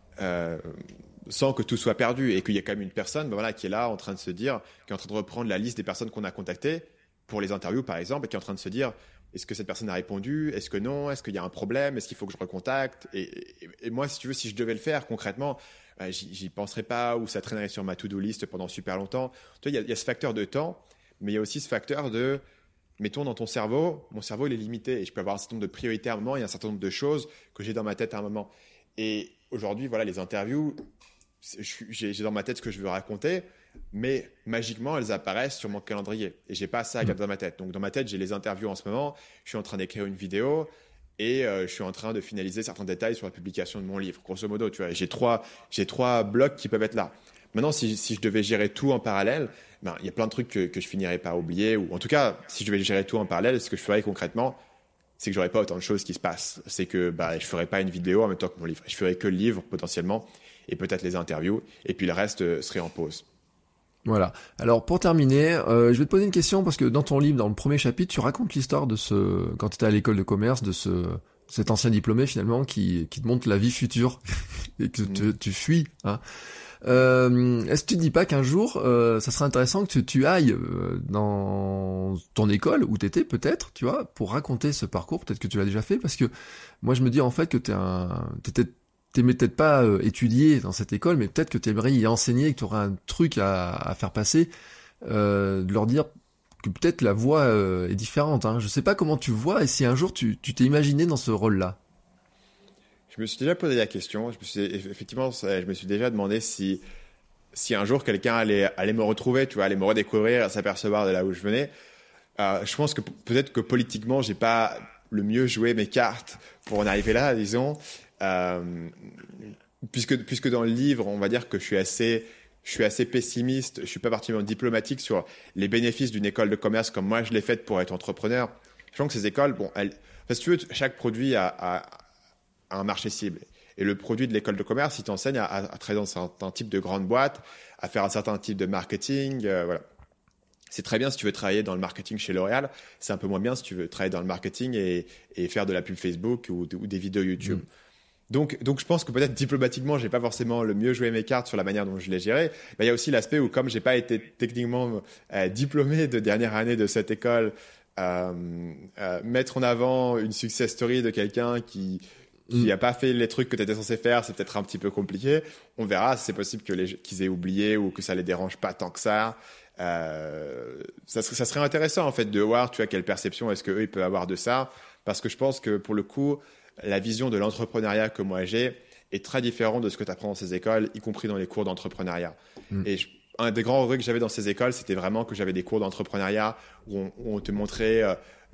sans que tout soit perdu et qu'il y a quand même une personne qui est là en train de se dire, qui est en train de reprendre la liste des personnes qu'on a contactées pour les interviews, par exemple, et qui est en train de se dire, est-ce que cette personne a répondu? Est-ce que non? Est-ce qu'il y a un problème? Est-ce qu'il faut que je recontacte? Et moi, si tu veux, si je devais le faire concrètement, j'y penserais pas ou ça traînerait sur ma to-do list pendant super longtemps. Tu vois, il y a ce facteur de temps, mais il y a aussi ce facteur de, mettons dans ton cerveau, mon cerveau il est limité et je peux avoir un certain nombre de priorités à un moment, il y a un certain nombre de choses que j'ai dans ma tête à un moment. Et aujourd'hui, voilà, les interviews, j'ai dans ma tête ce que je veux raconter, mais magiquement, elles apparaissent sur mon calendrier et j'ai pas ça à garder dans ma tête. Donc, dans ma tête, j'ai les interviews en ce moment, je suis en train d'écrire une vidéo et je suis en train de finaliser certains détails sur la publication de mon livre. Grosso modo, tu vois, j'ai trois blocs qui peuvent être là. Maintenant, si je devais gérer tout en parallèle, il y a plein de trucs que je finirais par oublier, ou en tout cas, si je devais gérer tout en parallèle, ce que je ferais concrètement, c'est que j'aurais pas autant de choses qui se passent. C'est que je ferais pas une vidéo en même temps que mon livre. Je ferais que le livre potentiellement et peut-être les interviews et puis le reste serait en pause. Voilà. Alors pour terminer, je vais te poser une question parce que dans ton livre, dans le premier chapitre, tu racontes l'histoire de quand tu étais à l'école de commerce, de cet ancien diplômé finalement qui te montre la vie future et que tu fuis. Hein. Est-ce que tu te dis pas qu'un jour, ça serait intéressant que tu ailles dans ton école où t'étais peut-être, tu vois, pour raconter ce parcours. Peut-être que tu l'as déjà fait parce que moi je me dis en fait que t'aimais peut-être pas étudier dans cette école, mais peut-être que t'aimerais y enseigner, que t'aurais un truc à faire passer, de leur dire que peut-être la voie est différente. Hein. Je sais pas comment tu vois et si un jour tu t'es imaginé dans ce rôle-là. Je me suis déjà posé la question. Je me suis déjà demandé si un jour quelqu'un allait me retrouver, tu vois, allait me redécouvrir, s'apercevoir de là où je venais. Je pense que peut-être que politiquement, j'ai pas le mieux joué mes cartes pour en arriver là, disons. Puisque dans le livre, on va dire que je suis assez pessimiste, je suis pas particulièrement diplomatique sur les bénéfices d'une école de commerce comme moi je l'ai faite pour être entrepreneur. Je pense que ces écoles, si tu veux, chaque produit a un marché cible. Et le produit de l'école de commerce, il t'enseigne à travailler dans un certain type de grande boîte, à faire un certain type de marketing, voilà. C'est très bien si tu veux travailler dans le marketing chez L'Oréal. C'est un peu moins bien si tu veux travailler dans le marketing et faire de la pub Facebook ou des vidéos YouTube. Donc, je pense que peut-être diplomatiquement, j'ai pas forcément le mieux joué mes cartes sur la manière dont je l'ai géré. Il y a aussi l'aspect où, comme j'ai pas été techniquement diplômé de dernière année de cette école, mettre en avant une success story de quelqu'un qui a pas fait les trucs que tu étais censé faire, c'est peut-être un petit peu compliqué. On verra si c'est possible qu'ils aient oublié ou que ça les dérange pas tant que ça. Ça serait intéressant en fait de voir, tu vois, quelle perception est-ce que eux ils peuvent avoir de ça, parce que je pense que pour le coup, la vision de l'entrepreneuriat que moi j'ai est très différente de ce que tu apprends dans ces écoles, y compris dans les cours d'entrepreneuriat. Et un des grands regrets que j'avais dans ces écoles, c'était vraiment que j'avais des cours d'entrepreneuriat où on te montrait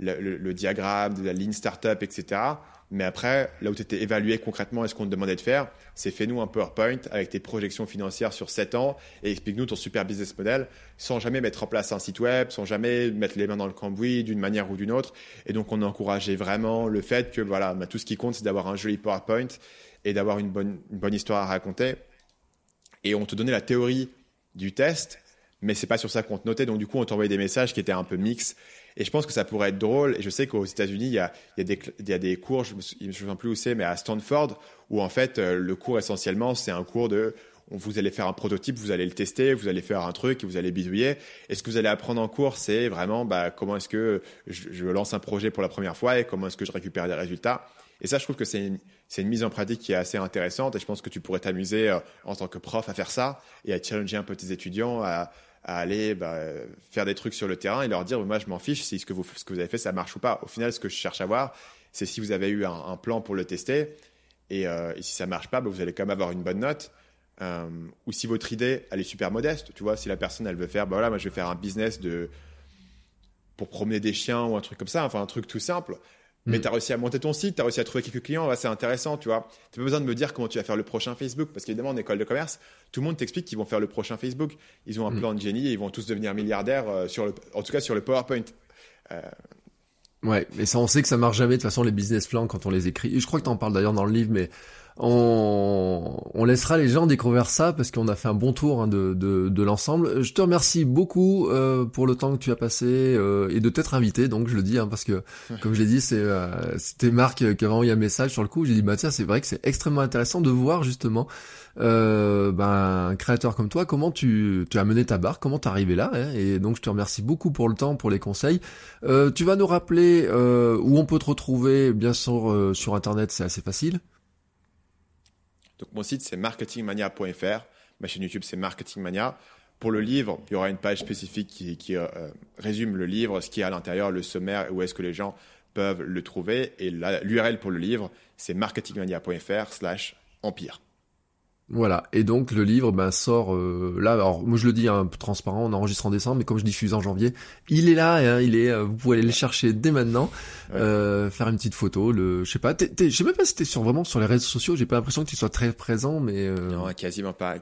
le diagramme de la ligne startup, etc. Mais après, là où tu étais évalué concrètement et ce qu'on te demandait de faire, c'est fais-nous un PowerPoint avec tes projections financières sur 7 ans et explique-nous ton super business model sans jamais mettre en place un site web, sans jamais mettre les mains dans le cambouis d'une manière ou d'une autre. Et donc, on a encouragé vraiment le fait que voilà, tout ce qui compte, c'est d'avoir un joli PowerPoint et d'avoir une bonne histoire à raconter. Et on te donnait la théorie du test, mais c'est pas sur ça qu'on te notait. Donc, du coup, on t'envoyait des messages qui étaient un peu mix. Et je pense que ça pourrait être drôle. Et je sais qu'aux États-Unis, il y a des cours, je ne me souviens plus où c'est, mais à Stanford, où en fait, le cours essentiellement, c'est un cours de vous allez faire un prototype, vous allez le tester, vous allez faire un truc, vous allez bidouiller. Et ce que vous allez apprendre en cours, c'est vraiment comment est-ce que je lance un projet pour la première fois et comment est-ce que je récupère des résultats. Et ça, je trouve que c'est une mise en pratique qui est assez intéressante. Et je pense que tu pourrais t'amuser en tant que prof à faire ça et à challenger un peu tes étudiants à aller faire des trucs sur le terrain et leur dire moi je m'en fiche si ce que vous avez fait ça marche ou pas. Au final, ce que je cherche à voir, c'est si vous avez eu un plan pour le tester et si ça marche pas, vous allez quand même avoir une bonne note. Ou si votre idée elle est super modeste, tu vois, si la personne elle veut faire moi je vais faire un business pour promener des chiens ou un truc comme ça, enfin un truc tout simple. Mais tu as réussi à monter ton site, tu as réussi à trouver quelques clients, c'est intéressant, tu vois. Tu n'as pas besoin de me dire comment tu vas faire le prochain Facebook, parce qu'évidemment, en école de commerce, tout le monde t'explique qu'ils vont faire le prochain Facebook. Ils ont un plan de génie et ils vont tous devenir milliardaires, en tout cas sur le PowerPoint. Ouais, mais ça, on sait que ça marche jamais, de toute façon, les business plans, quand on les écrit. Et je crois que tu en parles d'ailleurs dans le livre, mais on laissera les gens découvrir ça parce qu'on a fait un bon tour de l'ensemble. Je te remercie beaucoup pour le temps que tu as passé et de t'être invité. Donc je le dis parce que comme je l'ai dit, c'était Marc qui avait envoyé un message sur le coup. J'ai dit tiens, c'est vrai que c'est extrêmement intéressant de voir justement un créateur comme toi, comment tu as mené ta barque, comment t'es arrivé là, hein, et donc je te remercie beaucoup pour le temps, pour les conseils. Tu vas nous rappeler où on peut te retrouver, bien sûr sur internet, c'est assez facile. Donc mon site c'est marketingmania.fr, ma chaîne YouTube c'est marketingmania. Pour le livre, il y aura une page spécifique qui résume le livre, ce qu'il y a à l'intérieur, le sommaire, où est-ce que les gens peuvent le trouver. Et l'URL pour le livre, c'est marketingmania.fr/empire. Voilà, et donc le livre sort là, alors moi je le dis un peu transparent, on enregistre en décembre, mais comme je diffuse en janvier, il est là, hein, vous pouvez aller le chercher dès maintenant, faire une petite photo, je sais pas, je sais même pas si t'es vraiment sur les réseaux sociaux, j'ai pas l'impression que tu sois très présent, mais... Non, quasiment pas,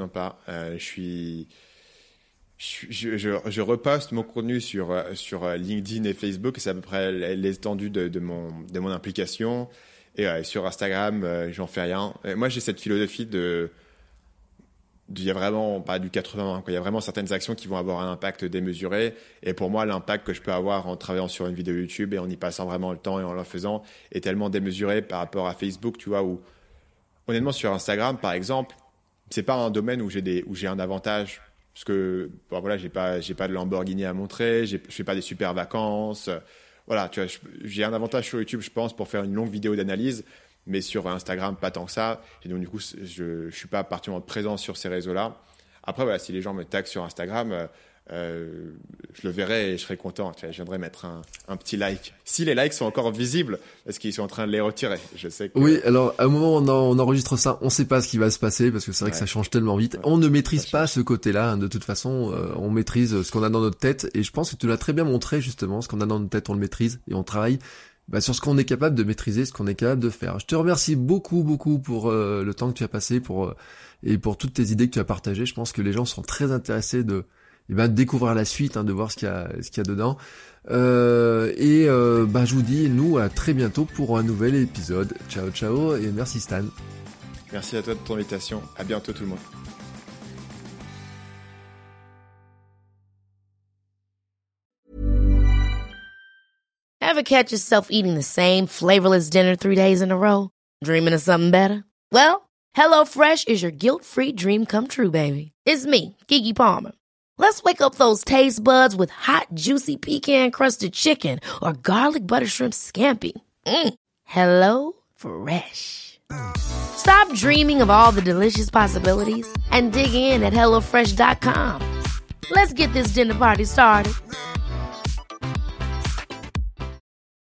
je reposte mon contenu sur LinkedIn et Facebook, c'est à peu près l'étendue de mon implication. Et sur Instagram, j'en fais rien. Et moi, j'ai cette philosophie il y a vraiment pas du 80, quoi. Il y a vraiment certaines actions qui vont avoir un impact démesuré. Et pour moi, l'impact que je peux avoir en travaillant sur une vidéo YouTube et en y passant vraiment le temps et en la faisant est tellement démesuré par rapport à Facebook, tu vois, où honnêtement sur Instagram, par exemple, c'est pas un domaine où j'ai un avantage. Parce que j'ai pas de Lamborghini à montrer, je fais pas des super vacances. Voilà, tu vois, j'ai un avantage sur YouTube, je pense, pour faire une longue vidéo d'analyse, mais sur Instagram, pas tant que ça. Et donc, du coup, je suis pas particulièrement présent sur ces réseaux-là. Après, voilà, si les gens me taguent sur Instagram, je le verrai et je serai content. Tu vois, je viendrai mettre un petit like. Si les likes sont encore visibles, est-ce qu'ils sont en train de les retirer? Je sais que... Oui, alors, à un moment où on enregistre ça, on sait pas ce qui va se passer parce que c'est vrai que ça change tellement vite. On ne maîtrise pas ce côté-là, hein, de toute façon, on maîtrise ce qu'on a dans notre tête et je pense que tu l'as très bien montré, justement, ce qu'on a dans notre tête, on le maîtrise et on travaille sur ce qu'on est capable de maîtriser, ce qu'on est capable de faire. Je te remercie beaucoup pour le temps que tu as passé et pour toutes tes idées que tu as partagées. Je pense que les gens sont très intéressés de découvrir la suite, hein, de voir ce qu'il y a dedans. Je vous dis, nous, à très bientôt pour un nouvel épisode. Ciao, ciao, et merci Stan. Merci à toi de ton invitation. À bientôt tout le monde. Ever catch yourself eating the same flavorless dinner 3 days in a row? Dreaming of something better? Well, HelloFresh is your guilt-free dream come true, baby. It's me, Keke Palmer. Let's wake up those taste buds with hot, juicy pecan-crusted chicken or garlic butter shrimp scampi. Hello Fresh. Stop dreaming of all the delicious possibilities and dig in at HelloFresh.com. Let's get this dinner party started.